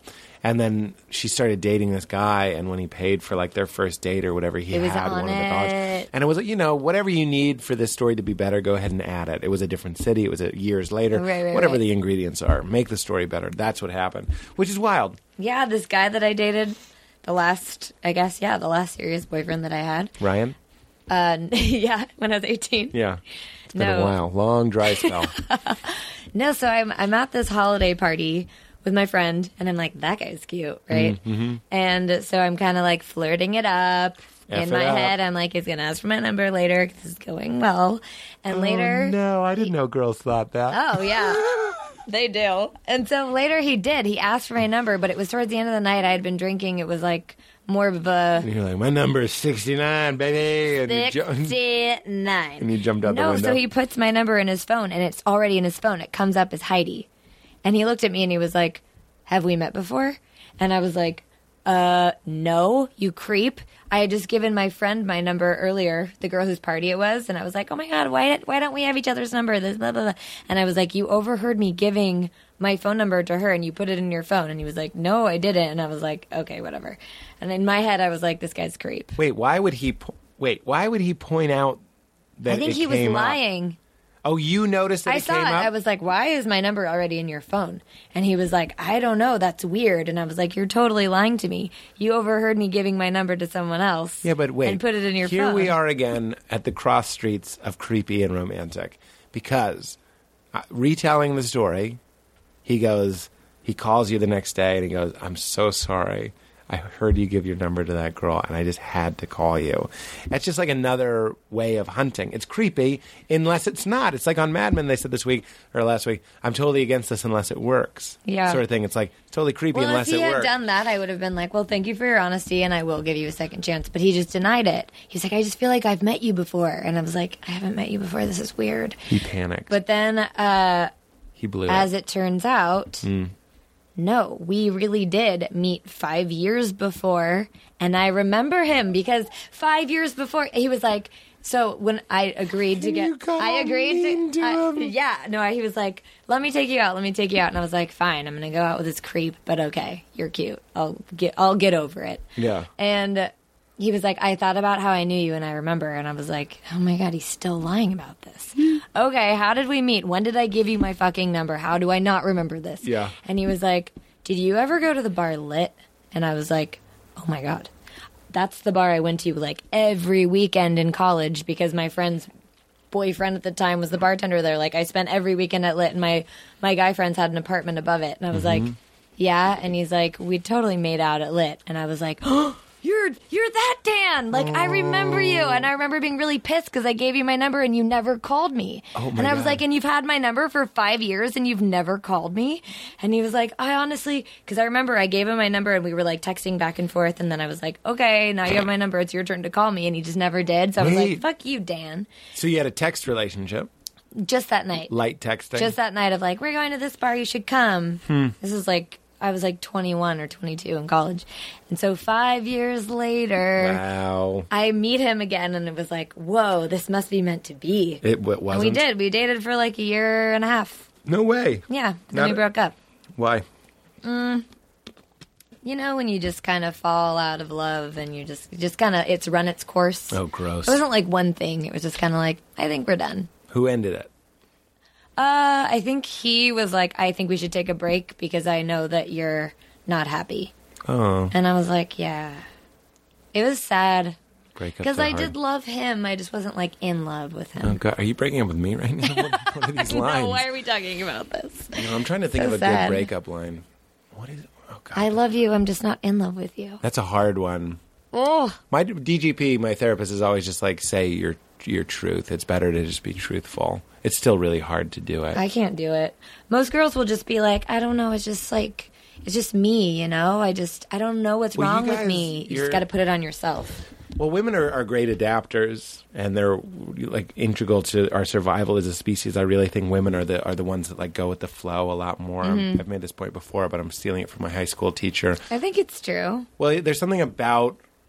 And then she started dating this guy, and when he paid for like their first date or whatever, he It was had on one of the college. And it was, whatever you need for this story to be better, go ahead and add it. It was a different city. It was years later. Whatever the ingredients are, make the story better. That's what happened, which is wild. Yeah, this guy that I dated, the last serious boyfriend that I had. Ryan? Yeah, when I was 18. Yeah. It's been a while. Long, dry spell. No, so I'm at this holiday party with my friend, and I'm like, that guy's cute, right? Mm-hmm. And so I'm kind of like flirting it up. In my head, I'm like, he's going to ask for my number later because it's going well. And later... No, I didn't know girls thought that. Oh, yeah. They do. And so later he did. He asked for my number, but it was towards the end of the night. I had been drinking. It was like more of a... And you're like, my number is 69, baby. And 69. And you jumped out the window. No, so he puts my number in his phone, and it's already in his phone. It comes up as Heidi. And he looked at me, and he was like, have we met before? And I was like, no, you creep. I had just given my friend my number earlier, the girl whose party it was, and I was like, oh my God, why don't we have each other's number? This blah, blah, blah. And I was like, you overheard me giving my phone number to her and you put it in your phone. And he was like, no, I didn't. And I was like, okay, whatever. And in my head, I was like, this guy's a creep. Wait, why would he point out that I think he was lying. Oh, you noticed that I it came saw it. up? I was like, why is my number already in your phone? And he was like, I don't know. That's weird. And I was like, you're totally lying to me. You overheard me giving my number to someone else. Yeah, but wait. And put it in your phone. Here we are again at the cross streets of creepy and romantic. Because retelling the story, he calls you the next day and he goes, I'm so sorry. I heard you give your number to that girl, and I just had to call you. It's just like another way of hunting. It's creepy unless it's not. It's like on Mad Men, they said this week or last week, I'm totally against this unless it works. Yeah. Sort of thing. It's like totally creepy unless it works. Well, if he had done that, I would have been like, well, thank you for your honesty, and I will give you a second chance. But he just denied it. He's like, I just feel like I've met you before. And I was like, I haven't met you before. This is weird. He panicked. But then, he blew as it turns out... No, we really did meet 5 years before, and I remember him because 5 years before he was like. So when I agreed to get, he was like, "Let me take you out, and I was like, "Fine, I'm gonna go out with this creep, but okay, you're cute. I'll get over it." Yeah, and. He was like, I thought about how I knew you, and I remember. And I was like, oh, my God, he's still lying about this. Okay, how did we meet? When did I give you my fucking number? How do I not remember this? Yeah. And he was like, did you ever go to the bar Lit? And I was like, oh, my God. That's the bar I went to, like, every weekend in college because my friend's boyfriend at the time was the bartender there. Like, I spent every weekend at Lit, and my guy friends had an apartment above it. And I was like, yeah. And he's like, we totally made out at Lit. And I was like, oh. You're that Dan. Like, I remember you. And I remember being really pissed because I gave you my number and you never called me. Oh my and I was God. like, and you've had my number for 5 years and you've never called me? And he was like, I honestly, because I remember I gave him my number and we were like texting back and forth. And then I was like, okay, now you have my number. It's your turn to call me. And he just never did. So I was like, fuck you, Dan. So you had a text relationship? Just that night. Light texting? Just that night of like, we're going to this bar. You should come. This is like. I was like 21 or 22 in college. And so 5 years later, wow. I meet him again and it was like, whoa, this must be meant to be. It wasn't? And we did. We dated for like a year and a half. No way. Yeah. Then we broke up. Why? You know, when you just kind of fall out of love and you just kind of, it's run its course. Oh, gross. It wasn't like one thing. It was just kind of like, I think we're done. Who ended it? I think he was like, I think we should take a break because I know that you're not happy. Oh. And I was like, yeah. It was sad. Because I hard. did love him. I just wasn't like in love with him. Oh, God. Are you breaking up with me right now? What are these lines? No, why are we talking about this? I'm trying to think So of a sad. good breakup line. What is it? Oh, God. I love you. I'm just not in love with you. That's a hard one. Oh. My DGP, my therapist, is always just like, say your truth. It's better to just be truthful. It's still really hard to do it. I can't do it. Most girls will just be like, I don't know. It's just like, it's just me, you know? I don't know what's wrong with me. You just got to put it on yourself. Well, women are great adapters, and they're like integral to our survival as a species. I really think women are the ones that like go with the flow a lot more. I've made this point before, but I'm stealing it from my high school teacher. I think it's true. Well, there's something about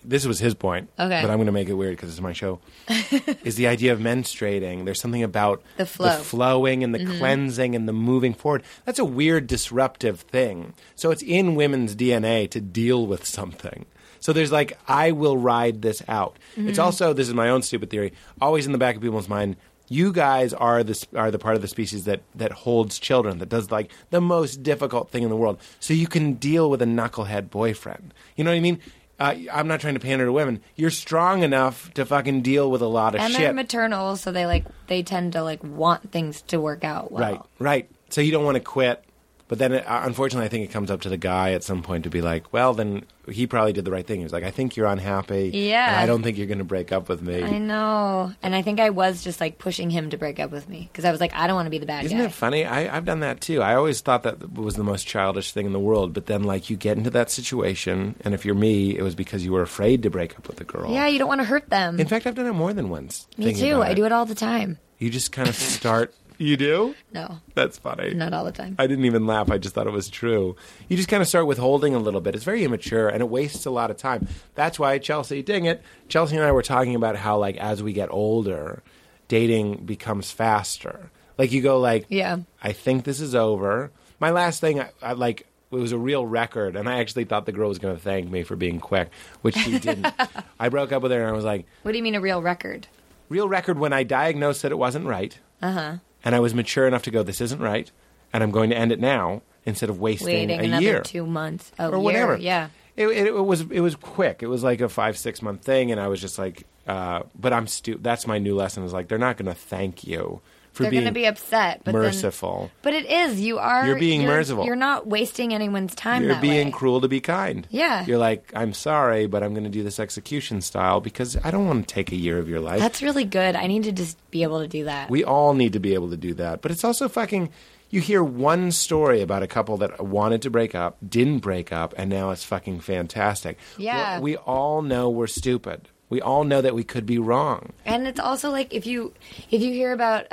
this was his point, Okay. but I'm going to make it weird because it's my show, is the idea of menstruating. There's something about The flow. flowing and the cleansing and the moving forward. That's a weird, disruptive thing. So it's in women's DNA to deal with something. So there's like, I will ride this out. It's also, this is my own stupid theory, always in the back of people's mind, you guys are the part of the species that holds children, that does like the most difficult thing in the world. So you can deal with a knucklehead boyfriend. You know what I mean? I'm not trying to pander to women. You're strong enough to fucking deal with a lot of And shit. they're maternal, so they tend to like want things to work out well. Right. So you don't want to quit. But then, unfortunately, I think it comes up to the guy at some point to be like, well, then he probably did the right thing. He was like, I think you're unhappy. Yeah. And I don't think you're going to break up with me. I know. And I think I was just like pushing him to break up with me because I was like, I don't want to be the bad Isn't guy. it funny? I've done that too. I always thought that was the most childish thing in the world. But then, like, you get into that situation, and if you're me, it was because you were afraid to break up with a girl. Yeah, you don't want to hurt them. In fact, I've done it more than once. Me thinking too. about I do it all the time. You just kind of start. You do? No, That's funny. not all the time. I didn't even laugh. I just thought it was true. You just kind of start withholding a little bit. It's very immature, and it wastes a lot of time. That's why, Chelsea, dang it, Chelsea and I were talking about how, like, as we get older, dating becomes faster. Like, you go, like, Yeah. I think this is over. My last thing, I like, it was a real record, and I actually thought the girl was going to thank me for being quick, which she didn't. I broke up with her, and I was like, What do you mean a real record? real record when I diagnosed that it wasn't right. And I was mature enough to go, this isn't right, and I'm going to end it now instead of wasting Waiting a another year 2 months. Oh, or year. whatever. Yeah. It was quick. It was like a 5-6 month thing, and I was just like, but I'm that's my new lesson is like, they're not going to thank you for They're being going to be upset. But merciful. But it is. You're being merciful. You're not wasting anyone's time You're that being way. cruel to be kind. Yeah. You're like, I'm sorry, but I'm going to do this execution style because I don't want to take a year of your life. That's really good. I need to just be able to do that. We all need to be able to do that. But it's also fucking, you hear one story about a couple that wanted to break up, didn't break up, and now it's fucking fantastic. Yeah. We all know we're stupid. We all know that we could be wrong. And it's also like if you hear about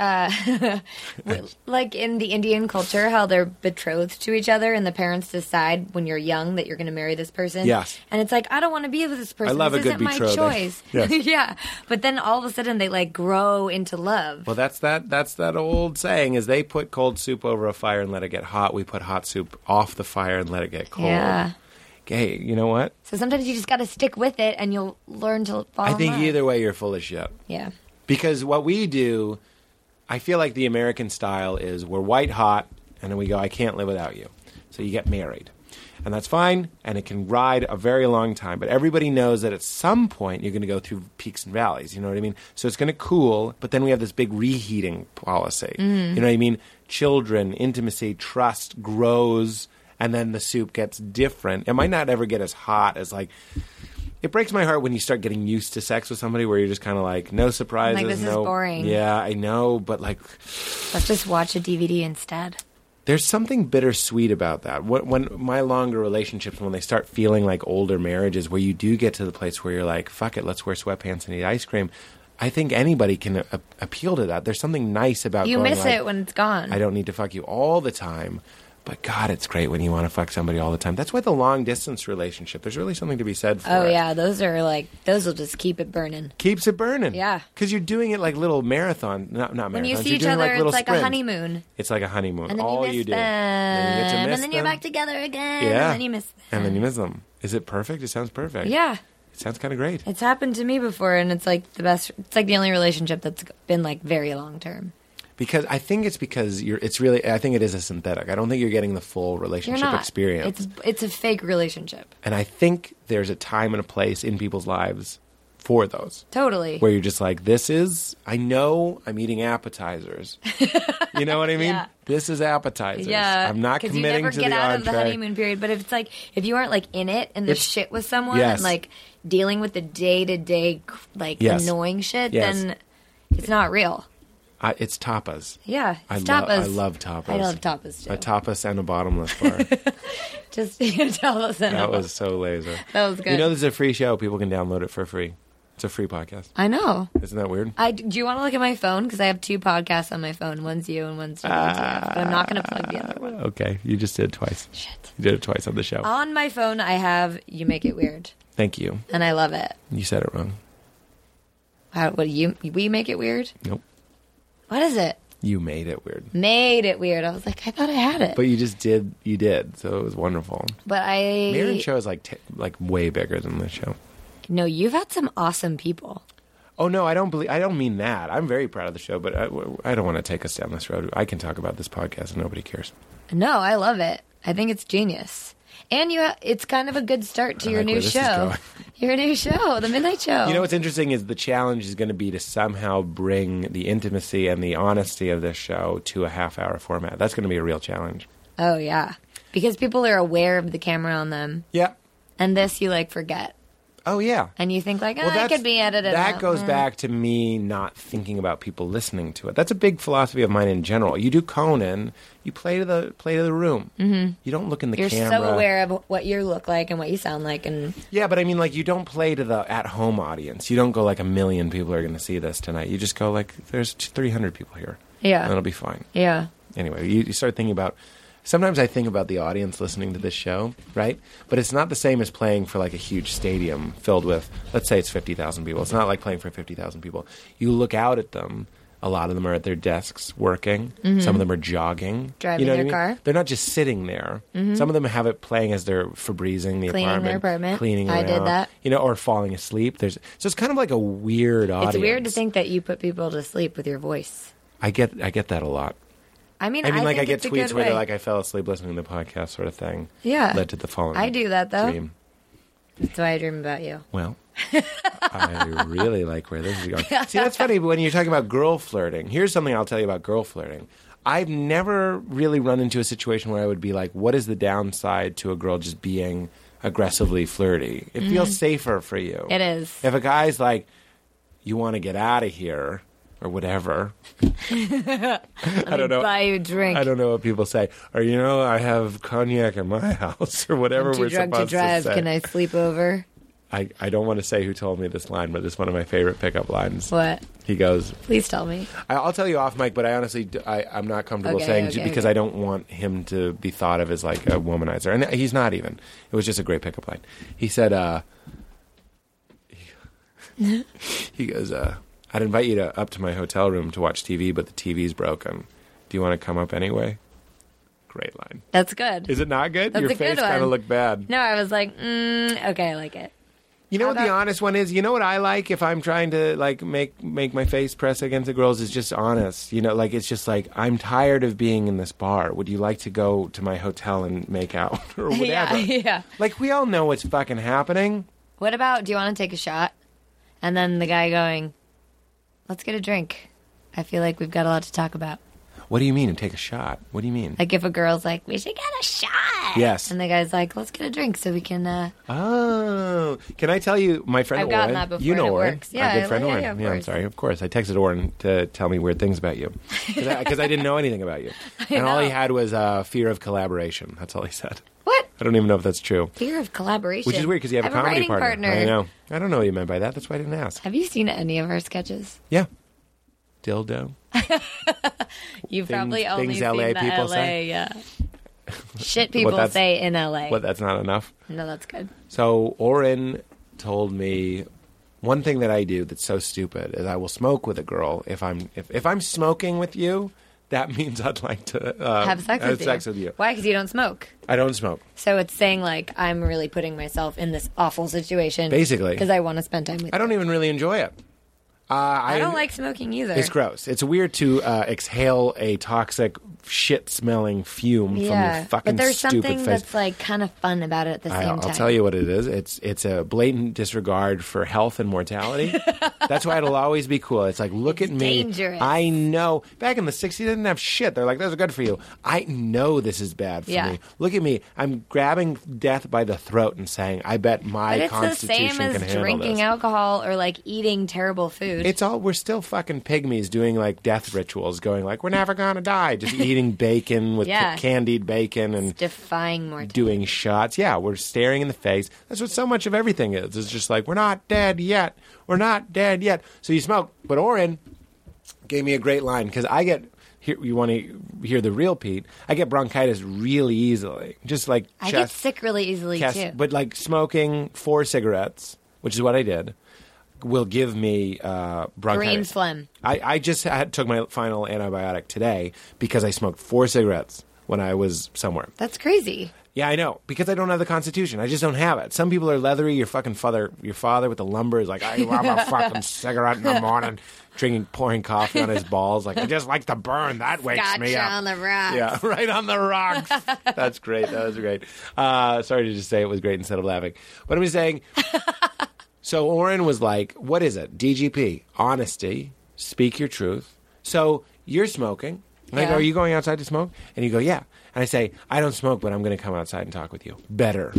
like in the Indian culture how they're betrothed to each other and the parents decide when you're young that you're going to marry this person. Yes. And it's like I don't want to be with this person. I love this a good isn't my betrothal. choice. Yes. Yeah. But then all of a sudden they like grow into love. Well, that's that old saying is they put cold soup over a fire and let it get hot. We put hot soup off the fire and let it get cold. Yeah. Hey, you know what? So sometimes you just got to stick with it and you'll learn to fall I in think love. either way you're full of shit. Yeah. Because what we do, I feel like the American style is we're white hot, and then we go, I can't live without you. So you get married. And that's fine, and it can ride a very long time. But everybody knows that at some point you're going to go through peaks and valleys. You know what I mean? So it's going to cool, but then we have this big reheating policy. You know what I mean? Children, intimacy, trust grows, and then the soup gets different. It might not ever get as hot as like... It breaks my heart when you start getting used to sex with somebody where you're just kind of like, no surprises. Like, this is boring. Yeah, I know, but like... Let's just watch a DVD instead. There's something bittersweet about that. When my longer relationships, when they start feeling like older marriages, where you do get to the place where you're like, fuck it, let's wear sweatpants and eat ice cream. I think anybody can appeal to that. There's something nice about You going miss like, it when it's gone. I don't need to fuck you all the time. But God, it's great when you want to fuck somebody all the time. That's why the long distance relationship, there's really something to be said for it. Oh, yeah. Those will just keep it burning. Keeps it burning. Yeah. Because you're doing it like little marathon, not marathons. When you see you're each doing other, little it's like a sprints. honeymoon. It's like a honeymoon. And then all you miss you do. them. Then you get to miss and then you're them. back together again. Yeah. And then you miss them. And then you miss them. Is it perfect? It sounds perfect. Yeah. It sounds kind of great. It's happened to me before, and it's like the best. It's like the only relationship that's been like very long term. Because I think it's because it's really, I think it is a synthetic. I don't think you're getting the full You're relationship not. experience. It's a fake relationship. And I think there's a time and a place in people's lives for those. Totally. Where you're just like, I know I'm eating appetizers. You know what I mean? Yeah. This is appetizers. Yeah, I'm not committing you never to get the out entree. of the honeymoon period. But if it's like if you aren't like in it and the It's- shit with someone Yes. and like dealing with the day to day like Yes. annoying shit, Yes. then it's not real. It's tapas. Yeah, I it's tapas. I love tapas. I love tapas too. A tapas and a bottomless bar. Just tell us That was so laser. That was good. You know, there's a free show. People can download it for free. It's a free podcast. I know. Isn't that weird? Do you want to look at my phone? Because I have 2 podcasts on my phone. One's you and one's but I'm not going to plug the other one. Okay, you just did it twice. Shit. You did it twice on the show. On my phone, I have You Make It Weird. Thank you. And I love it. You said it wrong. We make it weird? Nope. What is it? You made it weird. Made it weird. I was like, I thought I had it. But you just did. You did. So it was wonderful. But Marin's show is like way bigger than this show. No, you've had some awesome people. Oh no, I don't mean that. I'm very proud of the show, but I don't want to take us down this road. I can talk about this podcast and nobody cares. No, I love it. I think it's genius. And it's kind of a good start to your new show. Your new show, The Midnight Show. You know what's interesting is the challenge is going to be to somehow bring the intimacy and the honesty of this show to a half-hour format. That's going to be a real challenge. Oh, yeah. Because people are aware of the camera on them. Yeah. And this you, forget. Oh, yeah. And you think, it could be edited out. That goes back to me not thinking about people listening to it. That's a big philosophy of mine in general. You do Conan, you play to the room. Mm-hmm. You don't look in the camera. You're so aware of what you look like and what you sound like. Yeah, but I mean, you don't play to the at-home audience. You don't go 1 million people are going to see this tonight. You just go there's 300 people here. Yeah. And it'll be fine. Yeah. Anyway, you start thinking about... Sometimes I think about the audience listening to this show, right? But it's not the same as playing for a huge stadium filled with, let's say it's 50,000 people. It's not like playing for 50,000 people. You look out at them. A lot of them are at their desks working. Mm-hmm. Some of them are jogging. Driving their car. They're not just sitting there. Mm-hmm. Some of them have it playing as they're Febrezing the cleaning their apartment. Cleaning I did that. Or falling asleep. So it's kind of like a weird audience. It's weird to think that you put people to sleep with your voice. I get that a lot. I mean, I think get it's tweets a where way. they're I fell asleep listening to the podcast sort of thing. Yeah. Led to the following I do that, though. dream. That's why I dream about you. Well, I really like where this is going. See, that's funny, but when you're talking about girl flirting, here's something I'll tell you about girl flirting. I've never really run into a situation where I would be like, what is the downside to a girl just being aggressively flirty? It feels safer for you. It is. If a guy's like, you want to get out of here... or whatever. I don't know. Buy you a drink. I don't know what people say. Or, I have cognac in my house or whatever we're supposed to drive. To say. Can I sleep over? I don't want to say who told me this line, but it's one of my favorite pickup lines. What? He goes... Please tell me. I'll tell you off mic, but I honestly, I'm not comfortable saying because I don't want him to be thought of as a womanizer. And he's not even. It was just a great pickup line. He said, he goes, I'd invite you up to my hotel room to watch TV, but the TV's broken. Do you want to come up anyway? Great line. That's good. Is it not good? That's Your a good face kind of one. looked bad. No, I was like, okay, I like it. You know what the honest one is? You know what I like if I'm trying to make my face press against the girls is just honest. It's just I'm tired of being in this bar. Would you like to go to my hotel and make out or whatever? Yeah. We all know what's fucking happening. What about, do you want to take a shot? And then the guy going, let's get a drink. I feel like we've got a lot to talk about. What do you mean, take a shot? What do you mean? If a girl's like, we should get a shot. Yes. And the guy's like, let's get a drink so we can... Oh. Can I tell you, my friend I've Oren... gotten that before. You know and it Oren. Works. Yeah, our good friend Oren. Of I'm sorry. Of course. I texted Oren to tell me weird things about you. Because I didn't know anything about you. And all he had was fear of collaboration. That's all he said. What? I don't even know if that's true. Fear of collaboration. Which is weird because you have a comedy partner. I know. I don't know what you meant by that. That's why I didn't ask. Have you seen any of our sketches? Yeah. Dildo. You've probably only things seen LA the people LA, say? yeah. Shit people say in LA. What, that's not enough? No, that's good. So Oren told me one thing that I do that's so stupid is I will smoke with a girl. If I'm smoking with you, that means I'd like to have sex with you. Why? Because you don't smoke. I don't smoke. So it's saying I'm really putting myself in this awful situation. Basically. Because I want to spend time with you. I don't even really enjoy it. I don't like smoking either. It's gross. It's weird to exhale a toxic, shit-smelling fume from your fucking stupid face. But there's something that's kind of fun about it at the same time. I'll tell you what it is. It's a blatant disregard for health and mortality. That's why it'll always be cool. It's look at me. Dangerous. I know. Back in the 60s, they didn't have shit. They're like, those are good for you. I know this is bad for me. Look at me. I'm grabbing death by the throat and saying, I bet my constitution can handle this. But it's the same as drinking alcohol or eating terrible food. We're still fucking pygmies doing death rituals, going we're never gonna die, just eating bacon with candied bacon and it's defying mortality. Doing shots. Yeah, we're staring in the face. That's what so much of everything is. It's just we're not dead yet. We're not dead yet. So you smoke, but Oren gave me a great line because I get. You want to hear the real Pete? I get bronchitis really easily, just like I get sick really easily too. But like smoking 4 cigarettes, which is what I did, will give me bronchitis. Green phlegm. I just took my final antibiotic today because I smoked 4 cigarettes when I was somewhere. That's crazy. Yeah, I know, because I don't have the constitution. I just don't have it. Some people are leathery. Your father with the lumber is like, I love a fucking cigarette in the morning, pouring coffee on his balls. Like, I just like to burn. That wakes me up. On the rocks. Yeah, right on the rocks. That's great. That was great. Sorry to just say it was great instead of laughing. But I'm just saying, so Oren was like, what is it? DGP, honesty, speak your truth. So you're smoking. And I go, are you going outside to smoke? And you go, yeah. And I say, I don't smoke, but I'm going to come outside and talk with you. Better.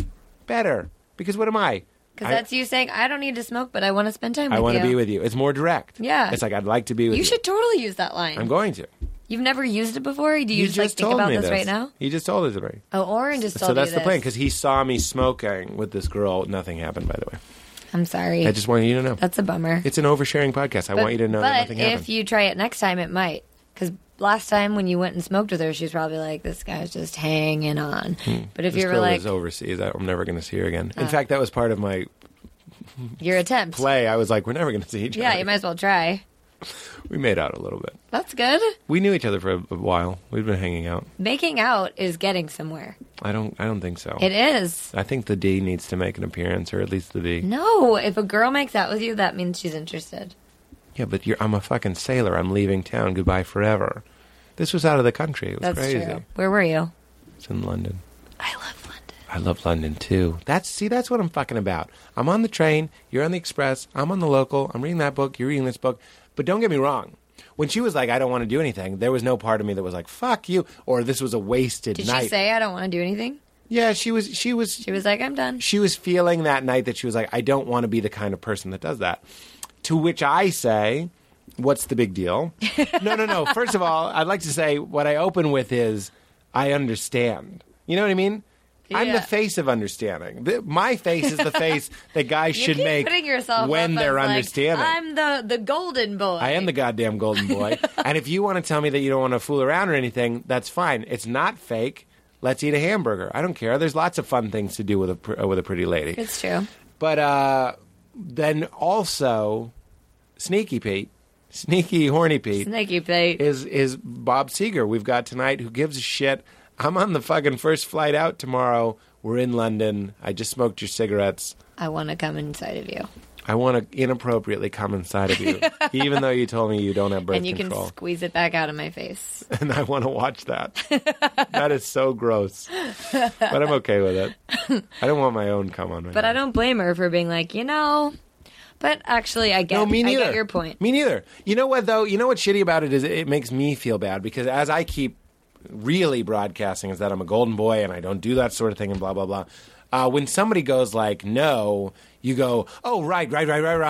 Because what am I? Because that's you saying, I don't need to smoke, but I want to spend time with you. I want to be with you. It's more direct. Yeah. It's like, I'd like to be with you. You should totally use that line. I'm going to. You've never used it before? Do you just like think about this right now? He just told it to me. Oh, Oren just told you this. So that's this. the plan, because he saw me smoking with this girl. Nothing happened, by the way. I'm sorry. I just want you to know. That's a bummer. It's an oversharing podcast. I want you to know that nothing happened. But if you try it next time, it might. Because last time when you went and smoked with her, she was probably like, this guy's just hanging on. But if you were like... This girl is overseas. I'm never going to see her again. In fact, that was part of my... Your attempt. Play. I was like, we're never going to see each other. Yeah, you might as well try. We made out a little bit. That's good. We knew each other for a while. We've been hanging out. Making out is getting somewhere. I don't think so. It is. I think the D needs to make an appearance, or at least the D. No, if a girl makes out with you, that means she's interested. Yeah, but I'm a fucking sailor. I'm leaving town. Goodbye forever. This was out of the country. It was crazy. True. Where were you? It's in London. I love London. I love London too. That's what I'm fucking about. I'm on the train. You're on the express. I'm on the local. I'm reading that book. You're reading this book. But don't get me wrong. When she was like, I don't want to do anything, there was no part of me that was like, fuck you, or this was a wasted night. Did she say, I don't want to do anything? Yeah, she was like, I'm done. She was feeling that night that she was like, I don't want to be the kind of person that does that. To which I say, what's the big deal? No. First of all, I'd like to say what I open with is, I understand. You know what I mean? Yeah. I'm the face of understanding. My face is the face that guys should make when they're understanding. I'm the golden boy. I am the goddamn golden boy. And if you want to tell me that you don't want to fool around or anything, that's fine. It's not fake. Let's eat a hamburger. I don't care. There's lots of fun things to do with a pretty lady. It's true. But then also, Sneaky Pete. Sneaky Horny Pete. Sneaky Pete. Is Bob Seger we've got tonight, who gives a shit. I'm on the fucking first flight out tomorrow. We're in London. I just smoked your cigarettes. I want to come inside of you. I want to inappropriately come inside of you, even though you told me you don't have birth control. And you can squeeze it back out of my face. And I want to watch that. That is so gross. But I'm okay with it. I don't want my own cum on me. But I don't blame her for being like, But actually, I get your point. Me neither. You know what, though? You know what's shitty about it is it makes me feel bad, because as I keep really broadcasting is that I'm a golden boy and I don't do that sort of thing and blah, blah, blah. When somebody goes like, no, you go, oh, right. Oh,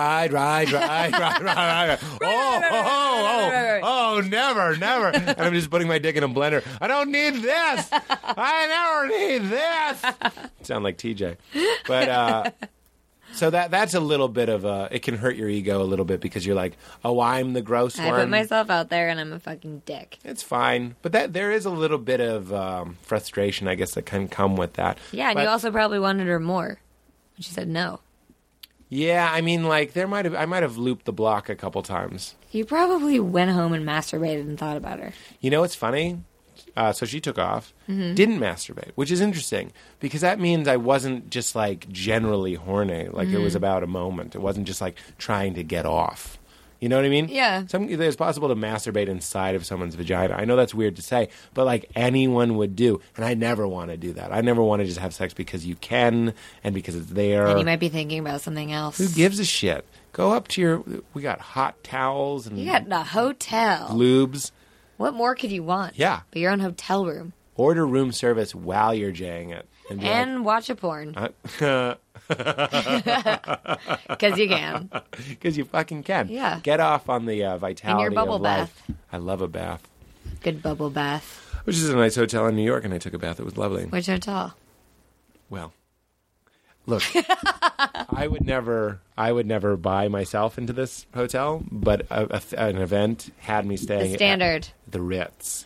never. And I'm just putting my dick in a blender. I don't need this. I never need this. Sound like TJ. But, so that's a little bit of it can hurt your ego a little bit, because you're like, oh, I'm the gross one. I put myself out there and I'm a fucking dick. It's fine. But there is a little bit of frustration, I guess, that can come with that. Yeah, and you also probably wanted her more when she said no. Yeah, I mean, like, I might have looped the block a couple times. You probably went home and masturbated and thought about her. You know what's funny? So she took off, didn't masturbate, which is interesting, because that means I wasn't just like generally horny, like it was about a moment. It wasn't just like trying to get off. You know what I mean? Yeah. It's possible to masturbate inside of someone's vagina. I know that's weird to say, but like anyone would do. And I never want to do that. I never want to just have sex because you can and because it's there. And you might be thinking about something else. Who gives a shit? Go up to we got hot towels and... You got a hotel. Lubes. What more could you want? Yeah. But your own hotel room. Order room service while you're jaying it. And watch a porn. Because you can. Because you fucking can. Yeah. Get off on the vitality in your bubble of bath. Life. I love a bath. Good bubble bath. Which is a nice hotel in New York, and I took a bath. It was lovely. Which hotel? Well, Look, I would never buy myself into this hotel, but an event had me staying The Standard. at the Ritz.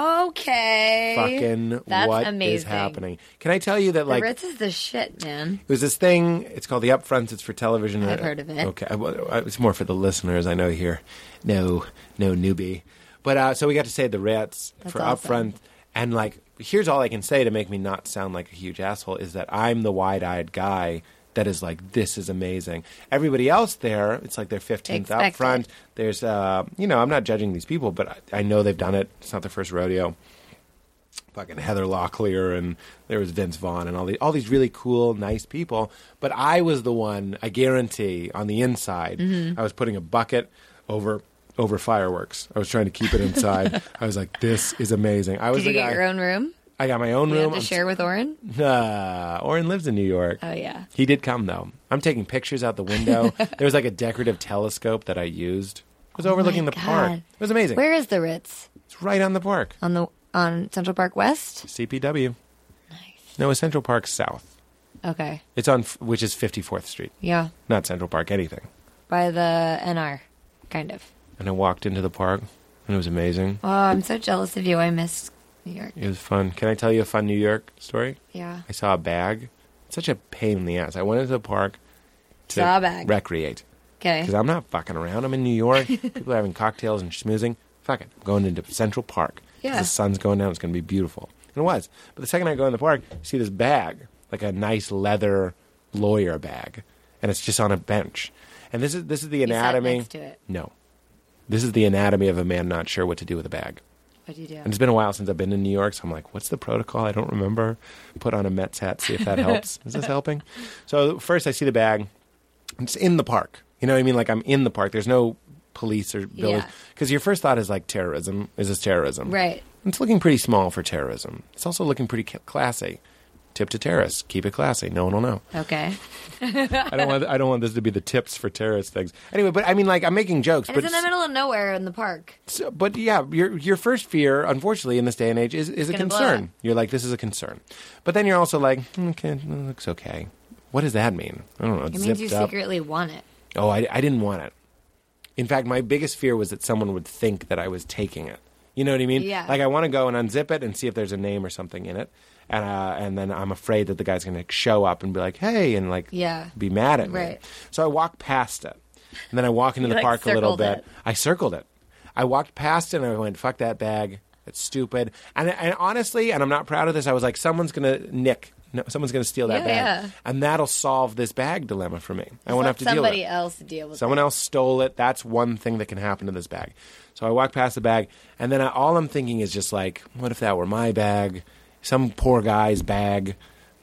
Okay. Fucking That's what amazing. is happening? Can I tell you that, The like, Ritz is the shit, man. it was this thing, it's called the Upfront, it's for television. I've heard of it. Okay, well, it's more for the listeners, I know here. No newbie. But, so we got to say the Ritz That's for awesome. Upfront, and, like, here's all I can say to make me not sound like a huge asshole, is that I'm the wide-eyed guy that is like, this is amazing. Everybody else there, it's like their 15th Expected. Upfront. There's, I'm not judging these people, but I know they've done it. It's not their first rodeo. Fucking Heather Locklear, and there was Vince Vaughn, and all these really cool, nice people. But I was the one, I guarantee, on the inside, I was putting a bucket over fireworks. I was trying to keep it inside. I was like, this is amazing. I was Did you the get guy, your own room? I got my own You room. had to share with Oren? Oren lives in New York. Oh, yeah. He did come, though. I'm taking pictures out the window. There was like a decorative telescope that I used. It was overlooking the park. God. It was amazing. Where is the Ritz? It's right on the park. On Central Park West? CPW. Nice. No, it's Central Park South. Okay. It's on, which is 54th Street. Yeah. Not Central Park, anything. By the NR, kind of. And I walked into the park, and it was amazing. Oh, I'm so jealous of you. I miss New York. It was fun. Can I tell you a fun New York story? Yeah. I saw a bag. It's such a pain in the ass. I went into the park to Saw a bag. recreate. Okay. Because I'm not fucking around. I'm in New York. People are having cocktails and schmoozing. Fuck it. I'm going into Central Park. 'Cause Yeah. the sun's going down. It's going to be beautiful. And it was. But the second I go in the park, you see this bag, like a nice leather lawyer bag. And it's just on a bench. And this is the You sat anatomy. next to it. No. This is the anatomy of a man not sure what to do with a bag. What do you do? And it's been a while since I've been in New York, so I'm like, what's the protocol? I don't remember. Put on a Mets hat, see if that helps. Is this helping? So first I see the bag. It's in the park. You know what I mean? Like, I'm in the park. There's no police or buildings. Yeah. Because your first thought is like terrorism. Is this terrorism? Right. It's looking pretty small for terrorism. It's also looking pretty classy. Tip to terrorists. Keep it classy. No one will know. Okay. I don't want this to be the tips for terrorist things. Anyway, but I mean, like, I'm making jokes. And but it's in the middle of nowhere in the park. So, but yeah, your first fear, unfortunately, in this day and age, is a gonna blow concern. up. You're like, this is a concern. But then you're also like, okay, it looks okay. What does that mean? I don't know. It's It means you zipped up. secretly want it. Oh, I didn't want it. In fact, my biggest fear was that someone would think that I was taking it. You know what I mean? Yeah. Like, I want to go and unzip it and see if there's a name or something in it. And then I'm afraid that the guy's going to show up and be like, hey, and like Yeah. be mad at me. Right. So I walk past it. And then I walk into You, the like, park a little circled bit. it. I circled it. I walked past it and I went, fuck that bag. It's stupid. And honestly, and I'm not proud of this, I was like, someone's going to steal that Yeah, bag. yeah. And that'll solve this bag dilemma for me. I won't have to deal with somebody it. else deal with Someone else stole it. That's one thing that can happen to this bag. So I walk past the bag, and then all I'm thinking is just like, what if that were my bag? Some poor guy's bag.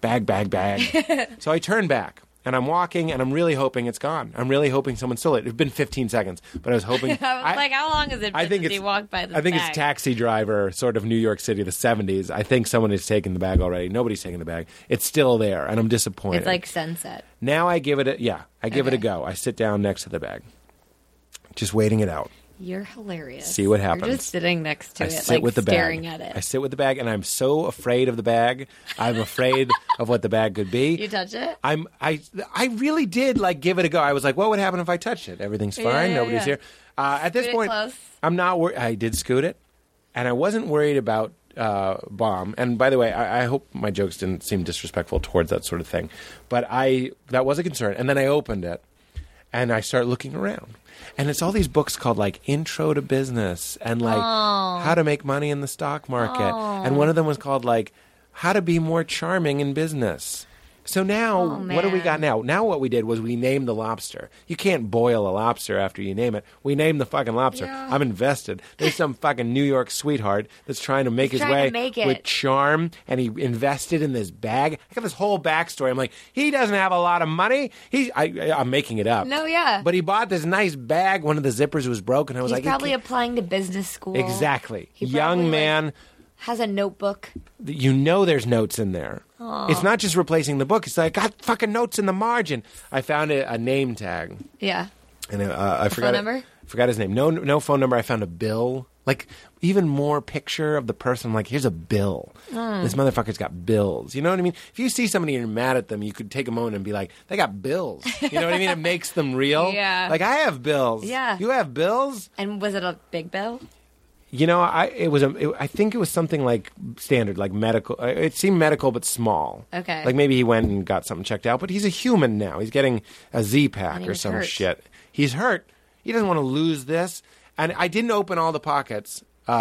So I turn back, and I'm walking, and I'm really hoping it's gone. I'm really hoping someone stole it. It's been 15 seconds, but I was hoping. I was like, how long has it been since you walked by this I think bag? it's Taxi Driver, sort of New York City, the 70s. I think someone has taken the bag already. Nobody's taken the bag. It's still there, and I'm disappointed. It's like Sunset. Now I give it I give it a go. I sit down next to the bag, just waiting it out. You're hilarious. See what happens. You're just sitting next to I it, sit like with the staring bag. at it. I sit with the bag, and I'm so afraid of the bag. I'm afraid of what the bag could be. You touch it? I really did like give it a go. I was like, what would happen if I touched it? Everything's fine. Yeah, Nobody's here. At this Scoot it point, close. I'm not worried. I did scoot it, and I wasn't worried about bomb. And by the way, I hope my jokes didn't seem disrespectful towards that sort of thing. But that was a concern. And then I opened it, and I start looking around. And it's all these books called like Intro to Business and like How to Make Money in the Stock Market. And one of them was called like How to Be More Charming in Business. So now, what do we got now? Now what we did was we named the lobster. You can't boil a lobster after you name it. We named the fucking lobster. Yeah. I'm invested. There's some fucking New York sweetheart that's trying to make his trying way to make it. with charm, and he invested in this bag. I got this whole backstory. I'm like, he doesn't have a lot of money. I'm making it up. No, yeah. But he bought this nice bag. One of the zippers was broken. I was He's like, probably it can't- applying to business school. exactly. He Young probably, like, man. has a notebook. You know there's notes in there. It's not just replacing the book. It's like, I got fucking notes in the margin. I found a name tag. Yeah. And I forgot phone number? Forgot his name. No phone number. I found a bill, Like, even more picture of the person. Like, here's a bill. This motherfucker's got bills. You know what I mean? If you see somebody and you're mad at them, you could take a moment and be like, they got bills. You know what I mean? It makes them real. Yeah. Like, I have bills. Yeah. You have bills? And was it a big bill? You know, I think it was something like standard, like medical. It seemed medical, but small. Okay. Like maybe he went and got something checked out, but he's a human now. He's getting a Z-Pack or some shit. He's hurt. He doesn't want to lose this. And I didn't open all the pockets.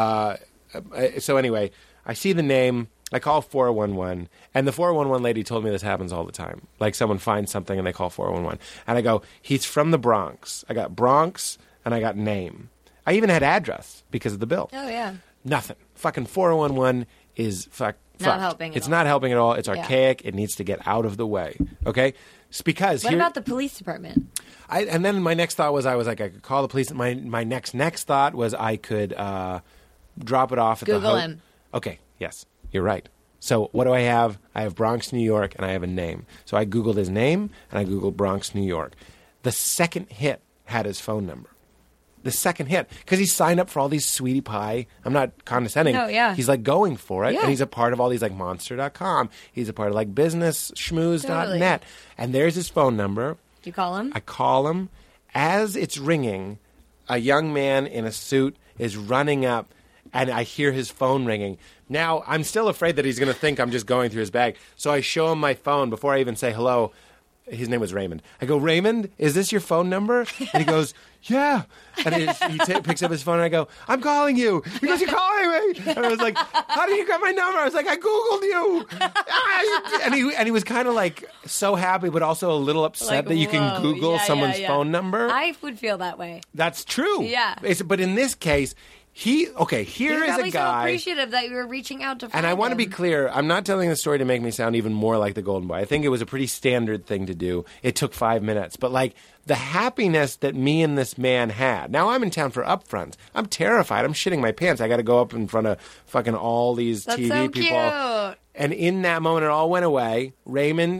So anyway, I see the name. I call 411, and the 411 lady told me this happens all the time. Like someone finds something and they call 411. And I go, he's from the Bronx. I got Bronx and I got name. I even had address because of the bill. Oh, yeah. Nothing. Fucking 411 is fucked. Not helping at It's all. not helping at all. It's Yeah. archaic. It needs to get out of the way. Okay? It's because What about the police department? and then my next thought was I could call the police. My next thought was I could drop it off at Google the him. Okay, yes, you're right. So what do I have? I have Bronx, New York, and I have a name. So I Googled his name, and I Googled Bronx, New York. The second hit had his phone number. The second hit, because he signed up for all these sweetie pie. I'm not condescending. No, yeah. He's like going for it, Yeah. and he's a part of all these like Monster.com. He's a part of like businessschmooze.net, Totally. and there's his phone number. Do you call him? I call him. As it's ringing, a young man in a suit is running up, and I hear his phone ringing. Now, I'm still afraid that he's going to think I'm just going through his bag. So I show him my phone before I even say hello. His name was Raymond. I go, Raymond, is this your phone number? And he goes, yeah. And he picks up his phone, and I go, I'm calling you. He goes, you're calling me? And I was like, how did you get my number? I was like, I Googled you. And he was kind of like so happy, but also a little upset Like, that you can whoa. Google Yeah, someone's yeah. phone number. I would feel that way. That's true. Yeah. But in this case, here He's is probably a guy. so appreciative that you were reaching out to find And I want to him. be clear, I'm not telling the story to make me sound even more like the Golden Boy. I think it was a pretty standard thing to do. It took 5 minutes. But, like, the happiness that me and this man had. Now, I'm in town for upfronts. I'm terrified. I'm shitting my pants. I got to go up in front of fucking all these That's TV so people. cute. And in that moment, it all went away. Raymond,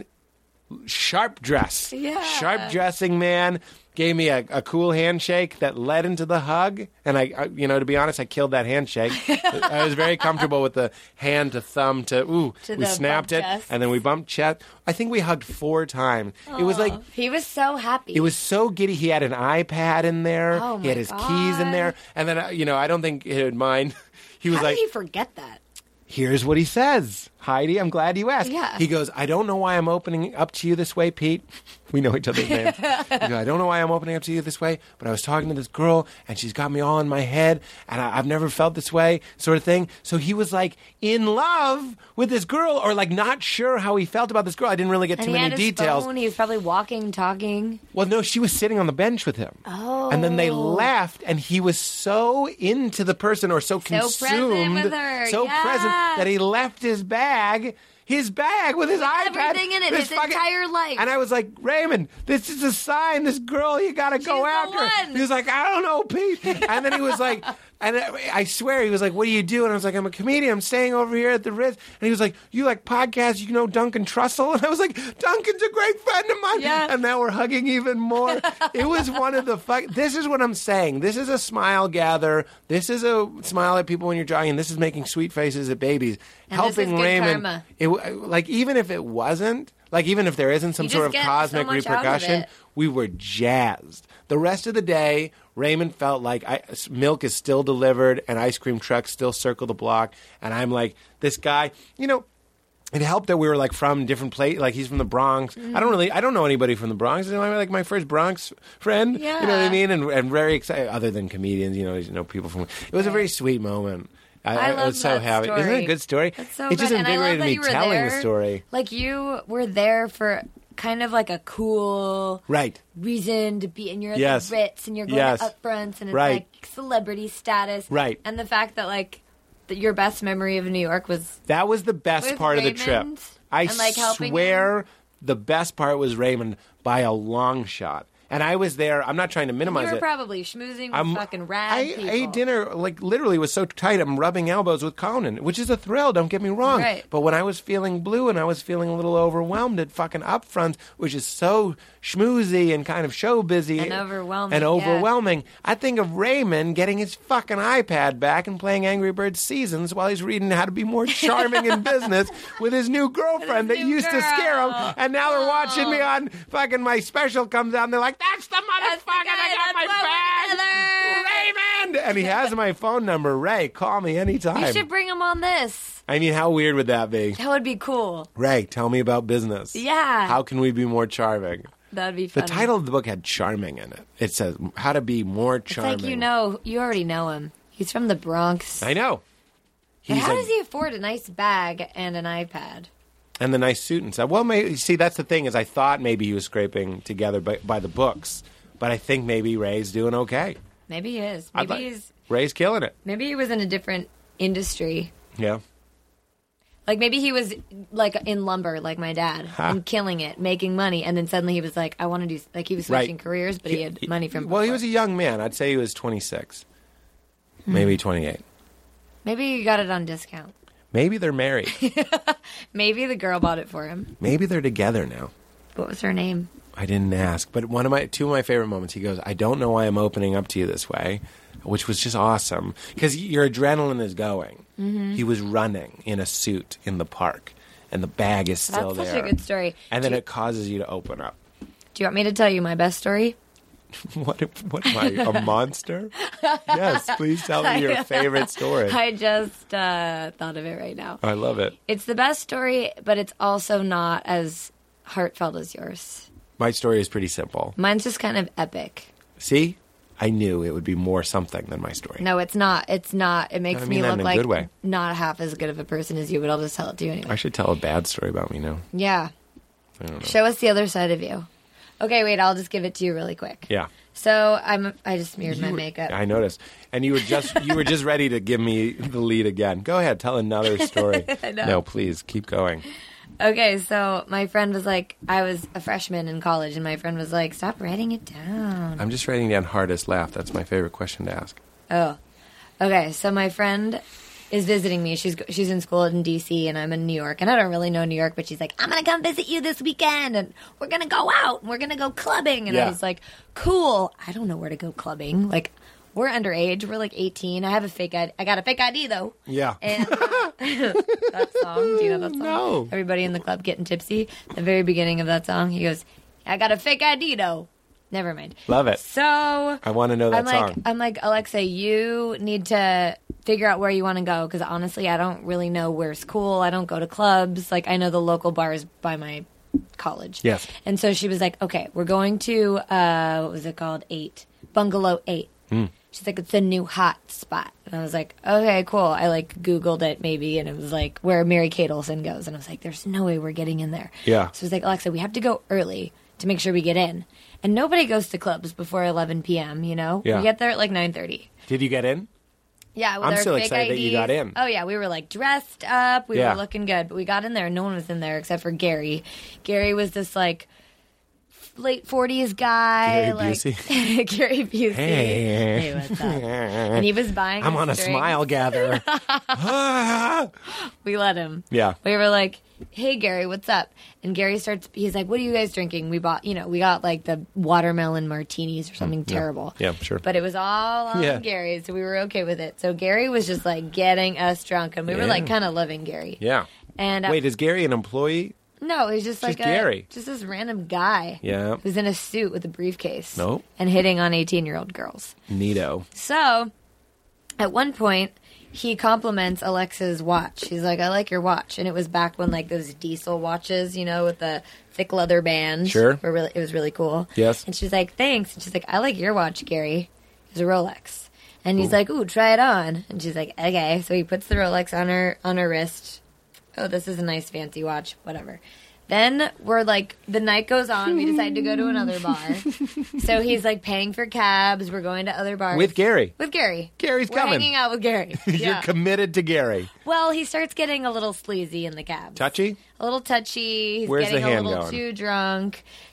sharp dress. Yeah. Sharp dressing man. Gave me a cool handshake that led into the hug. And I to be honest, I killed that handshake. I was very comfortable with the hand to thumb to we the snapped bump it. chest. And then we bumped chest. I think we hugged 4 times. It was like, He was so happy. it was so giddy. He had an iPad in there. Oh, he had my his keys in there. And then, I don't think he would mind. He was How like, did he forget that? here's what he says. Heidi, I'm glad you asked. Yeah. He goes, I don't know why I'm opening up to you this way, Pete. We know each other's names. He goes, I don't know why I'm opening up to you this way, but I was talking to this girl, and she's got me all in my head, and I've never felt this way, sort of thing. So he was, like, in love with this girl, or, like, not sure how he felt about this girl. I didn't really get And too he many had his details. phone. He was probably walking, talking. Well, no, she was sitting on the bench with him. Oh. And then they left, and he was so into the person or so present consumed, with her, so yeah. present that he left his bag with his iPad. everything in it, this his entire life. And I was like, Raymond, this is a sign. This girl, you got to go the after. one. He was like, I don't know, Pete. And then he was like, and I swear, he was like, what do you do? And I was like, I'm a comedian. I'm staying over here at the Ritz. And he was like, you like podcasts? You know Duncan Trussell? And I was like, Duncan's a great friend of mine. Yeah. And now we're hugging even more. It was one of the this is what I'm saying. This is a smile gather. This is a smile at people when you're jogging. This is making sweet faces at babies. And this is helping good Raymond. karma. Like, even if it wasn't, like, even if there isn't some You sort of just get cosmic so much out of repercussion, it. we were jazzed. The rest of the day, Raymond felt like milk is still delivered and ice cream trucks still circle the block. And I'm like, this guy, it helped that we were like from different places. Like, he's from the Bronx. Mm. I don't know anybody from the Bronx. Like my first Bronx friend. Yeah. You know what I mean? And very excited, other than comedians, people from, it was a very sweet moment. I love was so that happy. story. Isn't it a good story? That's so it just good. And I love invigorated that me you were telling there. the story. Like, you were there for kind of like a cool Right. reason to be, and you're at Yes. the Ritz, and you're going Yes. to upfronts, and it's Right. like celebrity status. Right. And the fact that, like, that your best memory of New York was That was the best With part of the trip. Raymond I and, like, helping swear the best part was Raymond by a long shot. And I was there. I'm not trying to minimize You were it. probably schmoozing with fucking rad people. I ate dinner, like, literally was so tight, I'm rubbing elbows with Conan, which is a thrill, don't get me wrong. Right. But when I was feeling blue and I was feeling a little overwhelmed at fucking Upfront, which is so schmoozy and kind of show busy. And overwhelming, I think of Raymond getting his fucking iPad back and playing Angry Birds Seasons while he's reading how to be more charming in business with his new girlfriend that used to scare him. And now they're watching me on fucking my special comes out and they're like, that's the motherfucker that got my bag! Raymond! And he has my phone number. Ray, call me anytime. You should bring him on this. I mean, how weird would that be? That would be cool. Ray, tell me about business. Yeah. How can we be more charming? That would be fun. The title of the book had charming in it. It says, how to be more charming. It's like, you already know him. He's from the Bronx. I know. And how does he afford a nice bag and an iPad? And the nice suit and stuff. Well, maybe, see, that's the thing is I thought maybe he was scraping together by the books. But I think maybe Ray's doing okay. Maybe he is. Ray's killing it. Maybe he was in a different industry. Yeah. Like, maybe he was, like, in lumber, like my dad, and killing it, making money, and then suddenly he was like, I want to do, like, he was switching careers, but he had money from before. Well, he was a young man. I'd say he was 26. Maybe 28. Maybe he got it on discount. Maybe they're married. Maybe the girl bought it for him. Maybe they're together now. What was her name? I didn't ask. But two of my favorite moments, he goes, I don't know why I'm opening up to you this way, which was just awesome. Because your adrenaline is going. Mm-hmm. He was running in a suit in the park, and the bag is still there. That's such a good story. And then it causes you to open up. Do you want me to tell you my best story? What am I, a monster? Yes, please tell me your favorite story. I just thought of it right now. I love it. It's the best story, but it's also not as heartfelt as yours. My story is pretty simple. Mine's just kind of epic. See? I knew it would be more something than my story. No, it's not. It's not. It makes me look like good way. Not half as good of a person as you, but I'll just tell it to you anyway. I should tell a bad story about me now. Yeah. I don't know. Show us the other side of you. Okay, wait, I'll just give it to you really quick. Yeah. So I just smeared my makeup. I noticed. And you were just ready to give me the lead again. Go ahead, tell another story. I know. No, please, keep going. Okay, so my friend was like, I was a freshman in college, and my friend was like, stop writing it down. I'm just writing down hardest laugh. That's my favorite question to ask. Oh. Okay, so my friend is visiting me. She's in school in D.C., and I'm in New York. And I don't really know New York, but she's like, I'm going to come visit you this weekend, and we're going to go out, and we're going to go clubbing. And I was like, cool. I don't know where to go clubbing. Like, we're underage. We're like 18. I have a fake ID. I got a fake ID, though. Yeah. And that song. Do you know that song? No. Everybody in the club getting tipsy. The very beginning of that song, he goes, I got a fake ID, though. Never mind. Love it. So I want to know that song. I'm like, Alexa, you need to figure out where you want to go, because honestly, I don't really know where's cool. I don't go to clubs. Like, I know the local bars by my college. Yes. And so she was like, okay, we're going to, what was it called? Bungalow 8. She's like, it's a new hot spot. And I was like, okay, cool. I like Googled it maybe, and it was like where Mary Kate Olsen goes. And I was like, there's no way we're getting in there. Yeah. So I was like, Alexa, we have to go early to make sure we get in. And nobody goes to clubs before 11 p.m., you know? Yeah. We get there at like 9:30. Did you get in? Yeah, with I'm our still fake excited that you IDs. got in. Oh, yeah, we were like dressed up. We Yeah. were looking good. But we got in there, and no one was in there except for Gary. Gary was this like late 40s guy. Gary like, Busey? Gary Busey. Hey. Hey, what's up? And he was buying I'm us on a drinks. smile gather. We let him. Yeah. We were like, hey, Gary, what's up? And Gary he's like, what are you guys drinking? We got like the watermelon martinis or something terrible. Yeah, sure. But it was all on Gary, so we were okay with it. So Gary was just like getting us drunk, and we were like kind of loving Gary. Yeah. And Wait, is Gary an employee? no, he's just like Gary. just this random guy. Yeah. Who's in a suit with a briefcase. Nope. And hitting on 18-year-old girls. Neato. So, at one point, he compliments Alexa's watch. He's like, I like your watch. And it was back when, like, those diesel watches, you know, with the thick leather band. Sure. It was really cool. Yes. And she's like, thanks. And she's like, I like your watch, Gary. It's a Rolex. And he's like, ooh, try it on. And she's like, okay. So he puts the Rolex on her wrist. Oh, this is a nice fancy watch. Whatever. Then we're like, the night goes on. We decide to go to another bar. So he's like paying for cabs. We're going to other bars. With Gary. With Gary. Gary's We're coming. hanging out with Gary. You're Yeah. committed to Gary. Well, he starts getting a little sleazy in the cabs. Touchy? A little touchy. He's Where's getting the hand a little going? too drunk.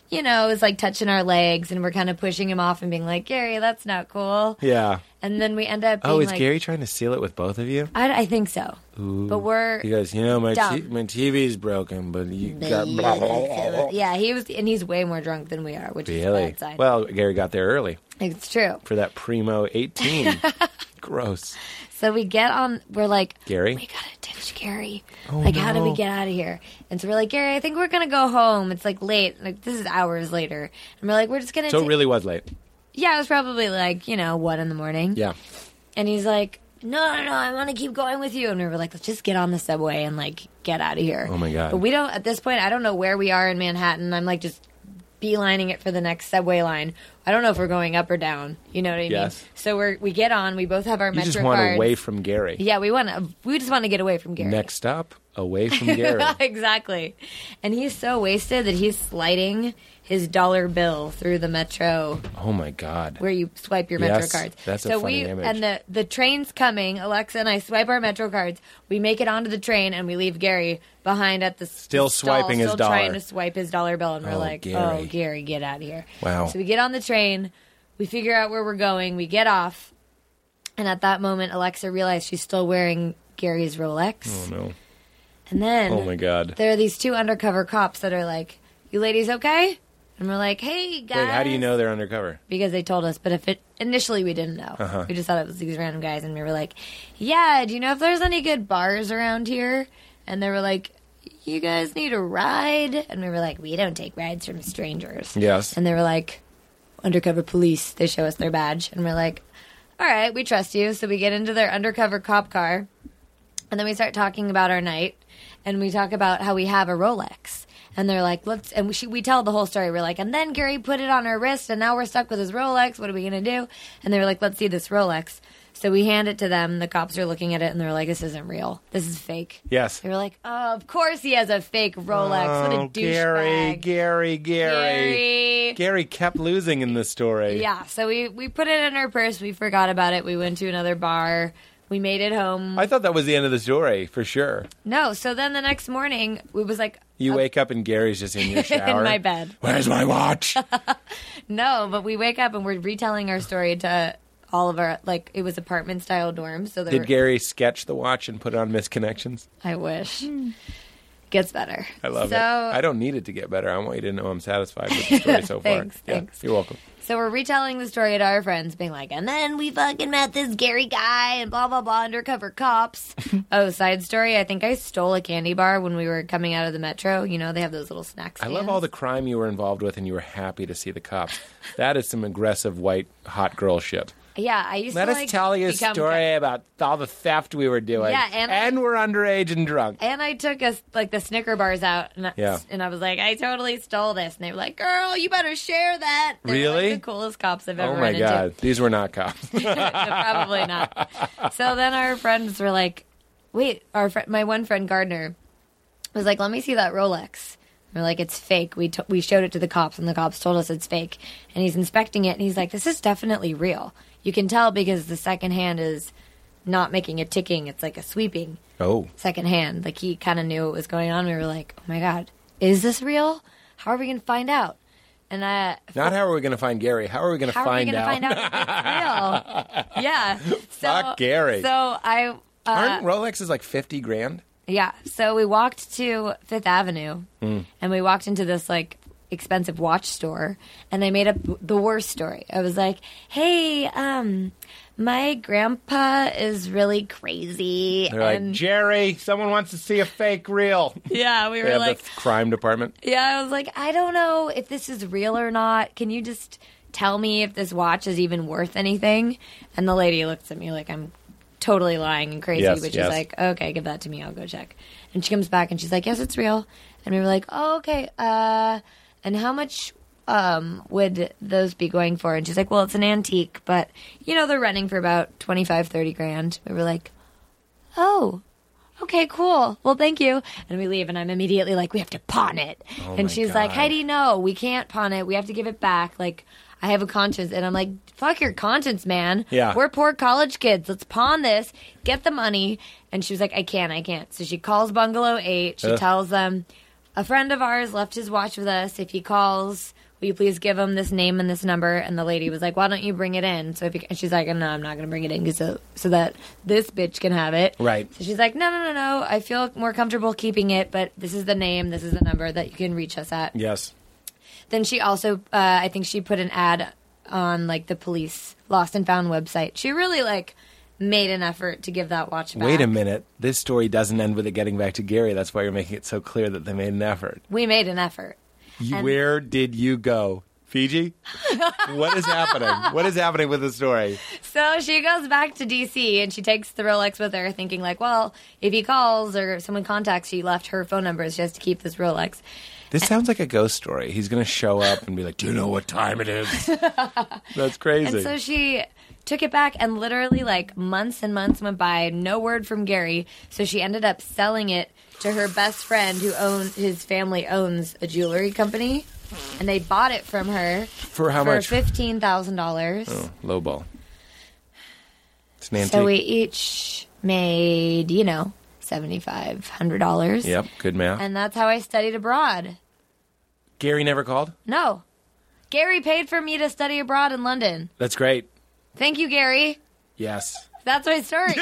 is like touching our legs, and we're kind of pushing him off and being like, Gary, that's not cool. Yeah. And then we end up being is like, Gary trying to seal it with both of you? I think so. Ooh. But we're He goes, my TV's broken, but you got blah, blah, blah, blah. Yeah, he's way more drunk than we are, which is a Really? bad sign. Well, Gary got there early It's true. for that primo 18. Gross. So we get on, we're like, Gary? we gotta ditch Gary. Oh, how do we no. get out of here? And so we're like, Gary, I think we're gonna go home. It's like late. Like, this is hours later. And we're like, we're just gonna So it really was late. Yeah, it was probably like, 1 in the morning. Yeah. And he's like, no, I want to keep going with you. And we were like, let's just get on the subway and, like, get out of here. Oh, my God. But we don't, at this point, I don't know where we are in Manhattan. I'm, like, just beelining it for the next subway line. I don't know if we're going up or down. You know what I Yes. mean? So we get on. We both have our You Metro just want cards. away from Gary. Yeah, we just want to get away from Gary. Next stop, away from Gary. Exactly. And he's so wasted that he's sliding his dollar bill through the Metro Oh, my God. where you swipe your Metro Yes, cards. that's a so funny image. And the train's coming. Alexa and I swipe our Metro cards. We make it onto the train, and we leave Gary behind at the Still stall, swiping his still dollar. trying to swipe his dollar bill, and we're Oh, like, Gary. "Oh, Gary, get out of here!" Wow. So we get on the train. We figure out where we're going. We get off, and at that moment, Alexa realized she's still wearing Gary's Rolex. Oh, no. And then, Oh, my God. there are these 2 undercover cops that are like, "You ladies okay?" And we're like, "Hey, guys." Wait, how do you know they're undercover? Because they told us, but initially we didn't know. Uh-huh. We just thought it was these random guys, and we were like, "Yeah, do you know if there's any good bars around here?" And they were like, "You guys need a ride?" And we were like, "We don't take rides from strangers." Yes. And they were like, "Undercover police." They show us their badge, and we're like, "All right, we trust you." So we get into their undercover cop car, and then we start talking about our night, and we talk about how we have a Rolex. And they're like, we tell the whole story. We're like, and then Gary put it on her wrist, and now we're stuck with his Rolex. What are we going to do? And they were like, let's see this Rolex. So we hand it to them. The cops are looking at it, and they're like, this isn't real. This is fake. Yes. They were like, oh, of course he has a fake Rolex. What a douchebag. Gary. Gary kept losing in this story. Yeah, so we put it in our purse. We forgot about it. We went to another bar. We made it home. I thought that was the end of the story, for sure. No, so then the next morning, we was like... You wake up and Gary's just in your shower. in my bed. Where's my watch? No, but we wake up and we're retelling our story to all of our, like, it was apartment-style dorms. So Did Gary sketch the watch and put it on Misconnections? I wish. Gets better. I love it. I don't need it to get better. I want you to know I'm satisfied with the story so far. Thanks. You're welcome. So we're retelling the story to our friends, being like, and then we fucking met this Gary guy and blah, blah, blah, undercover cops. Oh, side story, I think I stole a candy bar when we were coming out of the Metro. You know, they have those little snack I stands. love all the crime you were involved with and you were happy to see the cops. That is some aggressive white hot girl shit. Yeah, I used Let to, us like, tell you a become story about all the theft we were doing. Yeah, and we're underage and drunk. And I took us like the Snicker bars out, and I was like, I totally stole this. And they were like, "Girl, you better share that." They were, Really? like, the coolest cops I've ever Oh run my into. God, these were not cops. Probably not. So then our friends were like, "Wait," my one friend Gardner was like, "Let me see that Rolex." We're like, "It's fake." We showed it to the cops, and the cops told us it's fake. And he's inspecting it, and he's like, "This is definitely real." You can tell because the second hand is not making a ticking; it's like a sweeping. Oh. Second hand. Like, he kind of knew what was going on. We were like, oh my God, is this real? How are we going to find out? And Not how are we going to find Gary? How are we going to find out? How are we going to find out if it's real? Yeah. So, Fuck Gary. So I... Aren't Rolexes like $50,000? Yeah. So we walked to Fifth Avenue, and we walked into this, like, expensive watch store, and I made up the worst story. I was like, hey, my grandpa is really crazy. They're like, Jerry, someone wants to see a fake reel. Yeah, we They were have like... the crime department. Yeah, I was like, I don't know if this is real or not. Can you just tell me if this watch is even worth anything? And the lady looks at me like I'm totally lying and crazy, Yes, but she's yes. like, okay, give that to me. I'll go check. And she comes back and she's like, yes, it's real. And we were like, oh, okay. And how much would those be going for? And she's like, well, it's an antique, but, you know, they're running for about 25, 30 grand. We were like, oh, okay, cool. Well, thank you. And we leave, and I'm immediately like, we have to pawn it. Oh and my she's God. like, Heidi, no, we can't pawn it. We have to give it back. Like, I have a conscience. And I'm like, fuck your conscience, man. Yeah. We're poor college kids. Let's pawn this, get the money. And she was like, I can't. So she calls Bungalow 8. She tells them, a friend of ours left his watch with us. If he calls, will you please give him this name and this number? And the lady was like, why don't you bring it in? So and she's like, no, I'm not going to bring it in so that this bitch can have it. Right. So she's like, no. I feel more comfortable keeping it, but this is the name, this is the number that you can reach us at. Yes. Then she also, I think she put an ad on like the police lost and found website. She really like made an effort to give that watch back. Wait a minute. This story doesn't end with it getting back to Gary. That's why you're making it so clear that they made an effort. We made an effort. Where did you go? Fiji? What is happening? What is happening with the story? So she goes back to D.C. and she takes the Rolex with her thinking like, well, if he calls or someone contacts, she left her phone number. She has to keep this Rolex. This sounds like a ghost story. He's going to show up and be like, do you know what time it is? That's crazy. And so she took it back, and literally like months and months went by, no word from Gary. So she ended up selling it to her best friend his family owns a jewelry company. And they bought it from her. For how much? For $15,000. Oh, low ball. It's an antique. So we each made, $7,500. Yep, good math. And that's how I studied abroad. Gary never called? No. Gary paid for me to study abroad in London. That's great. Thank you, Gary. Yes. That's my story.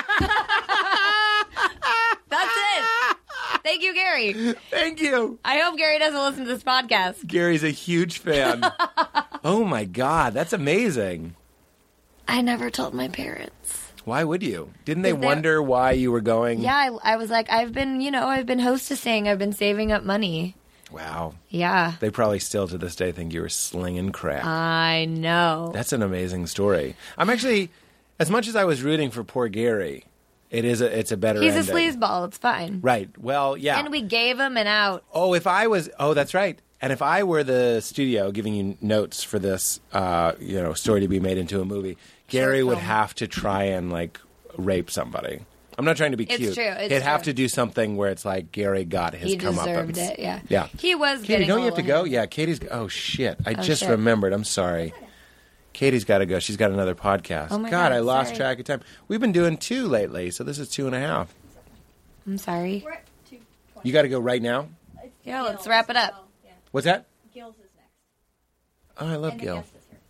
That's it. Thank you, Gary. Thank you. I hope Gary doesn't listen to this podcast. Gary's a huge fan. Oh, my God. That's amazing. I never told my parents. Why would you? Didn't they wonder why you were going? Yeah, I was like, I've been hostessing. I've been saving up money. Wow. Yeah. They probably still to this day think you were slinging crack. I know. That's an amazing story. I'm actually, as much as I was rooting for poor Gary, it's a better He's ending. a sleazeball. It's fine. Right. Well, yeah. And we gave him an out. That's right. And if I were the studio giving you notes for this, story to be made into a movie, Gary would have to try and like rape somebody. I'm not trying to be cute. It's true. He'd have to do something where it's like Gary got his comeuppance. He deserved it, yeah. Yeah. He was Katie, getting don't you have to go? him. Yeah, Katie's... Oh, shit. I just shit. remembered. I'm sorry. Katie's got to go. She's got another podcast. Oh, my God. I lost Sorry. track of time. We've been doing 2 lately, so this is 2.5. I'm sorry. We're at 2:20. You got to go right now? Yeah, let's wrap it up. Yeah. What's that? Gil's is next. Oh, I love And the Gil. guest is here.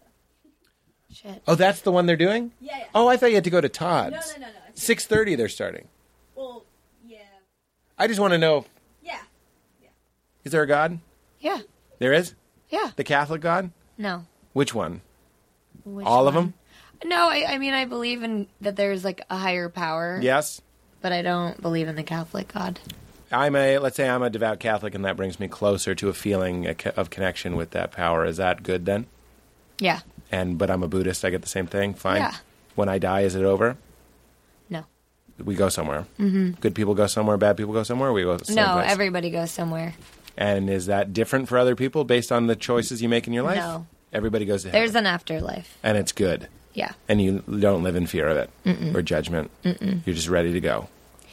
So. Shit. Oh, that's the one they're doing? Yeah. Oh, I thought you had to go to Todd's. No. 6:30 they're starting. Well, yeah. I just want to know, Yeah. is there a God? Yeah. There is? Yeah. The Catholic God? No. Which one? Which All of one? them? No, I mean, I believe in that there's like a higher power. Yes. But I don't believe in the Catholic God. Let's say I'm a devout Catholic and that brings me closer to a feeling of connection with that power. Is that good then? Yeah. But I'm a Buddhist, I get the same thing? Fine. Yeah. When I die, is it over? No. We go somewhere. Mm-hmm. Good people go somewhere, bad people go somewhere, we go someplace. No, everybody goes somewhere. And is that different for other people based on the choices you make in your life? No. Everybody goes to heaven. There's an afterlife. And it's good. Yeah. And you don't live in fear of it or judgment. You're just ready to go.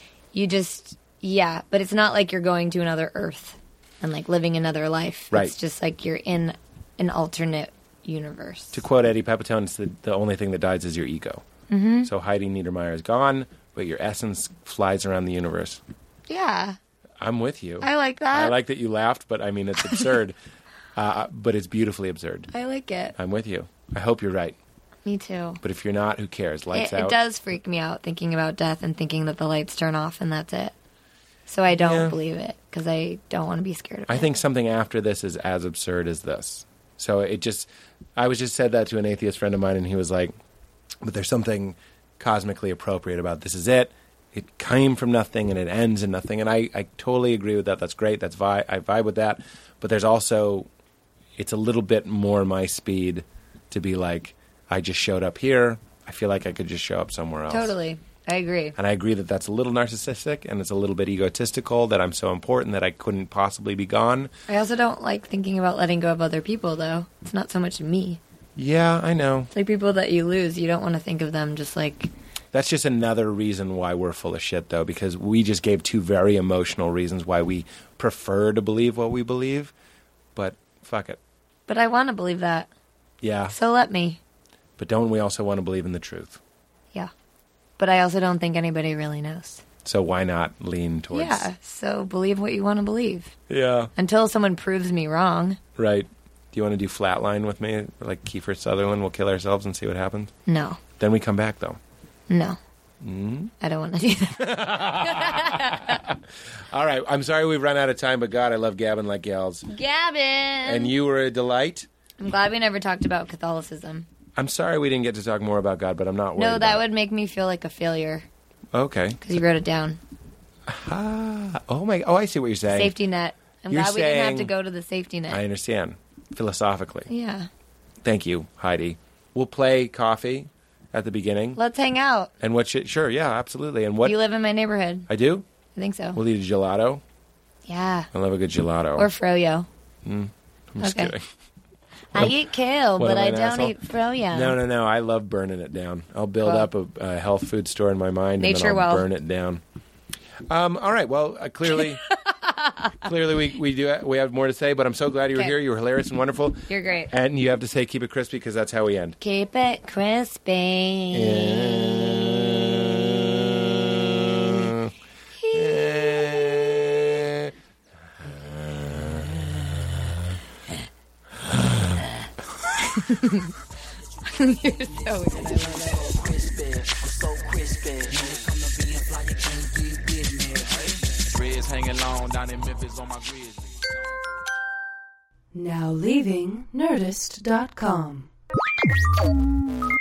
But it's not like you're going to another Earth and like living another life. Right. It's just like you're in an alternate universe. To quote Eddie Pepitone, it's the only thing that dies is your ego. Mm-hmm. So Heidi Niedermeyer is gone, but your essence flies around the universe. Yeah. I'm with you. I like that. I like that you laughed, but I mean, it's absurd. But it's beautifully absurd. I like it. I'm with you. I hope you're right. Me too. But if you're not, who cares? Lights out. It does freak me out thinking about death and thinking that the lights turn off and that's it. So I don't believe it because I don't want to be scared of it. I think something after this is as absurd as this. So I was just said that to an atheist friend of mine, and he was like, but there's something cosmically appropriate about this is it. It came from nothing and it ends in nothing. And I totally agree with that. That's great. I vibe with that. But there's also, it's a little bit more my speed to be like, I just showed up here. I feel like I could just show up somewhere else. Totally. I agree. And I agree that that's a little narcissistic and it's a little bit egotistical, that I'm so important that I couldn't possibly be gone. I also don't like thinking about letting go of other people, though. It's not so much me. Yeah, I know. It's like people that you lose, you don't want to think of them just like... That's just another reason why we're full of shit, though, because we just gave 2 very emotional reasons why we prefer to believe what we believe. But fuck it. But I want to believe that. Yeah. So let me. But don't we also want to believe in the truth? Yeah. But I also don't think anybody really knows. So why not lean towards... Yeah, so believe what you want to believe. Yeah. Until someone proves me wrong. Right. Do you want to do Flatline with me? Like Kiefer Sutherland, we'll kill ourselves and see what happens? No. Then we come back, though. No. Mm? I don't want to do that. All right. I'm sorry we've run out of time, but God, I love gabbing like gals. Gavin! And you were a delight. I'm glad we never talked about Catholicism. I'm sorry we didn't get to talk more about God, but I'm not worried. No, that would make me feel like a failure. Okay. Because you wrote it down. Oh, I see what you're saying. Safety net. I'm glad we didn't have to go to the safety net. I understand. Philosophically. Yeah. Thank you, Heidi. We'll play coffee at the beginning. Let's hang out. And what should... Sure, yeah, absolutely. And what... You live in my neighborhood. I do? I think so. We'll eat a gelato. Yeah. I love a good gelato. Or froyo. I'm just kidding. I eat kale, but I don't asshole? eat froyo. No. I love burning it down. I'll build up a health food store in my mind and then I'll burn it down. All right. Well, clearly we have more to say, but I'm so glad you were here. You were hilarious and wonderful. You're great. And you have to say keep it crispy because that's how we end. Keep it crispy. You're so weird. I love it. Now leaving Nerdist.com.